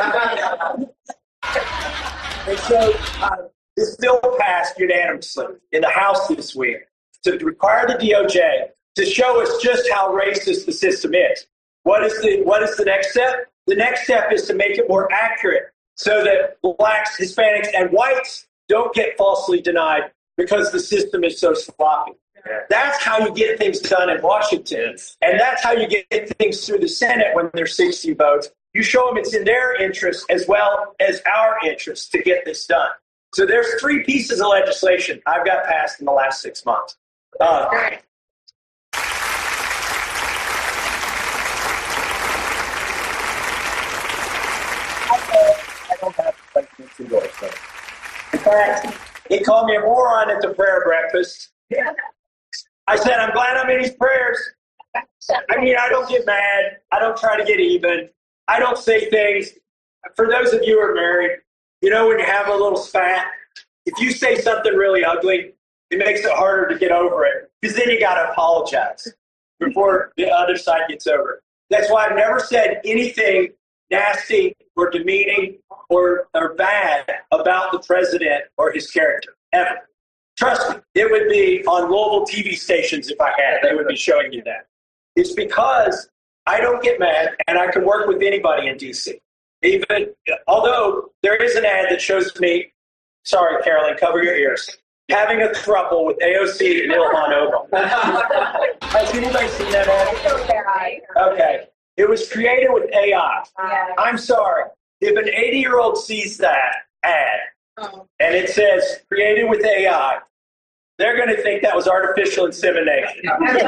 And so uh, this bill passed unanimously in the House this week to require the D O J to show us just how racist the system is. What is the what is the next step? The next step is to make it more accurate so that blacks, Hispanics, and whites don't get falsely denied because the system is so sloppy. That's how you get things done in Washington. And that's how you get things through the Senate when there's sixty votes. You show them it's in their interest as well as our interest to get this done. So there's three pieces of legislation I've got passed in the last six months. Uh, I don't have to endorse them. In fact, he called me a moron at the prayer breakfast. I said, I'm glad I'm in his prayers. I mean, I don't get mad. I don't try to get even. I don't say things. For those of you who are married, you know when you have a little spat, if you say something really ugly, it makes it harder to get over it because then you got to apologize before the other side gets over it. That's why I've never said anything nasty or demeaning or, or bad about the president or his character, ever. Trust me, it would be on Louisville T V stations if I had. They would be showing you that. It's because I don't get mad, and I can work with anybody in D C. Even, although there is an ad that shows me, sorry, Carolyn, cover your ears, having a throuple with A O C and Ilhan Omar. Has anybody seen that ad? Okay. It was created with A I. Yeah. I'm sorry. If an eighty-year-old sees that ad oh. and it says created with A I, they're going to think that was artificial insemination.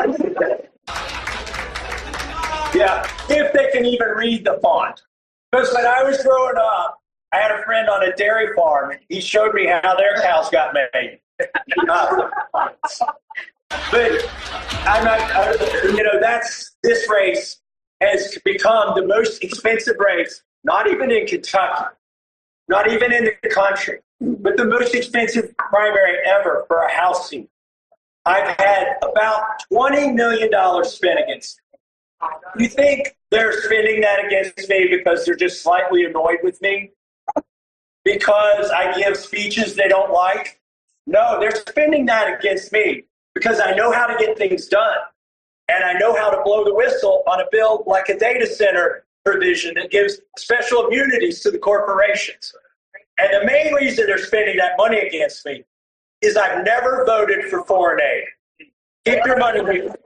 Yeah, if they can even read the font. Because when I was growing up, I had a friend on a dairy farm. He showed me how their cows got made. uh, but I'm not, uh, you know, that's this race has become the most expensive race, not even in Kentucky, not even in the country, but the most expensive primary ever for a House seat. I've had about twenty million dollars spent against me. You think they're spending that against me because they're just slightly annoyed with me? Because I give speeches they don't like? No, they're spending that against me because I know how to get things done. And I know how to blow the whistle on a bill like a data center provision that gives special immunities to the corporations. And the main reason they're spending that money against me is I've never voted for foreign aid. Keep your money with you.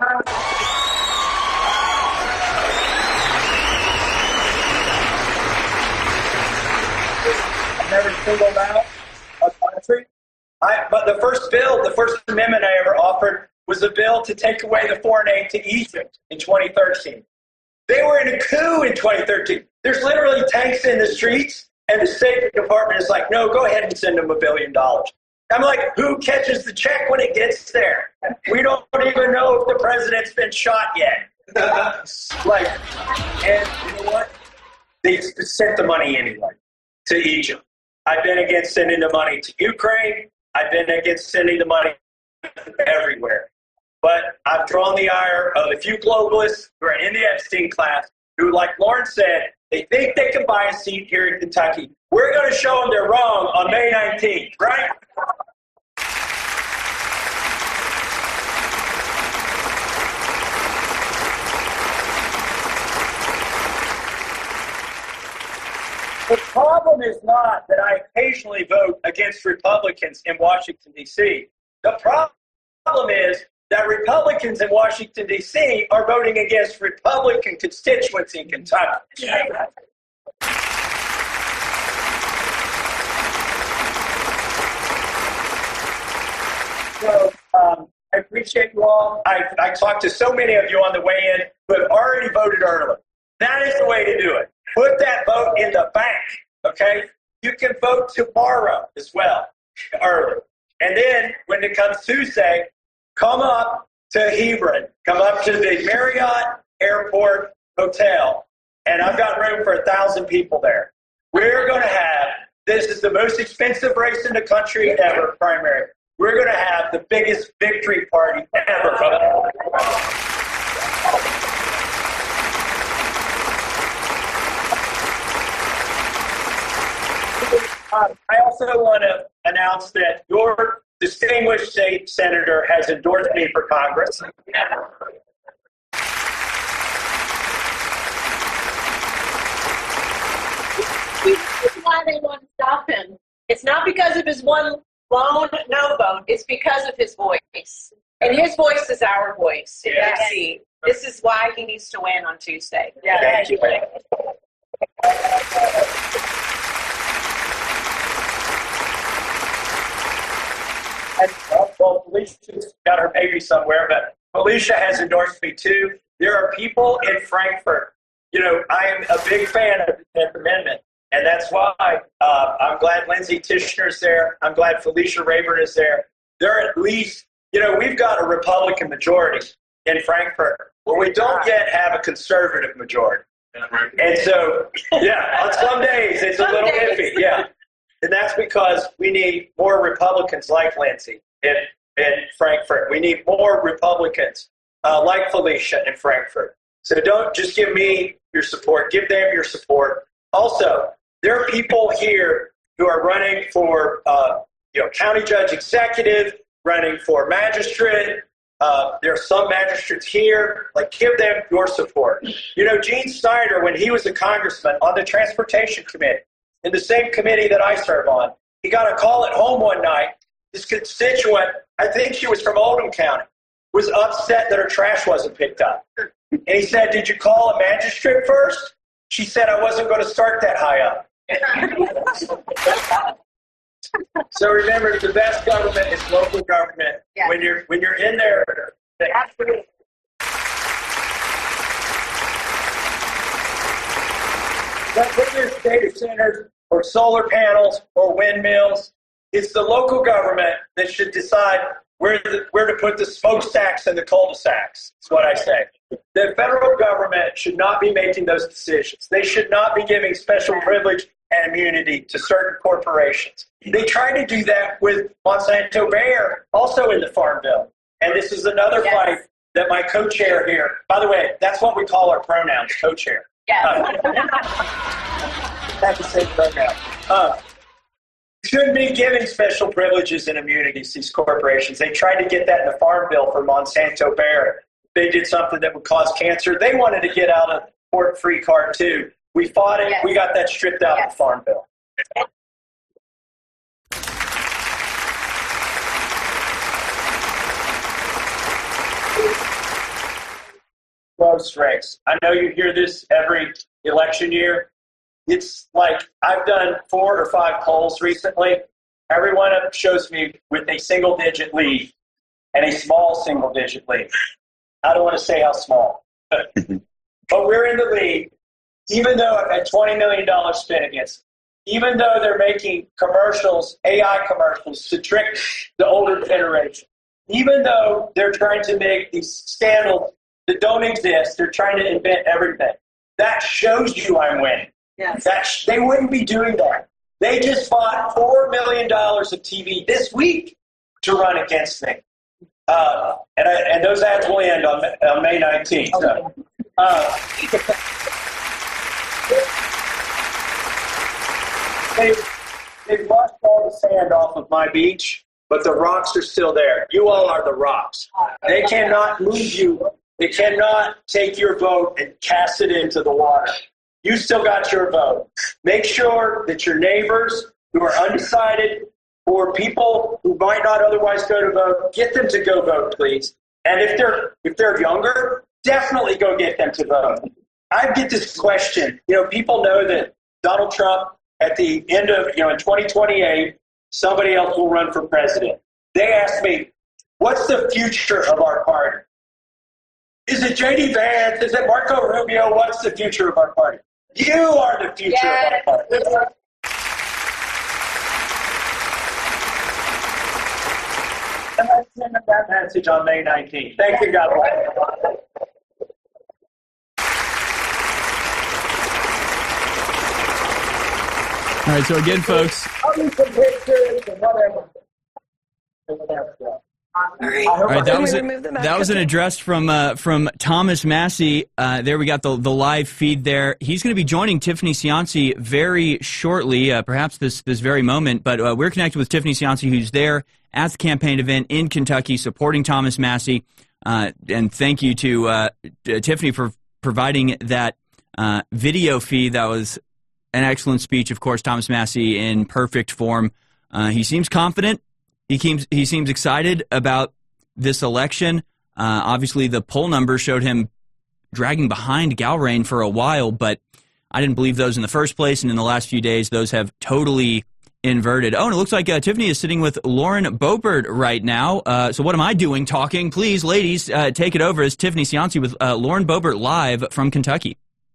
I've never singled out a country. I, but the first bill, the first amendment I ever offered was a bill to take away the foreign aid to Egypt in twenty thirteen. They were in a coup in twenty thirteen. There's literally tanks in the streets, and the State Department is like, no, go ahead and send them a billion dollars. I'm like, who catches the check when it gets there? We don't even know if the president's been shot yet. Like, and you know what? They sent the money anyway to Egypt. I've been against sending the money to Ukraine. I've been against sending the money everywhere. But I've drawn the ire of a few globalists who are in the Epstein class who, like Lauren said, they think they can buy a seat here in Kentucky. We're going to show them they're wrong on May nineteenth, right? The problem is not that I occasionally vote against Republicans in Washington, D C. The problem is that Republicans in Washington, D C are voting against Republican constituents in Kentucky. So um, I appreciate you all. I, I talked to so many of you on the way in who have already voted early. That is the way to do it. Put that vote in the bank, okay? You can vote tomorrow as well, early. And then when it comes Tuesday, come up to Hebron. Come up to the Marriott Airport Hotel. And I've got room for a thousand people there. We're going to have, this is the most expensive race in the country ever, primary. We're going to have the biggest victory party ever. Um, I also want to announce that your distinguished state senator has endorsed me for Congress. This is why they want to stop him. It's not because of his one lone no vote. It's because of his voice. And his voice is our voice in Yes. D C. This is why he needs to win on Tuesday. Yeah, thank you. And, well, well, Felicia's got her baby somewhere, but Felicia has endorsed me too. There are people in Frankfurt. You know, I am a big fan of the Tenth Amendment, and that's why uh, I'm glad Lindsay Tishner's there. I'm glad Felicia Rayburn is there. There are at least, you know, we've got a Republican majority in Frankfurt, where we don't yet have a conservative majority. And so, yeah, on some days it's a little iffy, yeah. And that's because we need more Republicans like Lindsay in, in Frankfurt. We need more Republicans uh, like Felicia in Frankfurt. So don't just give me your support. Give them your support. Also, there are people here who are running for uh, you know, county judge executive, running for magistrate. Uh, there are some magistrates here. Like, give them your support. You know, Gene Snyder, when he was a congressman on the Transportation Committee, in the same committee that I serve on, he got a call at home one night. His constituent, I think she was from Oldham County, was upset that her trash wasn't picked up. And he said, did you call a magistrate first? She said, I wasn't going to start that high up. So remember, the best government is local government. Yes. When you're when you're in there, absolutely. Whether it's data centers or solar panels or windmills, it's the local government that should decide where the, where to put the smokestacks and the cul-de-sacs. That's what I say. The federal government should not be making those decisions. They should not be giving special privilege and immunity to certain corporations. They tried to do that with Monsanto Bayer, also in the Farm Bill. And this is another yes. fight that my co-chair here, by the way, that's what we call our pronouns, co-chair. Yes. Uh, that's the same pronoun. Uh, shouldn't be giving special privileges and immunities to these corporations. They tried to get that in the Farm Bill for Monsanto Bayer. They did something that would cause cancer. They wanted to get out of pork-free card too. We fought it. Yes. We got that stripped out yes. of the Farm Bill. Close race. I know you hear this every election year. It's like I've done four or five polls recently. Every one of them shows me with a single-digit lead and a small single-digit lead. I don't want to say how small, but, but we're in the lead. Even though I've had twenty million dollars spent against them, even though they're making commercials, A I commercials, to trick the older generation, even though they're trying to make these scandals that don't exist, they're trying to invent everything. That shows you I'm winning. Yes. That sh- they wouldn't be doing that. They just bought four million dollars of T V this week to run against me. Uh, and, I, and those ads will end on, on May nineteenth. So, uh, They, they've washed all the sand off of my beach, but the rocks are still there. You all are the rocks. They cannot move you. They cannot take your vote and cast it into the water. You still got your vote. Make sure that your neighbors who are undecided or people who might not otherwise go to vote, get them to go vote, please. And if they're if they're younger, definitely go get them to vote. I get this question. You know, people know that Donald Trump, at the end of, you know, in twenty twenty-eight, somebody else will run for president. They ask me, what's the future of our party? Is it J D Vance? Is it Marco Rubio? What's the future of our party? You are the future yes. of our party. And I send them that message on May nineteenth. Thank you, God bless. All right, so again, folks. I'll need some pictures and whatever. All right, that was a, that was an address from uh, from Thomas Massie. Uh, there we got the the live feed there. He's going to be joining Tiffany Cianci very shortly, uh, perhaps this this very moment. But uh, we're connected with Tiffany Cianci, who's there at the campaign event in Kentucky, supporting Thomas Massie. Uh, and thank you to uh, Tiffany for providing that uh, video feed. That was an excellent speech. Of course, Thomas Massie in perfect form. Uh, he seems confident. He seems, he seems excited about this election. Uh, obviously, the poll numbers showed him dragging behind Galbraith for a while, but I didn't believe those in the first place, and in the last few days, those have totally inverted. Oh, and it looks like uh, Tiffany is sitting with Lauren Boebert right now. Uh, so what am I doing talking? Please, ladies, uh, take it over as Tiffany Cianci with uh, Lauren Boebert live from Kentucky.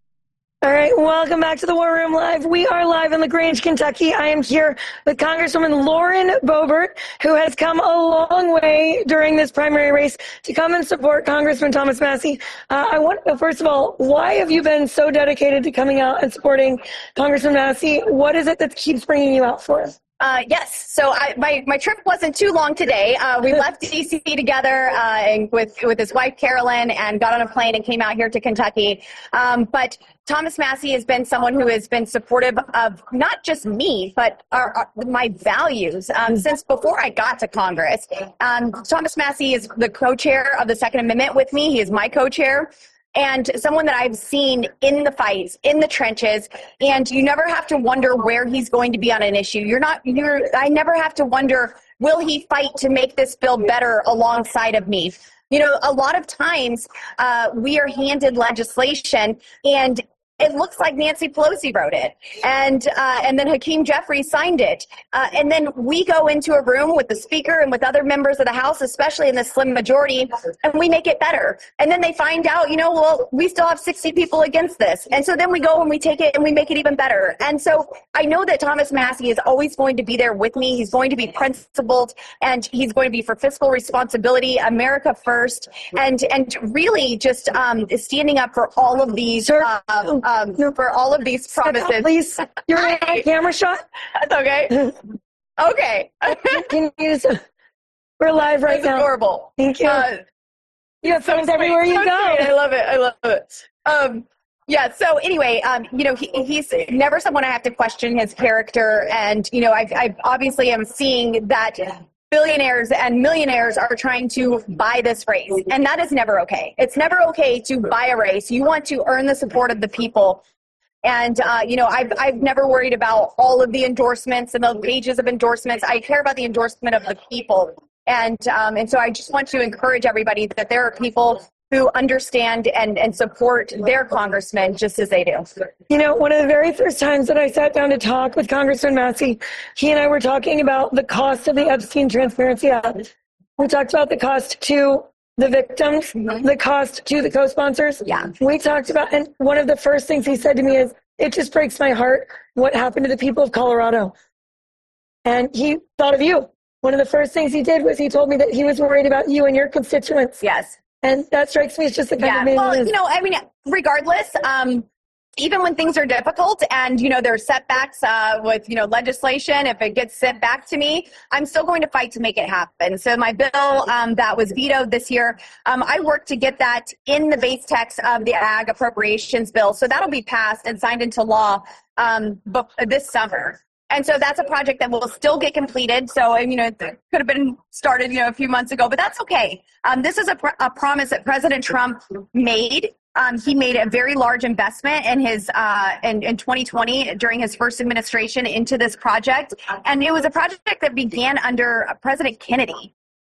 All right, welcome back to the War Room Live. We are live in LaGrange, Kentucky. I am here with Congresswoman Lauren Boebert, who has come a long way during this primary race to come and support Congressman Thomas Massie. Uh, I want, first of all, why have you been so dedicated to coming out and supporting Congressman Massie? What is it that keeps bringing you out for us? Uh, yes. So I, my, my trip wasn't too long today. Uh, we left D C together uh, and with with his wife, Carolyn, and got on a plane and came out here to Kentucky. Um, but Thomas Massie has been someone who has been supportive of not just me, but our, our, my values um, since before I got to Congress. Um, Thomas Massie is the co-chair of the Second Amendment with me. He is my co-chair. And someone that I've seen in the fights, in the trenches, and you never have to wonder where he's going to be on an issue. You're not, you're, I never have to wonder, will he fight to make this bill better alongside of me? You know, a lot of times uh, we are handed legislation and it looks like Nancy Pelosi wrote it, and uh, and then Hakeem Jeffries signed it. Uh, and then we go into a room with the speaker and with other members of the House, especially in the slim majority, and we make it better. And then they find out, you know, well, we still have sixty people against this. And so then we go and we take it and we make it even better. And so I know that Thomas Massie is always going to be there with me. He's going to be principled, and he's going to be for fiscal responsibility, America first, and, and really just um, standing up for all of these uh, Um, for all of these promises. Please, you're in a camera shot. That's okay. Okay. Can you just, we're live right That's now. Adorable. Thank you. Uh, you have friends so everywhere you so go. Sweet. I love it. I love it. Um, yeah. So anyway, um, you know, he, he's never someone I have to question his character, and you know, I, I obviously am seeing that billionaires and millionaires are trying to buy this race, and that is never okay. It's never okay to buy a race. You want to earn the support of the people. And, uh, you know, I've, I've never worried about all of the endorsements and the pages of endorsements. I care about the endorsement of the people. And, um, and so I just want to encourage everybody that there are people who understand and, and support their congressmen just as they do. You know, one of the very first times that I sat down to talk with Congressman Massie, he and I were talking about the cost of the Epstein Transparency Act. We talked about the cost to the victims, mm-hmm. the cost to the co-sponsors. Yeah. We talked about, and one of the first things he said to me is, it just breaks my heart what happened to the people of Colorado. And he thought of you. One of the first things he did was he told me that he was worried about you and your constituents. Yes. And that strikes me as just the kind yeah. of man well, he is. You know, I mean, regardless, um, even when things are difficult and, you know, there are setbacks uh, with, you know, legislation, if it gets sent back to me, I'm still going to fight to make it happen. So my bill um, that was vetoed this year, um, I worked to get that in the base text of the Ag Appropriations Bill. So that'll be passed and signed into law um, this summer. And so that's a project that will still get completed. So, you know, it could have been started, you know, a few months ago, but that's okay. Um, this is a, pr- a promise that President Trump made. Um, he made a very large investment in his uh, in, in twenty twenty during his first administration into this project. And it was a project that began under President Kennedy.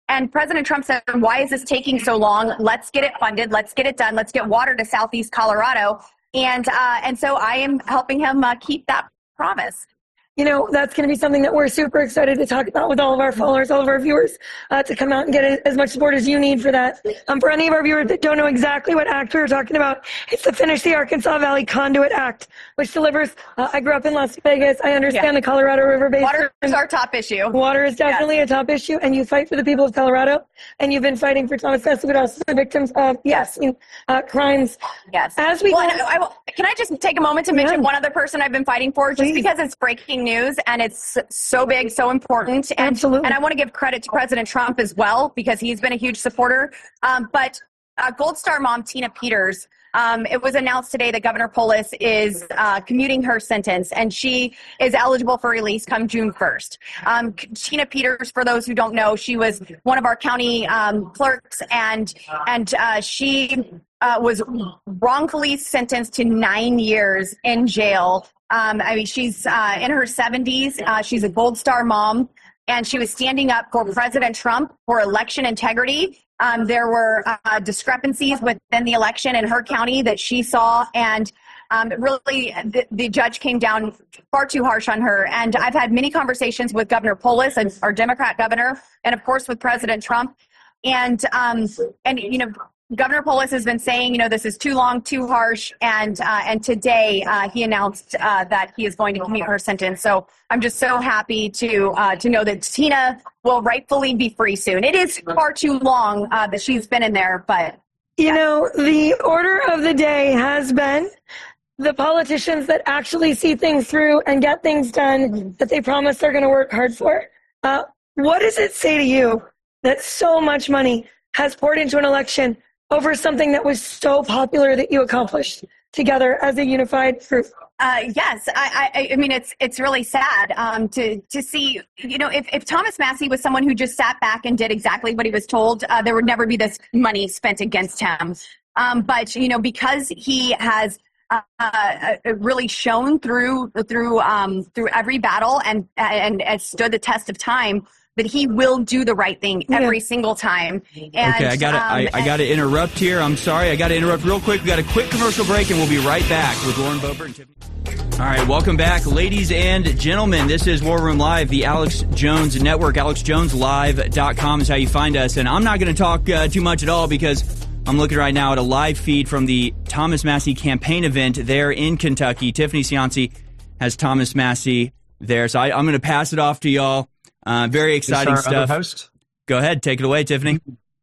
And President Trump said, why is this taking so long? Let's get it funded. Let's get it done. Let's get water to Southeast Colorado. And uh, and so I am helping him uh, keep that promise. You know, that's going to be something that we're super excited to talk about with all of our followers, all of our viewers, uh, to come out and get as much support as you need for that. Um, for any of our viewers that don't know exactly what act we're talking about, it's the Finish the Arkansas Valley Conduit Act, which delivers, uh, I grew up in Las Vegas. I understand yeah. the Colorado River Basin. Water is our top issue. Water is definitely yes. a top issue, and you fight for the people of Colorado, and you've been fighting for Thomas Massey, but also the victims of, yes, uh, crimes. Yes. As we well, go, I, I, can I just take a moment to mention yeah. one other person I've been fighting for, just Please. because it's breaking news, and it's so big, so important. And, Absolutely. And I want to give credit to President Trump as well, because he's been a huge supporter. Um, but uh, Gold Star mom Tina Peters, um, it was announced today that Governor Polis is uh, commuting her sentence, and she is eligible for release come June first. Um, Tina Peters, for those who don't know, she was one of our county um, clerks, and and uh, she uh, was wrongfully sentenced to nine years in jail. Um, I mean, she's uh, in her seventies. Uh, she's a Gold Star mom, and she was standing up for President Trump for election integrity. Um, there were uh, discrepancies within the election in her county that she saw, and um, really the, the judge came down far too harsh on her. And I've had many conversations with Governor Polis, and our Democrat governor, and of course with President Trump. And um, and you know, Governor Polis has been saying, you know, this is too long, too harsh, and uh, and today uh, he announced uh, that he is going to commute her sentence. So I'm just so happy to uh, to know that Tina will rightfully be free soon. It is far too long uh, that she's been in there, but you yeah. know, the order of the day has been the politicians that actually see things through and get things done that they promise they're going to work hard for. Uh, what does it say to you that so much money has poured into an election over something that was so popular that you accomplished together as a unified group? Uh, yes, I, I, I mean, it's it's really sad um, to to see, you know, if, if Thomas Massey was someone who just sat back and did exactly what he was told, uh, there would never be this money spent against him. Um, but, you know, because he has uh, uh, really shown through through um, through every battle and, and and stood the test of time, that he will do the right thing every yeah. single time. And, okay, I got to um, I, I got to interrupt here. I'm sorry, I got to interrupt real quick. We got a quick commercial break, and we'll be right back with Lauren Boebert and Tiffany. All right, welcome back, ladies and gentlemen. This is War Room Live, the Alex Jones Network. alex jones live dot com is how you find us. And I'm not going to talk uh, too much at all, because I'm looking right now at a live feed from the Thomas Massey campaign event there in Kentucky. Tiffany Cianci has Thomas Massey there, so I, I'm going to pass it off to y'all. Uh, very exciting stuff. Host? Go ahead. Take it away, Tiffany.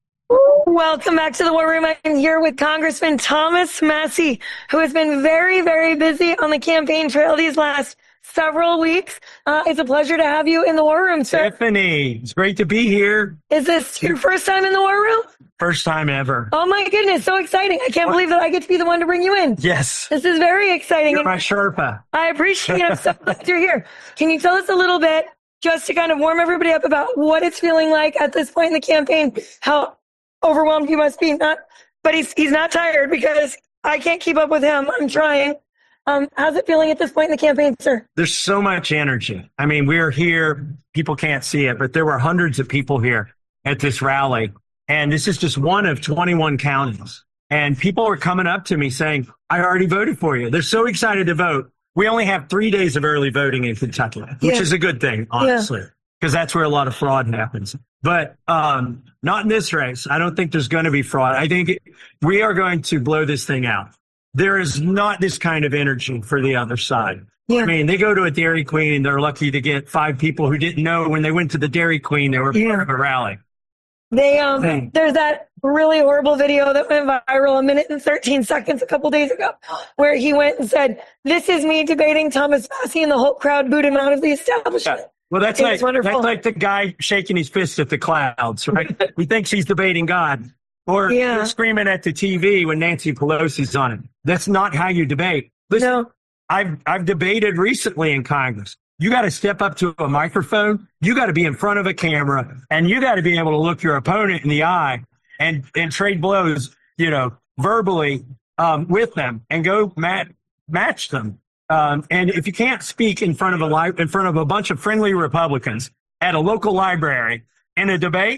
Welcome back to the War Room. I'm here with Congressman Thomas Massey, who has been very, very busy on the campaign trail these last several weeks. Uh, it's a pleasure to have you in the War Room, sir. Tiffany, it's great to be here. Is this your first time in the War Room? First time ever. Oh, my goodness. So exciting. I can't what? believe that I get to be the one to bring you in. Yes. This is very exciting. You're my Sherpa. I appreciate it. I'm so glad you're here. Can you tell us a little bit, just to kind of warm everybody up, about what it's feeling like at this point in the campaign, how overwhelmed you must be? Not, but he's he's not tired, because I can't keep up with him. I'm trying. Um, how's it feeling at this point in the campaign, sir? There's so much energy. I mean, we're here. People can't see it, but there were hundreds of people here at this rally. And this is just one of twenty-one counties. And people are coming up to me saying, I already voted for you. They're so excited to vote. We only have three days of early voting in Kentucky, which yeah. is a good thing, honestly, because yeah. that's where a lot of fraud happens. But um, not in this race. I don't think there's going to be fraud. I think it, we are going to blow this thing out. There is not this kind of energy for the other side. Yeah. I mean, they go to a Dairy Queen and they're lucky to get five people who didn't know when they went to the Dairy Queen they were yeah. part of a rally. They um, hey. There's that really horrible video that went viral a minute and thirteen seconds a couple days ago, where he went and said, "This is me debating Thomas Massey," and the whole crowd booed him out of the establishment. Yeah. Well, that's like, that's like the guy shaking his fist at the clouds, right? He thinks he's debating God, or yeah. screaming at the T V when Nancy Pelosi's on it. That's not how you debate. Listen, no. I've I've debated recently in Congress. You got to step up to a microphone. You got to be in front of a camera, and you got to be able to look your opponent in the eye and, and trade blows, you know, verbally um, with them and go mat, match them. Um, and if you can't speak in front of a li- in front of a bunch of friendly Republicans at a local library in a debate,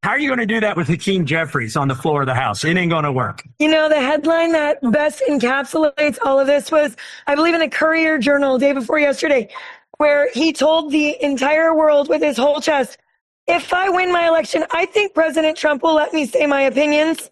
How are you going to do that with Hakeem Jeffries on the floor of the House? It ain't going to work. You know, the headline that best encapsulates all of this was, I believe, in the Courier Journal day before yesterday, where he told the entire world with his whole chest, if I win my election, I think President Trump will let me say my opinions.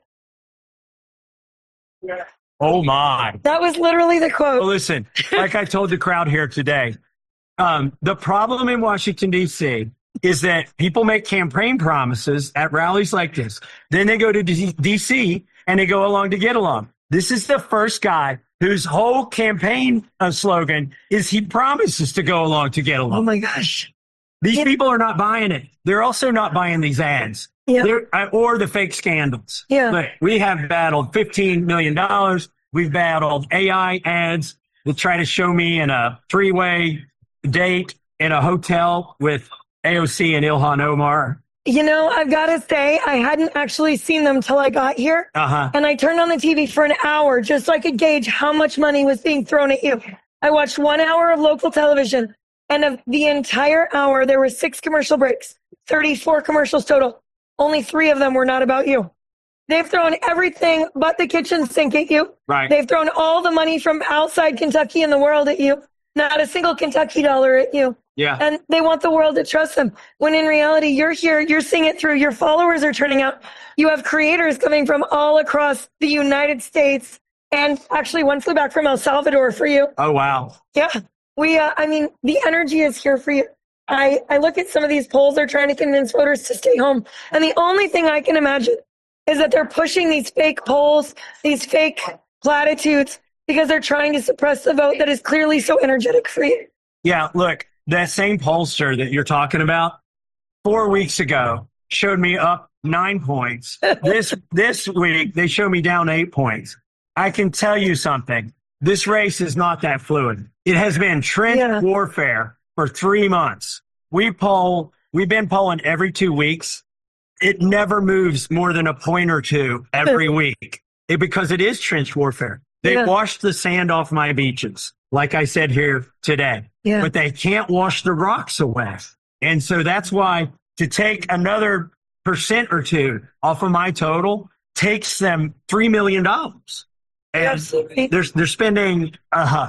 Oh, my. That was literally the quote. Well, listen, like I told the crowd here today, um, the problem in Washington, D C is that people make campaign promises at rallies like this. Then they go to D C and they go along to get along. This is the first guy whose whole campaign uh, slogan is he promises to go along to get along. Oh, my gosh. These yeah. people are not buying it. They're also not buying these ads yeah. uh, or the fake scandals. Yeah. Look, we have battled fifteen million dollars. We've battled A I ads that try to show me in a three-way date in a hotel with A O C and Ilhan Omar. You know, I've got to say, I hadn't actually seen them till I got here. Uh-huh. And I turned on the T V for an hour just so I could gauge how much money was being thrown at you. I watched one hour of local television, and of the entire hour, there were six commercial breaks, thirty-four commercials total. Only three of them were not about you. They've thrown everything but the kitchen sink at you. Right. They've thrown all the money from outside Kentucky and the world at you. Not a single Kentucky dollar at you. Yeah. And they want the world to trust them. When in reality, you're here, you're seeing it through. Your followers are turning out. You have creators coming from all across the United States. And actually, one flew back from El Salvador for you. Oh, wow. Yeah. We, uh, I mean, the energy is here for you. I, I look at some of these polls. They're trying to convince voters to stay home. And the only thing I can imagine is that they're pushing these fake polls, these fake platitudes, because they're trying to suppress the vote that is clearly so energetic for you. Yeah, look, that same pollster that you're talking about four weeks ago showed me up nine points. This this week, they show me down eight points. I can tell you something. This race is not that fluid. It has been trench yeah. warfare for three months. We poll, we've been polling every two weeks. It never moves more than a point or two every week it, because it is trench warfare. They yeah. washed the sand off my beaches, like I said here today, yeah. but they can't wash the rocks away. And so that's why to take another percent or two off of my total takes them three million dollars. And Absolutely. They're, they're spending, uh,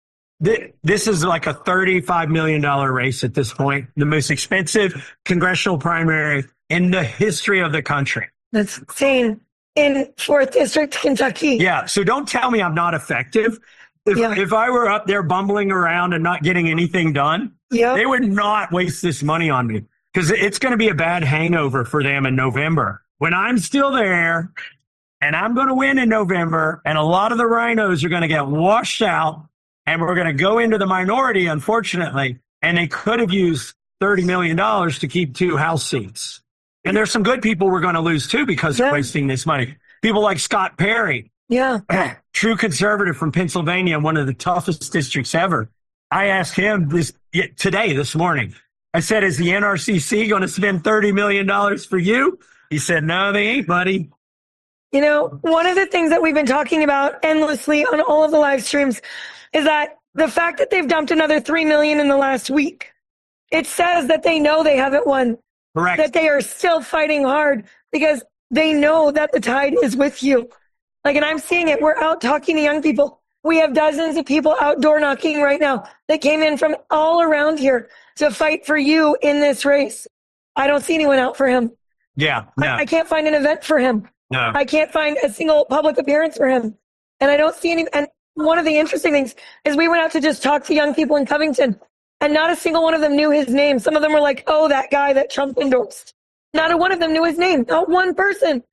th- this is like a thirty-five million dollars race at this point, the most expensive congressional primary in the history of the country. That's insane. In fourth District, Kentucky. Yeah, so don't tell me I'm not effective. If, yeah. if I were up there bumbling around and not getting anything done, yep. they would not waste this money on me because it's going to be a bad hangover for them in November. When I'm still there and I'm going to win in November and a lot of the rhinos are going to get washed out and we're going to go into the minority, unfortunately, and they could have used thirty million dollars to keep two House seats. And there's some good people we're going to lose, too, because yeah. of wasting this money. People like Scott Perry. Yeah. True conservative from Pennsylvania, one of the toughest districts ever. I asked him this today, this morning. I said, is the N R C C going to spend thirty million dollars for you? He said, no, they ain't, buddy. You know, one of the things that we've been talking about endlessly on all of the live streams is that the fact that they've dumped another three million dollars in the last week, it says that they know they haven't won. Correct. That they are still fighting hard because they know that the tide is with you. Like, and I'm seeing it. We're out talking to young people. We have dozens of people outdoor knocking right now that came in from all around here to fight for you in this race. I don't see anyone out for him. Yeah, no. I, I can't find an event for him. No. I can't find a single public appearance for him. And I don't see any. And one of the interesting things is we went out to just talk to young people in Covington. And not a single one of them knew his name. Some of them were like, oh, that guy that Trump endorsed. Not a one of them knew his name. Not one person.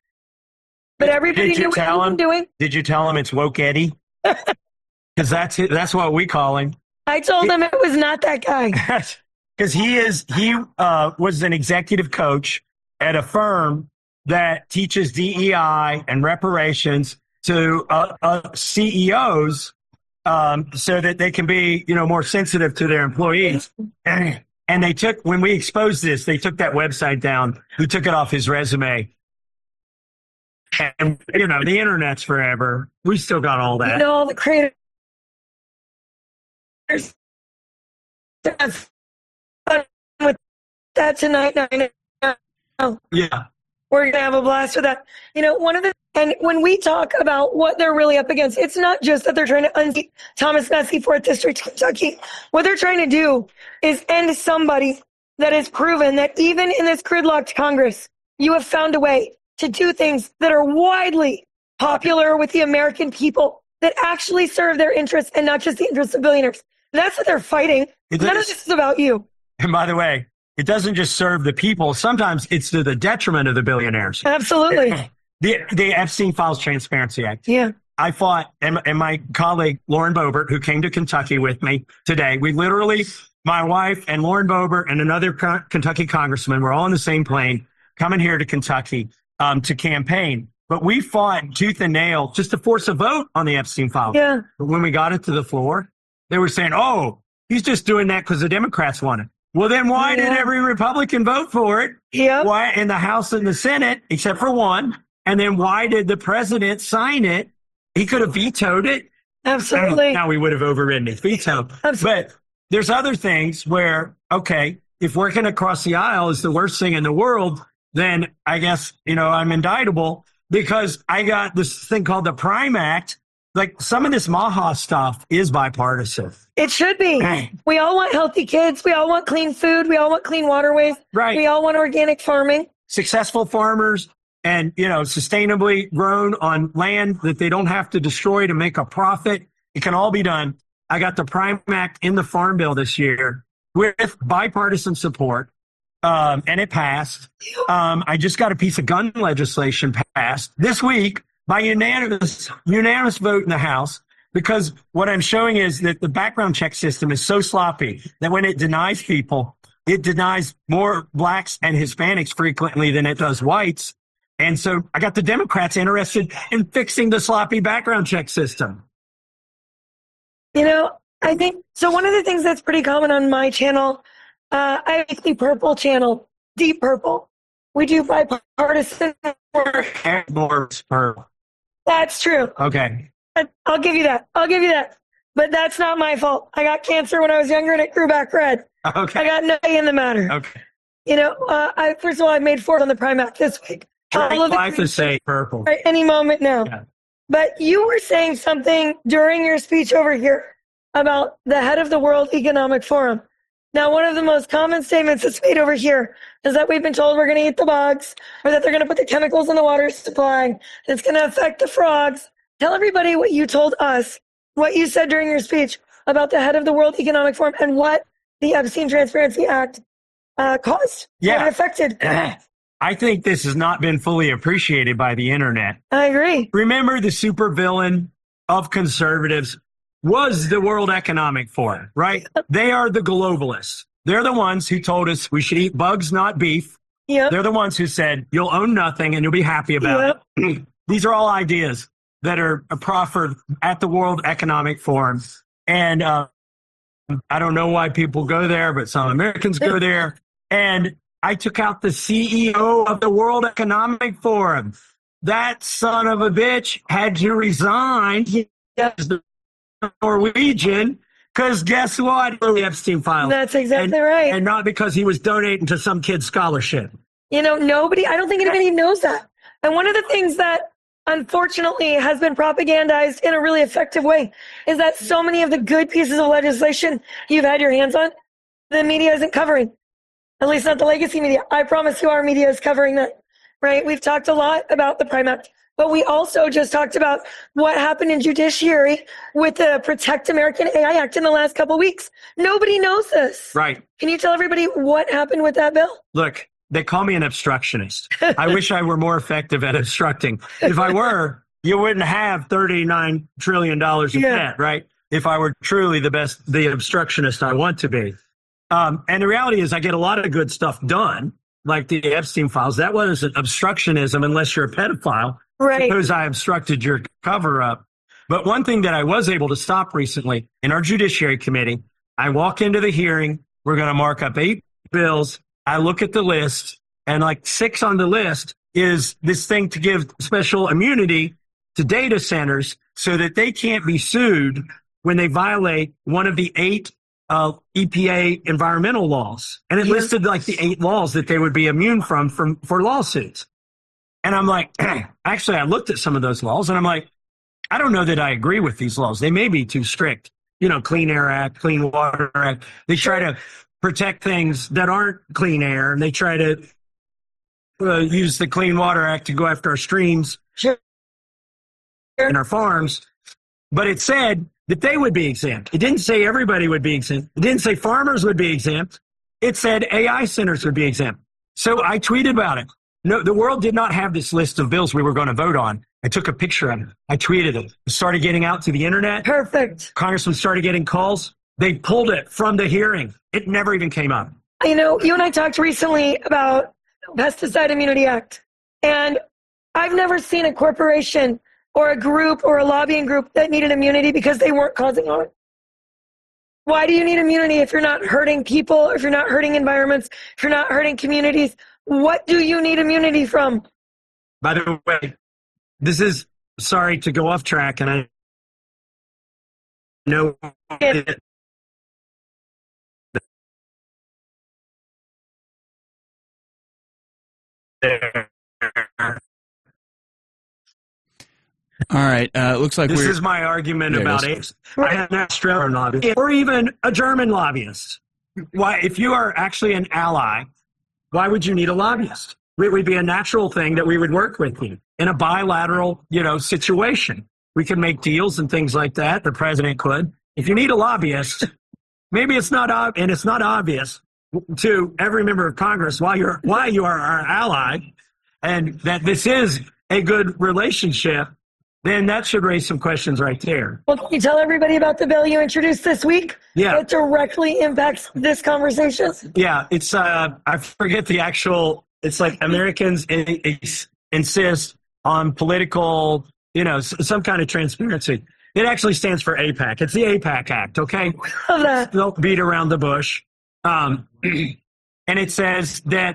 But everybody did you knew tell what he him, was doing. Did you tell him it's Woke Eddie? Because that's it, that's what we call him. I told he, him it was not that guy. Because he is he uh, was an executive coach at a firm that teaches D E I and reparations to uh, uh, C E Os. Um, so that they can be, you know, more sensitive to their employees. And, and they took, when we exposed this, they took that website down. Who took it off his resume? And, you know, the internet's forever. We still got all that. You know, all the creators. Have fun with that tonight. I know. Yeah. We're going to have a blast with that. You know, one of the, and when we talk about what they're really up against, it's not just that they're trying to unseat Thomas Massie, fourth District, Kentucky. What they're trying to do is end somebody that has proven that even in this gridlocked Congress, you have found a way to do things that are widely popular with the American people, that actually serve their interests and not just the interests of billionaires. That's what they're fighting. It None of this is about you. And by the way, it doesn't just serve the people. Sometimes it's to the detriment of the billionaires. Absolutely. The, the Epstein Files Transparency Act. Yeah. I fought, and, and my colleague, Lauren Boebert, who came to Kentucky with me today, we literally, my wife and Lauren Boebert and another co- Kentucky congressman were all on the same plane coming here to Kentucky um, to campaign. But we fought tooth and nail just to force a vote on the Epstein Files. Yeah. But when we got it to the floor, they were saying, oh, he's just doing that because the Democrats want it. Well, then why yeah. did every Republican vote for it? Yeah. Why in the House and the Senate, except for one? And then why did the president sign it? He could have vetoed it. Absolutely. Now we would have overridden his veto. Absolutely. But there's other things where, okay, if working across the aisle is the worst thing in the world, then I guess, you know, I'm indictable because I got this thing called the Prime Act. Like some of this Maha stuff is bipartisan. It should be. Right. We all want healthy kids. We all want clean food. We all want clean waterways. Right. We all want organic farming. Successful farmers and, you know, sustainably grown on land that they don't have to destroy to make a profit. It can all be done. I got the Prime Act in the Farm Bill this year with bipartisan support. Um, and it passed. Um, I just got a piece of gun legislation passed this week by unanimous, unanimous vote in the House, because what I'm showing is that the background check system is so sloppy that when it denies people, it denies more blacks and Hispanics frequently than it does whites. And so I got the Democrats interested in fixing the sloppy background check system. You know, I think, so one of the things that's pretty common on my channel, uh, I have the purple channel, Deep Purple. We do bipartisan work. More purple. That's true. Okay. I'll give you that. I'll give you that. But that's not my fault. I got cancer when I was younger and it grew back red. Okay. I got nothing in the matter. Okay. You know, uh, I first of all, I made four on the Prime Act this week. All life is say purple. Right, any moment now. Yeah. But you were saying something during your speech over here about the head of the World Economic Forum. Now, one of the most common statements that's made over here is that we've been told we're going to eat the bugs, or that they're going to put the chemicals in the water supply, and it's going to affect the frogs. Tell everybody what you told us, what you said during your speech about the head of the World Economic Forum and what the Epstein Transparency Act uh, caused. Yeah. What it affected. I think this has not been fully appreciated by the internet. I agree. Remember, the supervillain of conservatives was the World Economic Forum, right? They are the globalists. They're the ones who told us we should eat bugs, not beef. Yep. They're the ones who said you'll own nothing and you'll be happy about yep. it. These are all ideas that are proffered at the World Economic Forum. And uh, I don't know why people go there, but some Americans go there. And I took out the C E O of the World Economic Forum. That son of a bitch had to resign. As the Norwegian, because guess what? The Epstein Files. That's exactly and, right. And not because he was donating to some kid's scholarship. You know, nobody, I don't think anybody knows that. And one of the things that unfortunately has been propagandized in a really effective way is that so many of the good pieces of legislation you've had your hands on, the media isn't covering. At least not the legacy media. I promise you our media is covering that, right? We've talked a lot about the Prime Act. But we also just talked about what happened in judiciary with the Protect American A I Act in the last couple of weeks. Nobody knows this. Right. Can you tell everybody what happened with that bill? Look, they call me an obstructionist. I wish I were more effective at obstructing. If I were, you wouldn't have thirty-nine trillion dollars in Yeah. debt, right? If I were truly the best, the obstructionist I want to be. Um, and the reality is I get a lot of good stuff done, like the Epstein Files. That wasn't obstructionism unless you're a pedophile. Right. Suppose I obstructed your cover up. But one thing that I was able to stop recently in our Judiciary Committee, I walk into the hearing. We're going to mark up eight bills. I look at the list, and like six on the list is this thing to give special immunity to data centers so that they can't be sued when they violate one of the eight uh, E P A environmental laws. And it Yeah. listed like the eight laws that they would be immune from, from for lawsuits. And I'm like, actually, I looked at some of those laws and I'm like, I don't know that I agree with these laws. They may be too strict. You know, Clean Air Act, Clean Water Act. They try to protect things that aren't clean air, and they try to uh, use the Clean Water Act to go after our streams sure. and our farms. But it said that they would be exempt. It didn't say everybody would be exempt. It didn't say farmers would be exempt. It said A I centers would be exempt. So I tweeted about it. No, the world did not have this list of bills we were going to vote on. I took a picture of it. I tweeted it. It started getting out to the internet. Perfect. Congressman started getting calls. They pulled it from the hearing. It never even came up. You know, you and I talked recently about Pesticide Immunity Act, and I've never seen a corporation or a group or a lobbying group that needed immunity because they weren't causing harm. Why do you need immunity if you're not hurting people, if you're not hurting environments, if you're not hurting communities? What do you need immunity from? By the way, this is, sorry to go off track, and I know it, All right. Uh, looks like this we're, is my argument there about it. I am an Australian lobbyist, or even a German lobbyist. Why, if you are actually an ally, why would you need a lobbyist? It would be a natural thing that we would work with you in a bilateral, you know, situation. We can make deals and things like that. The president could. If you need a lobbyist, maybe it's not ob- and it's not obvious to every member of Congress why you're why you are our ally, and that this is a good relationship. Then that should raise some questions right there. Well, can you tell everybody about the bill you introduced this week? Yeah. That directly impacts this conversation? Yeah, it's, uh, I forget the actual, it's like Americans in, insist on political, you know, some kind of transparency. It actually stands for AIPAC. It's the AIPAC Act, okay? Love that. Don't beat around the bush. Um, and it says that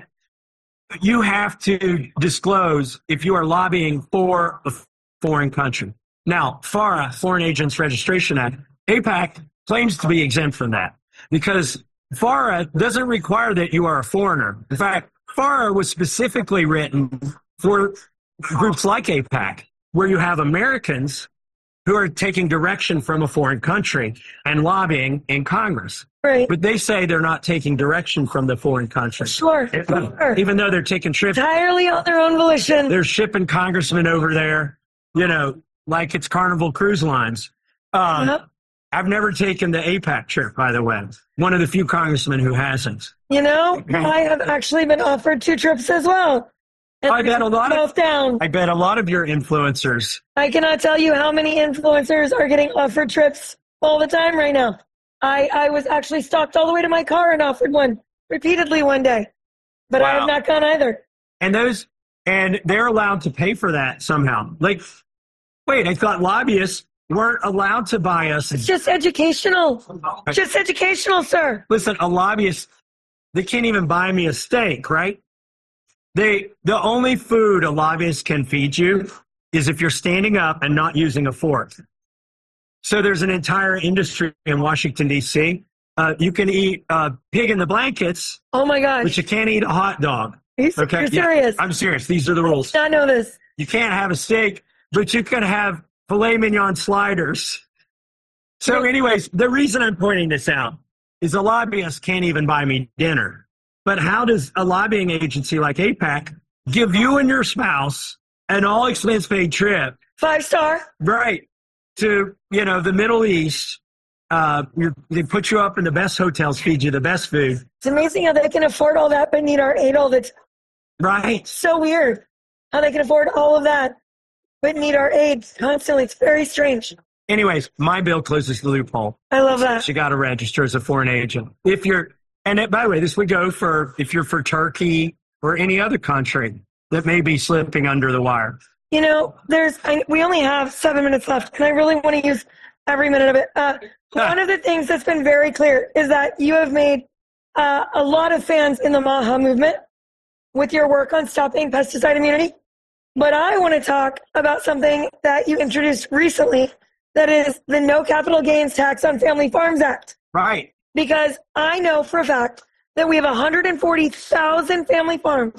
you have to disclose if you are lobbying for a foreign country. Now, FARA, Foreign Agents Registration Act, AIPAC claims to be exempt from that because FARA doesn't require that you are a foreigner. In fact, FARA was specifically written for groups like AIPAC, where you have Americans who are taking direction from a foreign country and lobbying in Congress. Right. But they say they're not taking direction from the foreign country. Sure. sure. Even though they're taking trips. Entirely on their own volition. They're shipping congressmen over there, you know, like it's Carnival Cruise Lines. Um, uh-huh. I've never taken the AIPAC trip, by the way. One of the few congressmen who hasn't. You know, I have actually been offered two trips as well. I bet a lot of down. I bet a lot of your influencers. I cannot tell you how many influencers are getting offered trips all the time right now. I, I was actually stalked all the way to my car and offered one repeatedly one day, but wow. I have not gone either. And those, and they're allowed to pay for that somehow. Like, wait, I thought lobbyists weren't allowed to buy us. It's just educational. Just educational, sir. Listen, a lobbyist, they can't even buy me a steak, right? They, the only food a lobbyist can feed you is if you're standing up and not using a fork. So there's an entire industry in Washington, D C. Uh, you can eat uh, pig in the blankets. Oh, my gosh. But you can't eat a hot dog. Are you, okay? You're serious? Yeah, I'm serious. These are the rules. I know this. You can't have a steak, but you can have filet mignon sliders. So anyways, the reason I'm pointing this out is a lobbyist can't even buy me dinner. But how does a lobbying agency like AIPAC give you and your spouse an all expense paid trip? Five star. Right. To, you know, the Middle East. Uh, they put you up in the best hotels, feed you the best food. It's amazing how they can afford all that but need our aid all the time. Right. So weird how they can afford all of that but need our aid constantly. It's very strange. Anyways, my bill closes the loophole. I love that. You got to register as a foreign agent. If you're, and it, by the way, this would go for if you're for Turkey or any other country that may be slipping under the wire. You know, there's I, we only have seven minutes left, and I really want to use every minute of it. Uh, ah. One of the things that's been very clear is that you have made uh, a lot of fans in the MAHA movement with your work on stopping pesticide immunity. But I want to talk about something that you introduced recently, that is the No Capital Gains Tax on Family Farms Act. Right. Because I know for a fact that we have one hundred forty thousand family farms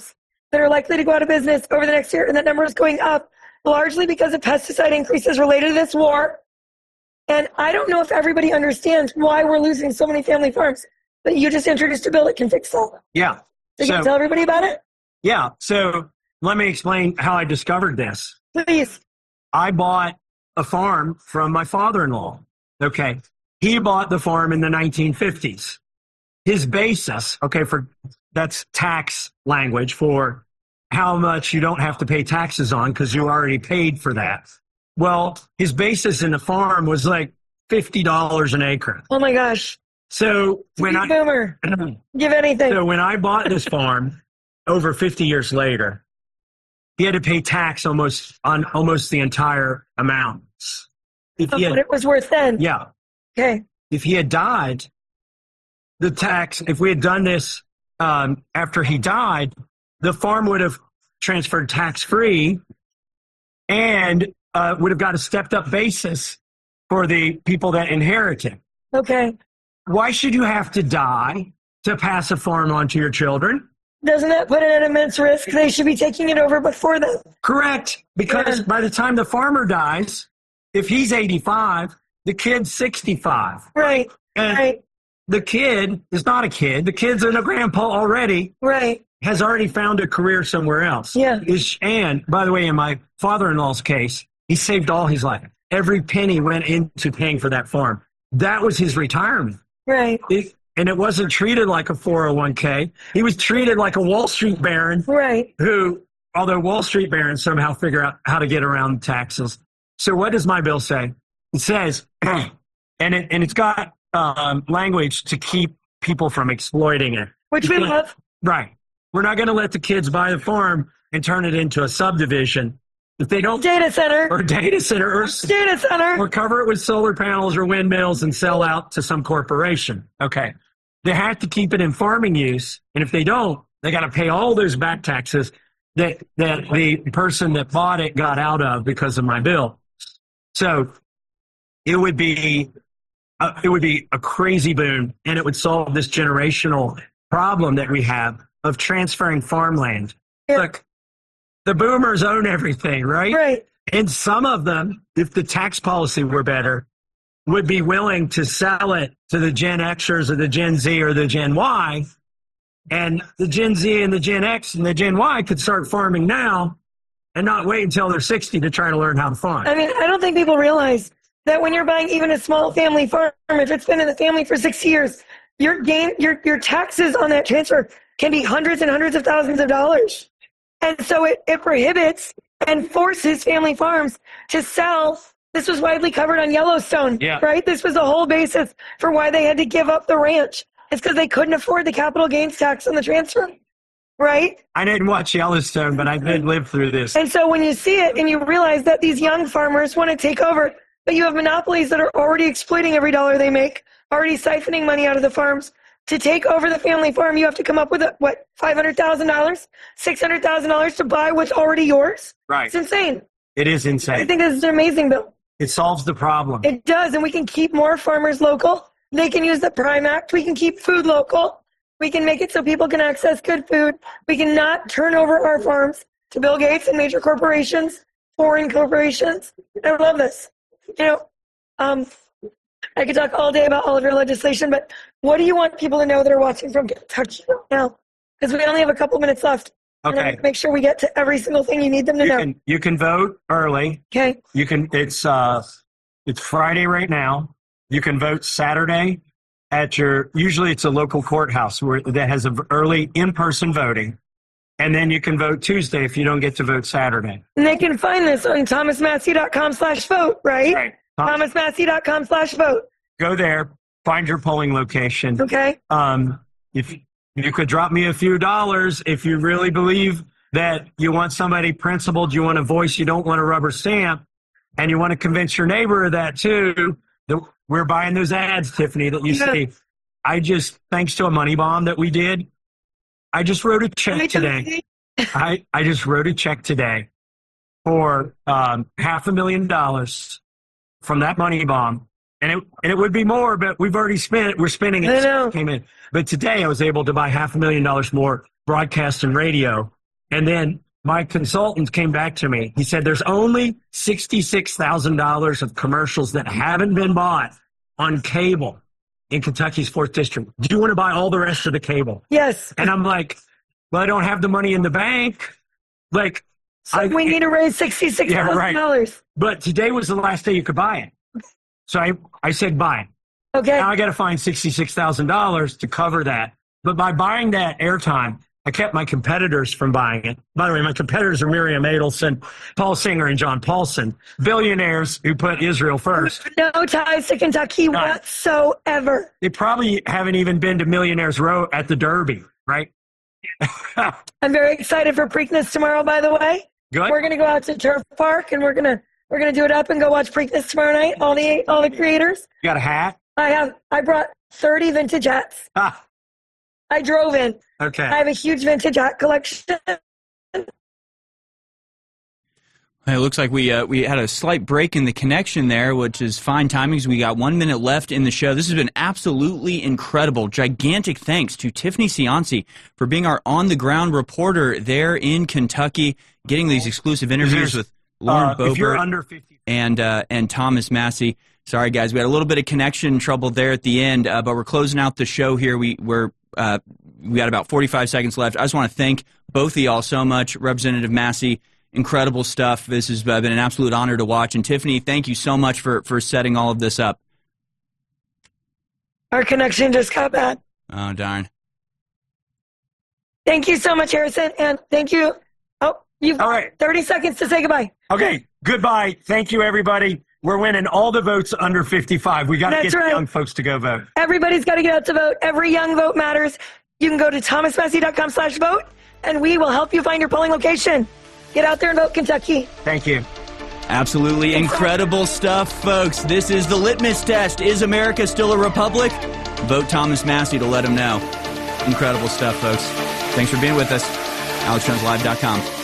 that are likely to go out of business over the next year, and that number is going up largely because of pesticide increases related to this war. And I don't know if everybody understands why we're losing so many family farms, but you just introduced a bill that can fix all that. Yeah. So you So- can tell everybody about it? Yeah. So let me explain how I discovered this. Please. I bought a farm from my father-in-law. Okay. He bought the farm in the nineteen fifties. His basis, okay, for that's tax language for how much you don't have to pay taxes on because you already paid for that. Well, his basis in the farm was like fifty dollars an acre. Oh my gosh. So when I boomer, give anything. So when I bought this farm over fifty years later, he had to pay tax almost on almost the entire amount. If Of he had, what it was worth then. yeah. Okay. If he had died, the tax, if we had done this um, after he died, the farm would have transferred tax-free and uh, would have got a stepped-up basis for the people that inherited. Okay. Why should you have to die to pass a farm on to your children? Doesn't that put it at immense risk? They should be taking it over before then. Correct. Because Yeah. by the time the farmer dies, if he's eighty-five, the kid's sixty-five. Right. And right. the kid is not a kid. The kid's in a grandpa already. Right. Has already found a career somewhere else. Yeah. Is, and by the way, in my father-in-law's case, he saved all his life. Every penny went into paying for that farm. That was his retirement. Right. It, and it wasn't treated like a four oh one k. He was treated like a Wall Street baron. Right. Who, although Wall Street barons somehow figure out how to get around taxes. So what does my bill say? It says, and it and it's got um, language to keep people from exploiting it. Which we love. Right. We're not going to let the kids buy the farm and turn it into a subdivision. If they don't data center or data center or data center or cover it with solar panels or windmills and sell out to some corporation. Okay. They have to keep it in farming use. And if they don't, they got to pay all those back taxes that, that the person that bought it got out of because of my bill. So it would be, uh, it would be a crazy boon, and it would solve this generational problem that we have of transferring farmland. Yeah. Look, the boomers own everything, right? Right. And some of them, if the tax policy were better, would be willing to sell it to the Gen Xers or the Gen Z or the Gen Y. And the Gen Z and the Gen X and the Gen Y could start farming now and not wait until they're sixty to try to learn how to farm. I mean, I don't think people realize that when you're buying even a small family farm, if it's been in the family for six years, your gain, your your taxes on that transfer can be hundreds and hundreds of thousands of dollars. And so it, it prohibits and forces family farms to sell. This was widely covered on Yellowstone, Yeah. right? This was the whole basis for why they had to give up the ranch. It's because they couldn't afford the capital gains tax on the transfer, right? I didn't watch Yellowstone, but I did live through this. And so when you see it and you realize that these young farmers want to take over, but you have monopolies that are already exploiting every dollar they make, already siphoning money out of the farms. To take over the family farm, you have to come up with, a, what, five hundred thousand dollars, six hundred thousand dollars to buy what's already yours? Right. It's insane. It is I insane. think this is an amazing bill. It solves the problem. It does, and we can keep more farmers local. They can use the Prime Act. We can keep food local. We can make it so people can access good food. We can not turn over our farms to Bill Gates and major corporations, foreign corporations. I love this. You know, um, I could talk all day about all of your legislation, but what do you want people to know that are watching from Kentucky now? Because we only have a couple minutes left. And I Okay. wanna make sure we get to every single thing you need them to You know. can, you can vote early. Okay. You can, it's, uh, it's Friday right now. You can vote Saturday at your, usually it's a local courthouse where that has a early in-person voting. And then you can vote Tuesday if you don't get to vote Saturday. And they can find this on thomasmassey.com slash vote, right? Right. thomasmassey.com slash vote. Go there, find your polling location. Okay. Um, if you could drop me a few dollars if you really believe that you want somebody principled, you want a voice, you don't want a rubber stamp, and you want to convince your neighbor of that too. That we're buying those ads, Tiffany, that you Yeah. see. I just, thanks to a money bomb that we did, I just wrote a check today. I, I just wrote a check today for um, half a million dollars from that money bomb. And it, and it would be more, but we've already spent it. We're spending it. I know. Came in. But today I was able to buy half a million dollars more broadcast and radio And then my consultant came back to me. He said, there's only sixty-six thousand dollars of commercials that haven't been bought on cable in Kentucky's fourth district. Do you want to buy all the rest of the cable? Yes. And I'm like, well, I don't have the money in the bank. Like, so I, we need to raise sixty-six thousand dollars. Yeah, right. But today was the last day you could buy it. So I, I said, buy it. Okay. Now I got to find sixty-six thousand dollars to cover that. But by buying that airtime, I kept my competitors from buying it. By the way, my competitors are Miriam Adelson, Paul Singer, and John Paulson, billionaires who put Israel first. No ties to Kentucky None. whatsoever. They probably haven't even been to Millionaires Row at the Derby, right? I'm very excited for Preakness tomorrow, by the way. Good. We're going to go out to Turf Park, and we're going to we're going to do it up and go watch Preakness tomorrow night, all the all the creators. You got a hat? I have. I brought thirty vintage hats. Ah. I drove in. Okay. I have a huge vintage hat collection. It looks like we uh, we had a slight break in the connection there, which is fine timing. We got one minute left in the show. This has been absolutely incredible. Gigantic thanks to Tiffany Cianci for being our on-the-ground reporter there in Kentucky, getting these exclusive interviews with Lauren uh, Boebert if you're under fifty and uh, and Thomas Massie. Sorry, guys, we had a little bit of connection trouble there at the end, uh, but we're closing out the show here. We we're uh, we got about forty-five seconds left. I just want to thank both of y'all so much, Representative Massie. Incredible stuff. This has been an absolute honor to watch. And Tiffany, thank you so much for, for setting all of this up. Our connection just got bad. Oh, darn. Thank you so much, Harrison. And thank you. Oh, you've all right. thirty seconds to say goodbye. Okay, goodbye. Thank you, everybody. We're winning all the votes under fifty-five. We got to get right. the young folks to go vote. Everybody's got to get out to vote. Every young vote matters. You can go to thomasmassie.com slash vote, and we will help you find your polling location. Get out there and vote, Kentucky. Thank you. Absolutely incredible stuff, folks. This is the litmus test. Is America still a republic? Vote Thomas Massie to let him know. Incredible stuff, folks. Thanks for being with us. alex jones live dot com.